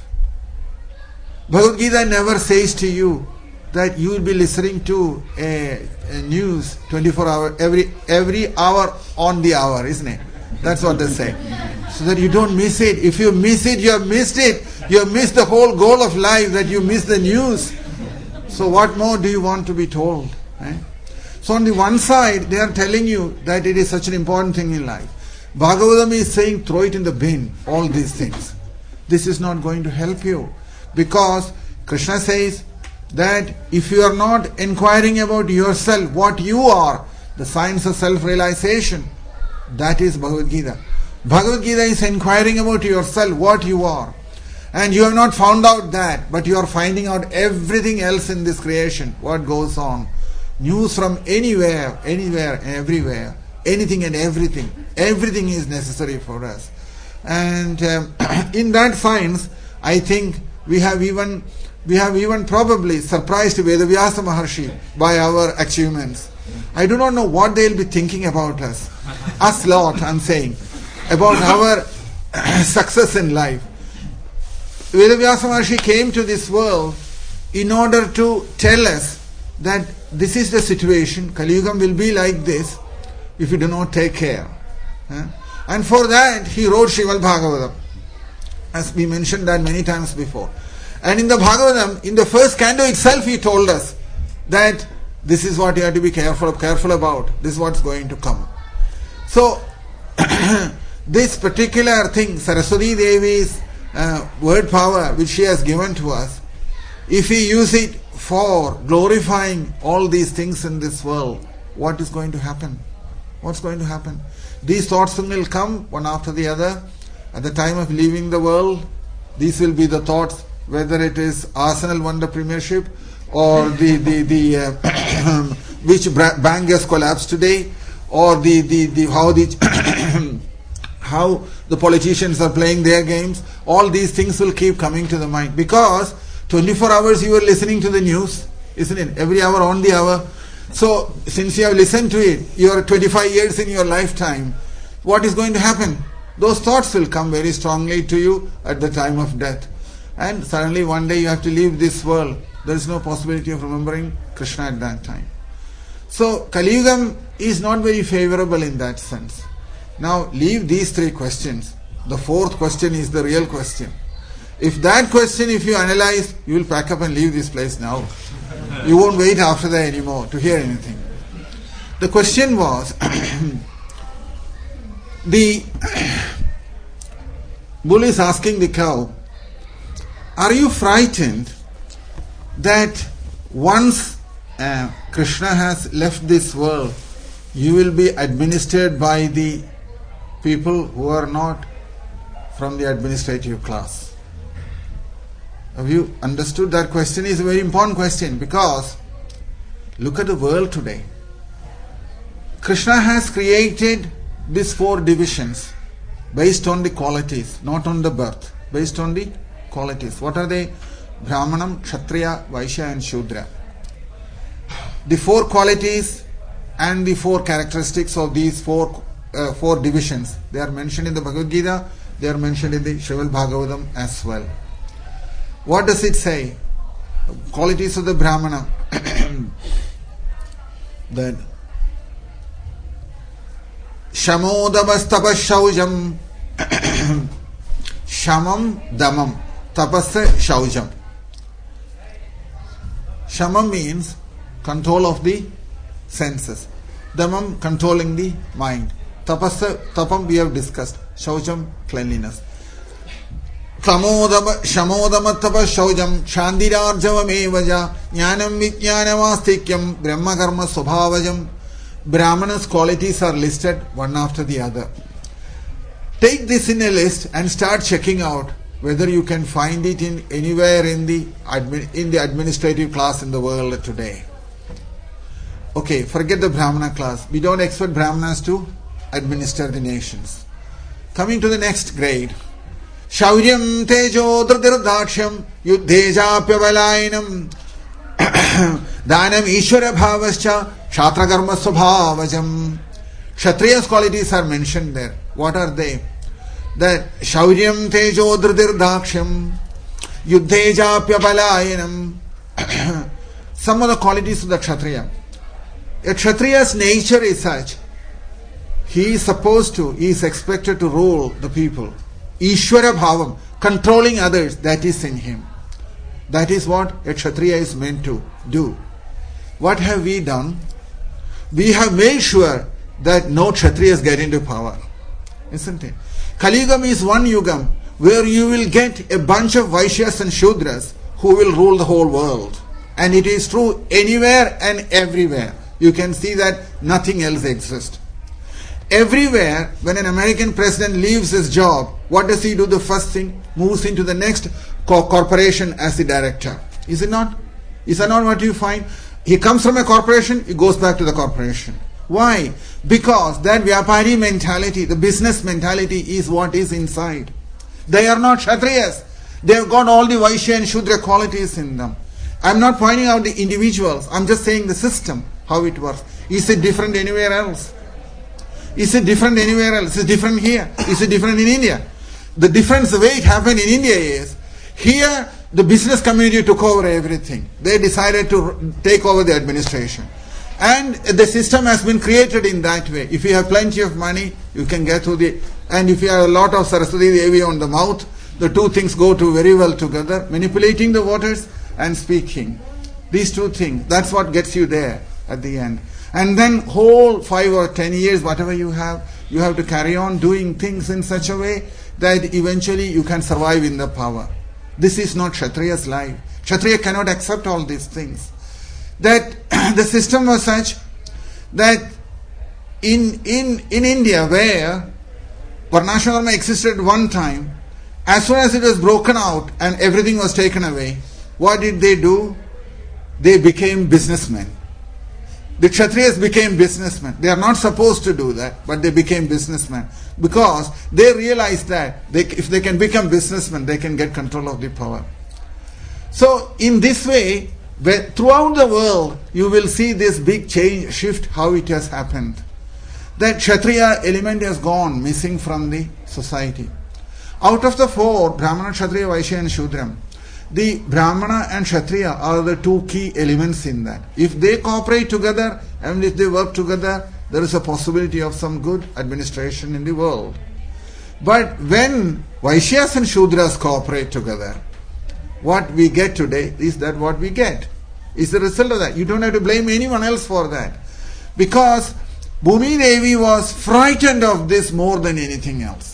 Bhagavad Gita never says to you that you will be listening to a, a news twenty-four hour every every hour on the hour, isn't it? That's what they say. So that you don't miss it. If you miss it, you have missed it. You have missed the whole goal of life, that you miss the news. So what more do you want to be told? Eh? So on the one side, they are telling you that it is such an important thing in life. Bhagavatam is saying, throw it in the bin, all these things. This is not going to help you. Because Krishna says that if you are not inquiring about yourself, what you are, the science of self-realization, that is Bhagavad Gita. Bhagavad Gita is inquiring about yourself, what you are. And you have not found out that, but you are finding out everything else in this creation, what goes on. News from anywhere, anywhere, everywhere, anything and everything. Everything is necessary for us. And um, in that science, I think we have even we have even probably surprised Vedavyasa Maharshi by our achievements. I do not know what they will be thinking about us. Us lot, I'm saying, about our success in life. Vedavyasa Maharshi came to this world in order to tell us that this is the situation, Kali Yuga will be like this if you do not take care. And for that he wrote Srimad Bhagavatam, as we mentioned that many times before. And in the Bhagavatam, in the first canto itself, he told us that this is what you have to be careful careful about. This is what's going to come. So, this particular thing, Saraswati Devi's uh, word power, which she has given to us, if we use it for glorifying all these things in this world, what is going to happen? What's going to happen? These thoughts will come one after the other. At the time of leaving the world, these will be the thoughts, whether it is Arsenal won the premiership or the the the uh, which bank has collapsed today, or the the, the how the how the politicians are playing their games. All these things will keep coming to the mind, because twenty-four hours you are listening to the news, isn't it? Every hour on the hour. So since you have listened to it, you are twenty-five years in your lifetime. What is going to happen? Those thoughts will come very strongly to you at the time of death. And suddenly one day you have to leave this world. There is no possibility of remembering Krishna at that time. So Kali Yuga is not very favorable in that sense. Now leave these three questions. The fourth question is the real question. If that question, if you analyze, you will pack up and leave this place now. You won't wait after that anymore to hear anything. The question was, the bull is asking the cow, are you frightened that once uh, Krishna has left this world, you will be administered by the people who are not from the administrative class? Have you understood? That question is a very important question, because look at the world today. Krishna has created these four divisions based on the qualities, not on the birth, based on the qualities. What are they? Brahmanam, Kshatriya, Vaishya and Shudra. The four qualities and the four characteristics of these four uh, four divisions, they are mentioned in the Bhagavad Gita, they are mentioned in the Srimad Bhagavatam as well. What does it say? Qualities of the Brahmana. That Shamodabas tapashaujam, Shamam damam, tapasa shaujam. Shamam means control of the senses. Damam, controlling the mind. Tapasa, tapam we have discussed. Shaujam, cleanliness. Tamodama, Shamodamattapa Shaujam, Shandirarjavam Evaja, Jnanam Vijnanavastikyam, Brahma Karma Swabhavajam. Brahmana's qualities are listed one after the other. Take this in a list and start checking out whether you can find it in anywhere in the admi- in the administrative class in the world today. Okay, forget the Brahmana class. We don't expect Brahmanas to administer the nations. Coming to the next grade. Shauryam tejo dhrirdaksham yuddhejapyavalainam dhanam ishvara bhavascha kshatra karma swabhavajam. Kshatriya's qualities are mentioned there. What are they? That shauryam tejo dhrirdaksham yuddhejapyavalainam. Some of the qualities of the Kshatriya. A Kshatriya's nature is such, he is supposed to, he is expected to rule the people. Ishvara bhavam, controlling others, that is in him. That is what a Kshatriya is meant to do. What have we done? We have made sure that no Kshatriyas get into power. Isn't it? Kali Yuga is one yugam where you will get a bunch of Vaishyas and Shudras who will rule the whole world. And it is true anywhere and everywhere. You can see that nothing else exists. Everywhere, when an American president leaves his job, what does he do? The first thing, moves into the next co- corporation as the director. Is it not? Is that not what you find? He comes from a corporation, he goes back to the corporation. Why? Because that Vyapari mentality, the business mentality is what is inside. They are not Kshatriyas. They have got all the Vaishya and Shudra qualities in them. I'm not pointing out the individuals. I'm just saying the system, how it works. Is it different anywhere else? Is it different anywhere else? Is it different here? Is it different in India? The difference, the way it happened in India is, here the business community took over everything. They decided to take over the administration. And the system has been created in that way. If you have plenty of money, you can get through the... And if you have a lot of Saraswati Devi on the mouth, the two things go to very well together. Manipulating the voters and speaking. These two things, that's what gets you there at the end. And then whole five or ten years, whatever you have, you have to carry on doing things in such a way that eventually you can survive in the power. This is not Kshatriya's life. Kshatriya cannot accept all these things. That the system was such that in, in, in India, where Varnashram Dharma existed one time, as soon as it was broken out and everything was taken away, what did they do? They became businessmen. The Kshatriyas became businessmen. They are not supposed to do that, but they became businessmen because they realized that they, if they can become businessmen, they can get control of the power. So in this way, throughout the world, you will see this big change, shift, how it has happened. That Kshatriya element has gone missing from the society. Out of the four, Brahmana, Kshatriya, Vaishya and Shudram, the Brahmana and Kshatriya are the two key elements in that. If they cooperate together and if they work together, there is a possibility of some good administration in the world. But when Vaishyas and Shudras cooperate together, what we get today is that what we get is the result of that. You don't have to blame anyone else for that. Because Bhumi Devi was frightened of this more than anything else.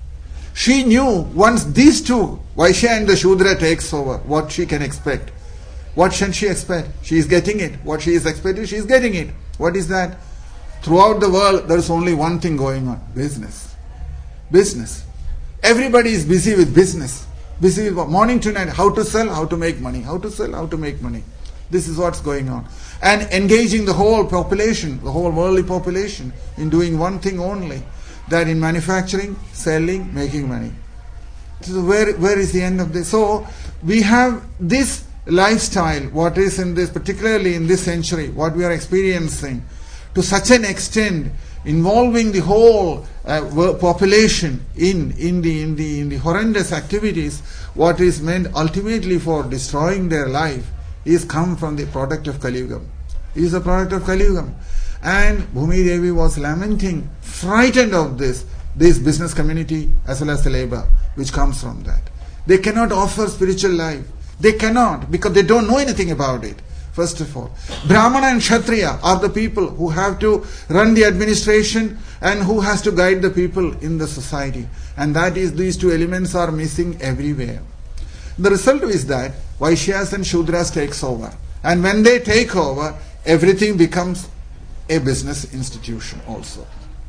She knew once these two, Vaishya and the Shudra, takes over, what she can expect. What can she expect? She is getting it. What she is expecting, she is getting it. What is that? Throughout the world, there is only one thing going on. Business. Business. Everybody is busy with business. Busy with what? Morning to night. How to sell, how to make money. How to sell, how to make money. This is what's going on. And engaging the whole population, the whole worldly population, in doing one thing only. That in manufacturing, selling, making money. So where, where is the end of this? So we have this lifestyle, what is in this, particularly in this century, what we are experiencing, to such an extent, involving the whole uh, population in, in, the, in, the, in the horrendous activities, what is meant ultimately for destroying their life, is come from the product of Kali Yuga. It is a product of Kali Yuga. And Bhumi Devi was lamenting, frightened of this, this business community as well as the labor which comes from that. They cannot offer spiritual life. They cannot, because they don't know anything about it. First of all, Brahmana and Kshatriya are the people who have to run the administration and who has to guide the people in the society. And that is, these two elements are missing everywhere. The result is that Vaishyas and Shudras takes over. And when they take over, everything becomes a business institution also.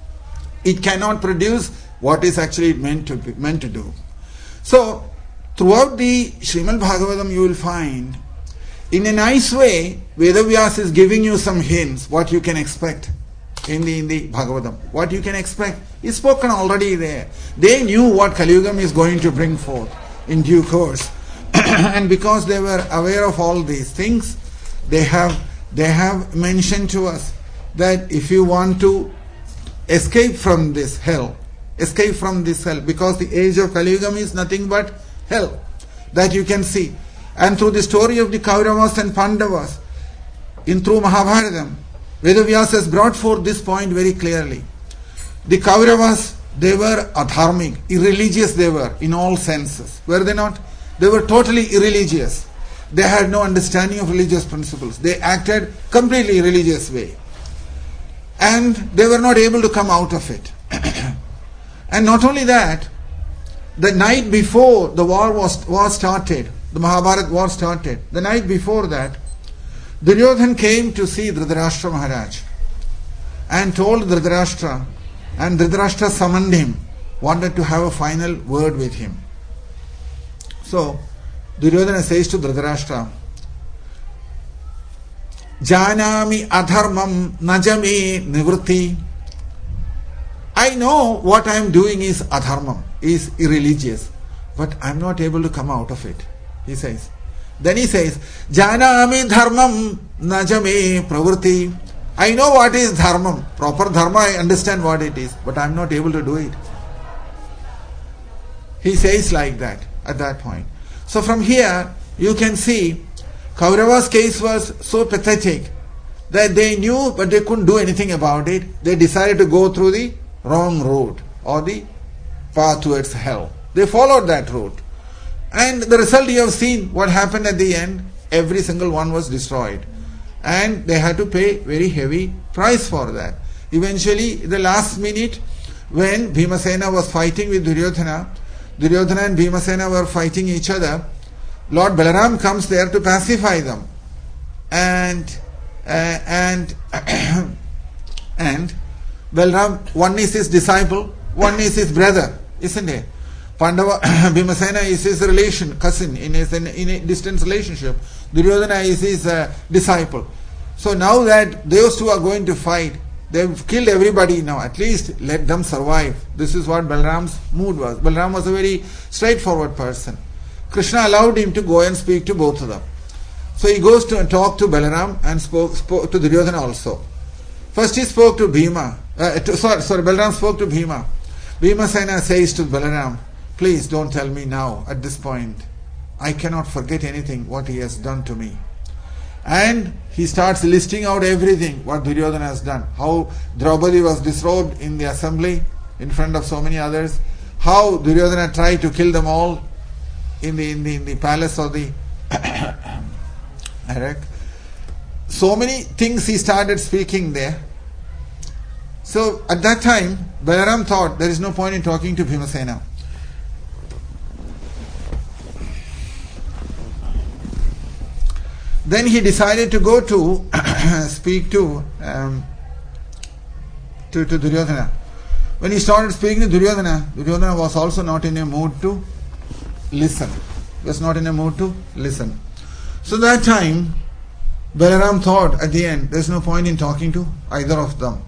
It cannot produce what is actually meant to be, meant to do. So, throughout the Srimad Bhagavatam you will find, in a nice way, Vedavyas is giving you some hints what you can expect in the, in the Bhagavatam. What you can expect is spoken already there. They knew what Kali Yuga is going to bring forth in due course. And because they were aware of all these things, they have, they have mentioned to us that if you want to escape from this hell, escape from this hell, because the age of Kali Yuga is nothing but hell, that you can see. And through the story of the Kauravas and Pandavas, in through Mahabharatam, Vedavyas has brought forth this point very clearly. The Kauravas, they were adharmic, irreligious they were in all senses. Were they not? They were totally irreligious. They had no understanding of religious principles. They acted completely irreligious way. And they were not able to come out of it. And not only that, the night before the war was, was started, the Mahabharata war started, the night before that, Duryodhan came to see Dhritarashtra Maharaj and told Dhritarashtra And Dhritarashtra summoned him, wanted to have a final word with him. So, Duryodhana says to Dhritarashtra, Janami adharmam najame nivritti. I know what I am doing is adharmam, is irreligious, but I am not able to come out of it, he says. Then he says, Janami dharmam najame pravritti. I know what is dharmam, proper dharma, I understand what it is, but I am not able to do it. He says like that at that point. So from here, you can see Kaurava's case was so pathetic that they knew but they couldn't do anything about it. They decided to go through the wrong road or the path towards hell. They followed that route. And the result you have seen, what happened at the end, every single one was destroyed. And they had to pay very heavy price for that. Eventually, the last minute, when Bhimasena was fighting with Duryodhana, Duryodhana and Bhimasena were fighting each other, Lord Balaram comes there to pacify them. And uh, and and Balaram, one is his disciple, one is his brother, isn't it? Pandava, Bhimasena is his relation, cousin, in, his, in, in a distant relationship. Duryodhana is his uh, disciple. So now that those two are going to fight, they've killed everybody now. At least let them survive. This is what Balaram's mood was. Balaram was a very straightforward person. Krishna allowed him to go and speak to both of them. So he goes to talk to Balaram and spoke, spoke to Duryodhana also. First he spoke to Bhima. Uh, to, sorry, sorry, Balaram spoke to Bhima. Bhimasena says to Balaram, please don't tell me now at this point. I cannot forget anything what he has done to me. And he starts listing out everything what Duryodhana has done. How Draupadi was disrobed in the assembly in front of so many others. How Duryodhana tried to kill them all in the in the, in the palace of the Arak. So many things he started speaking there. So at that time, Balaram thought there is no point in talking to Bhimasena. Then he decided to go to speak to, um, to to Duryodhana. When he started speaking to Duryodhana, Duryodhana was also not in a mood to listen. He was not in a mood to listen. So that time, Balaram thought at the end, there is no point in talking to either of them.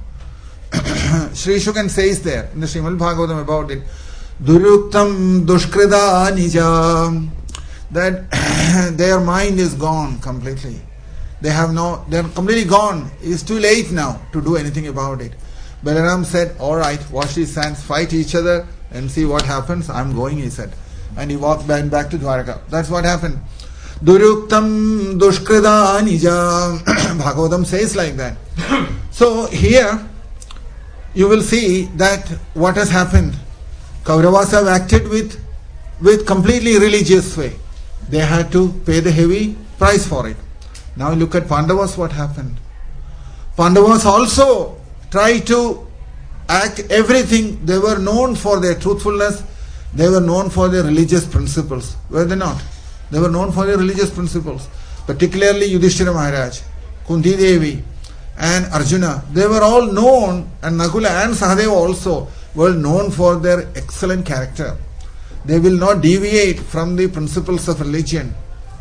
Sri Shukan says there in the Srimad Bhagavatam about it, Duryuktam dushkrida nija, that their mind is gone completely. They have no, they are completely gone. It's too late now to do anything about it. Balaram said, all right, wash his hands, fight each other and see what happens. I'm going, he said. And he walked back, back to Dwaraka. That's what happened. Duryuktam dushkrida nija. Bhagavatam says like that. So here you will see that what has happened. Kauravas have acted with, with completely religious way. They had to pay the heavy price for it. Now look at Pandavas, what happened. Pandavas also tried to act everything. They were known for their truthfulness. They were known for their religious principles. Were they not? They were known for their religious principles. Particularly Yudhishthira Maharaj, Kunti Devi and Arjuna. They were all known, and Nakula and Sahadeva also were known for their excellent character. They will not deviate from the principles of religion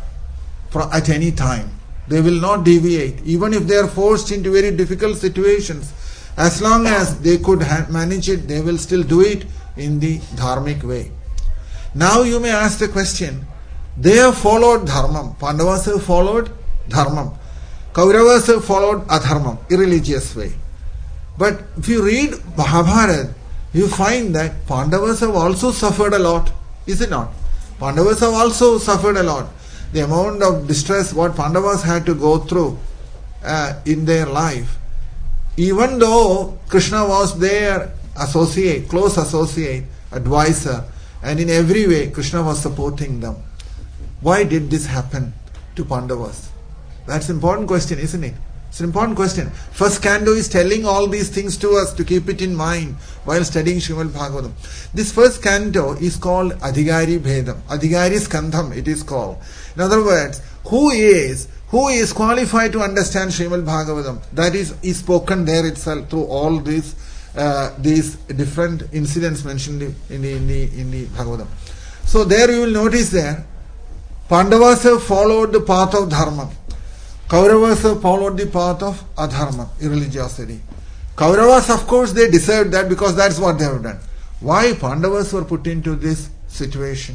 at any time. They will not deviate. Even if they are forced into very difficult situations, as long as they could ha- manage it, they will still do it in the dharmic way. Now you may ask the question, they have followed dharmam. Pandavas have followed dharmam. Kauravas have followed adharmam, irreligious way. But if you read Mahabharata, you find that Pandavas have also suffered a lot. Is it not? Pandavas have also suffered a lot. The amount of distress what Pandavas had to go through uh, in their life. Even though Krishna was their associate, close associate, advisor, and in every way Krishna was supporting them. Why did this happen to Pandavas? That's an important question, isn't it? It's an important question. First canto is telling all these things to us to keep it in mind while studying Srimad Bhagavatam. This first canto is called Adhikari Bhedam. Adhikari Skandham it is called. In other words, who is who is qualified to understand Srimad Bhagavatam? That is, is spoken there itself through all these uh, these different incidents mentioned in the, in the in the Bhagavatam. So there you will notice there, Pandavas have followed the path of dharma. Kauravas have followed the path of adharma, irreligiosity. Kauravas, of course, they deserved that because that's what they have done. Why Pandavas were put into this situation?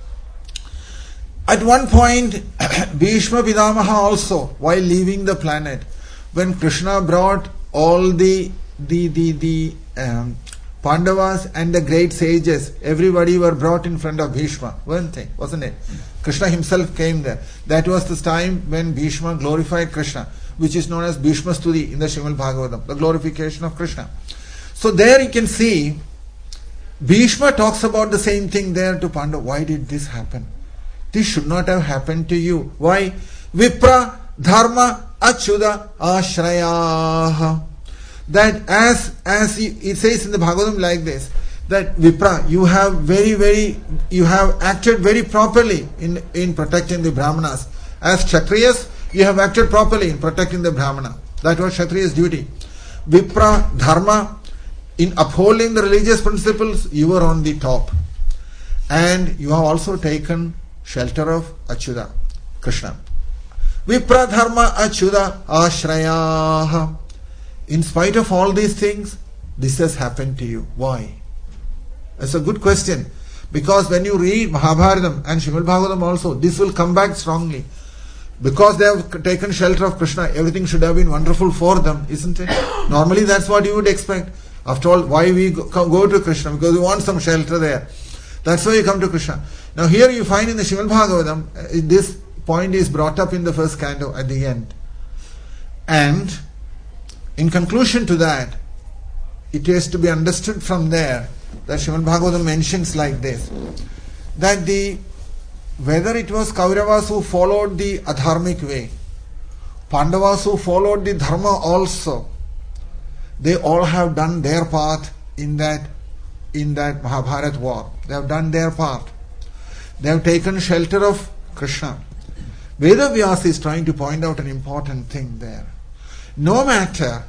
At one point, Bhishma Pitamaha also, while leaving the planet, when Krishna brought all the the the the um, Pandavas and the great sages, everybody were brought in front of Bhishma, weren't they? Wasn't it? Krishna himself came there. That was the time when Bhishma glorified Krishna, which is known as Bhishma Stuti in the Srimad Bhagavatam, the glorification of Krishna. So there you can see, Bhishma talks about the same thing there to Pandava. Why did this happen? This should not have happened to you. Why? Vipra dharma achyuta ashrayah. That as as it says in the Bhagavatam like this, that Vipra, you have very very you have acted very properly in in protecting the Brahmanas. As Kshatriyas, you have acted properly in protecting the Brahmana. That was Kshatriya's duty. Vipra dharma, in upholding the religious principles, you were on the top, and you have also taken shelter of Achyuta, Krishna. Vipra dharma achyuta ashrayah. In spite of all these things, this has happened to you. Why? That's a good question. Because when you read Mahabharatam and Srimad Bhagavatam also, this will come back strongly. Because they have taken shelter of Krishna, everything should have been wonderful for them, isn't it? Normally that's what you would expect. After all, why we go, go to Krishna? Because we want some shelter there. That's why you come to Krishna. Now here you find in the Srimad Bhagavatam, this point is brought up in the first canto at the end. And in conclusion to that, it has to be understood from there that Srimad Bhagavatam mentions like this, that the whether it was Kauravas who followed the adharmic way, Pandavas who followed the dharma also, they all have done their part in that in that Mahabharata war. They have done their part. They have taken shelter of Krishna. Vedavyasa is trying to point out an important thing there. No matter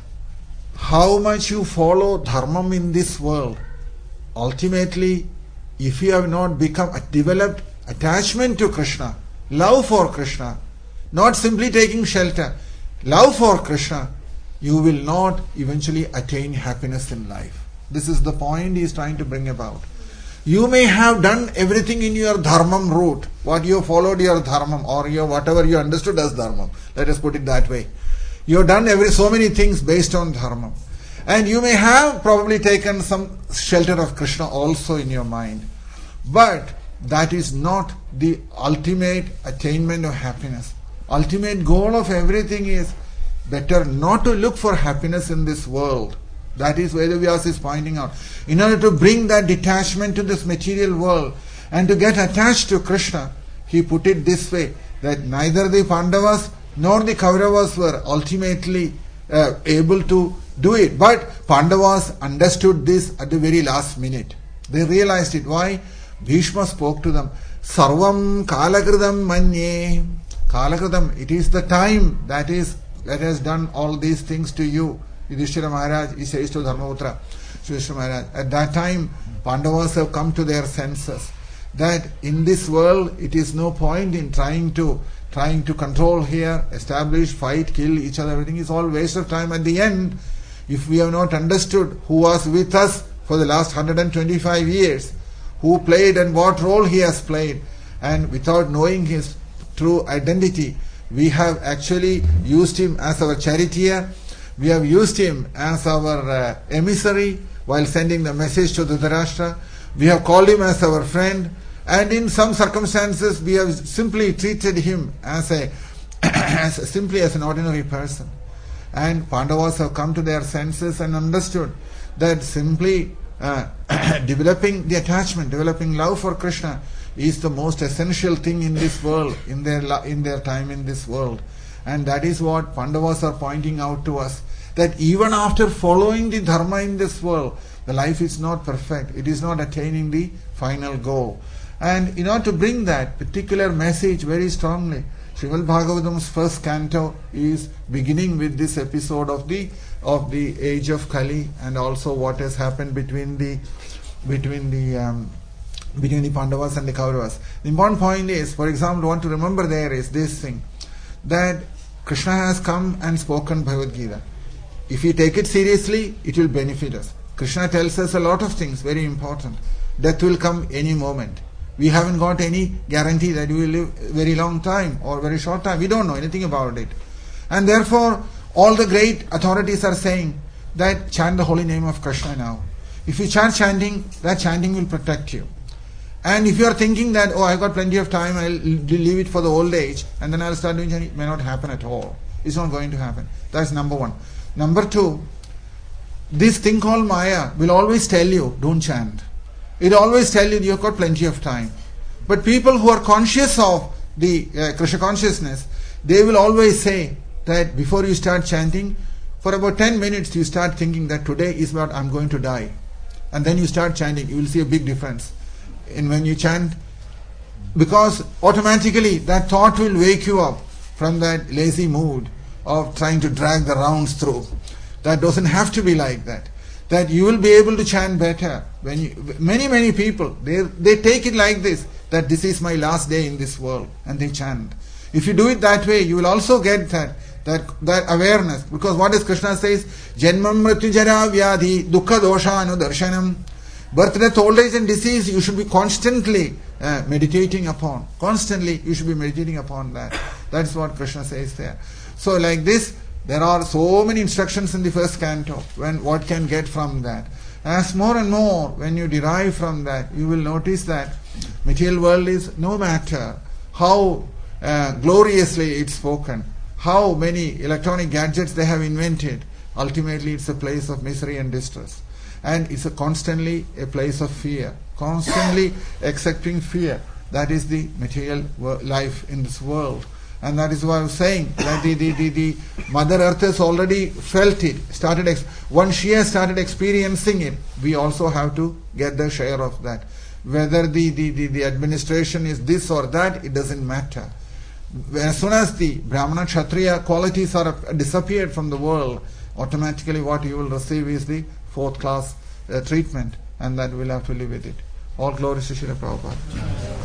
how much you follow dharmam in this world, ultimately, if you have not become a developed attachment to Krishna, love for Krishna, not simply taking shelter, love for Krishna, you will not eventually attain happiness in life. This is the point he is trying to bring about. You may have done everything in your dharmam route, what you followed your dharmam or your whatever you understood as dharmam. Let us put it that way. You have done every so many things based on dharmam. And you may have probably taken some shelter of Krishna also in your mind. But that is not the ultimate attainment of happiness. Ultimate goal of everything is better not to look for happiness in this world. That is where Vedavyasa is pointing out. In order to bring that detachment to this material world and to get attached to Krishna, he put it this way, that neither the Pandavas nor the Kauravas were ultimately uh, able to do it. But Pandavas understood this at the very last minute. They realized it. Why? Bhishma spoke to them. Sarvam kalakridam manye. Kalakridam, it is the time that is that has done all these things to you. Yudhishthira Maharaj, he says to Dharmaputra, Yudhishthira Maharaj, at that time Pandavas have come to their senses that in this world it is no point in trying to trying to control here, establish, fight, kill each other. Everything is all waste of time. At the end, if we have not understood who was with us for the last one hundred twenty-five years, who played and what role he has played, and without knowing his true identity, we have actually used him as our charioteer. We have used him as our uh, emissary while sending the message to Dhritarashtra. We have called him as our friend, and in some circumstances we have simply treated him as a as simply as an ordinary person. And Pandavas have come to their senses and understood that simply uh, developing the attachment, developing love for Krishna is the most essential thing in this world, in their in their time in this world. And that is what Pandavas are pointing out to us, that even after following the dharma in this world, the life is not perfect. It is not attaining the final goal. And in order to bring that particular message very strongly, Srimad Bhagavatam's first canto is beginning with this episode of the of the age of Kali, and also what has happened between the between the um, between the Pandavas and the Kauravas. The important point is, for example, what to remember there is this thing, that Krishna has come and spoken Bhagavad Gita. If we take it seriously, it will benefit us. Krishna tells us a lot of things, very important. Death will come any moment. We haven't got any guarantee that we will live very long time or very short time. We don't know anything about it. And therefore, all the great authorities are saying that chant the holy name of Krishna now. If you chant chanting, that chanting will protect you. And if you are thinking that, oh, I've got plenty of time, I'll leave it for the old age, and then I'll start doing chanting, it may not happen at all. It's not going to happen. That's number one. Number two, this thing called Maya will always tell you, don't chant. It always tell you you've got plenty of time. But people who are conscious of the uh, Krishna consciousness, they will always say that before you start chanting, for about ten minutes you start thinking that today is what I'm going to die. And then you start chanting, you will see a big difference in when you chant, because automatically that thought will wake you up from that lazy mood of trying to drag the rounds through. That doesn't have to be like that. That you will be able to chant better. When you, many, many people, they they take it like this, that this is my last day in this world, and they chant. If you do it that way, you will also get that that that awareness. Because what does Krishna says? Janmam mrityu jara vyadhi dukkha dosha anudarshanam. Birth, death, old age and disease, you should be constantly uh, meditating upon. Constantly, you should be meditating upon that. That's what Krishna says there. So like this, there are so many instructions in the first canto, when what can get from that. As more and more, when you derive from that, you will notice that material world is, no matter how uh, gloriously it's spoken, how many electronic gadgets they have invented, ultimately it's a place of misery and distress. And it's a constantly a place of fear, constantly accepting fear. That is the material life in this world. And that is why I was saying that the, the, the, the Mother Earth has already felt it, started ex- once she has started experiencing it, we also have to get the share of that. Whether the, the, the, the administration is this or that, it doesn't matter. As soon as the Brahmana Kshatriya qualities are disappeared from the world, automatically what you will receive is the fourth class uh, treatment, and that we'll have to live with it. All glories to Srila Prabhupada.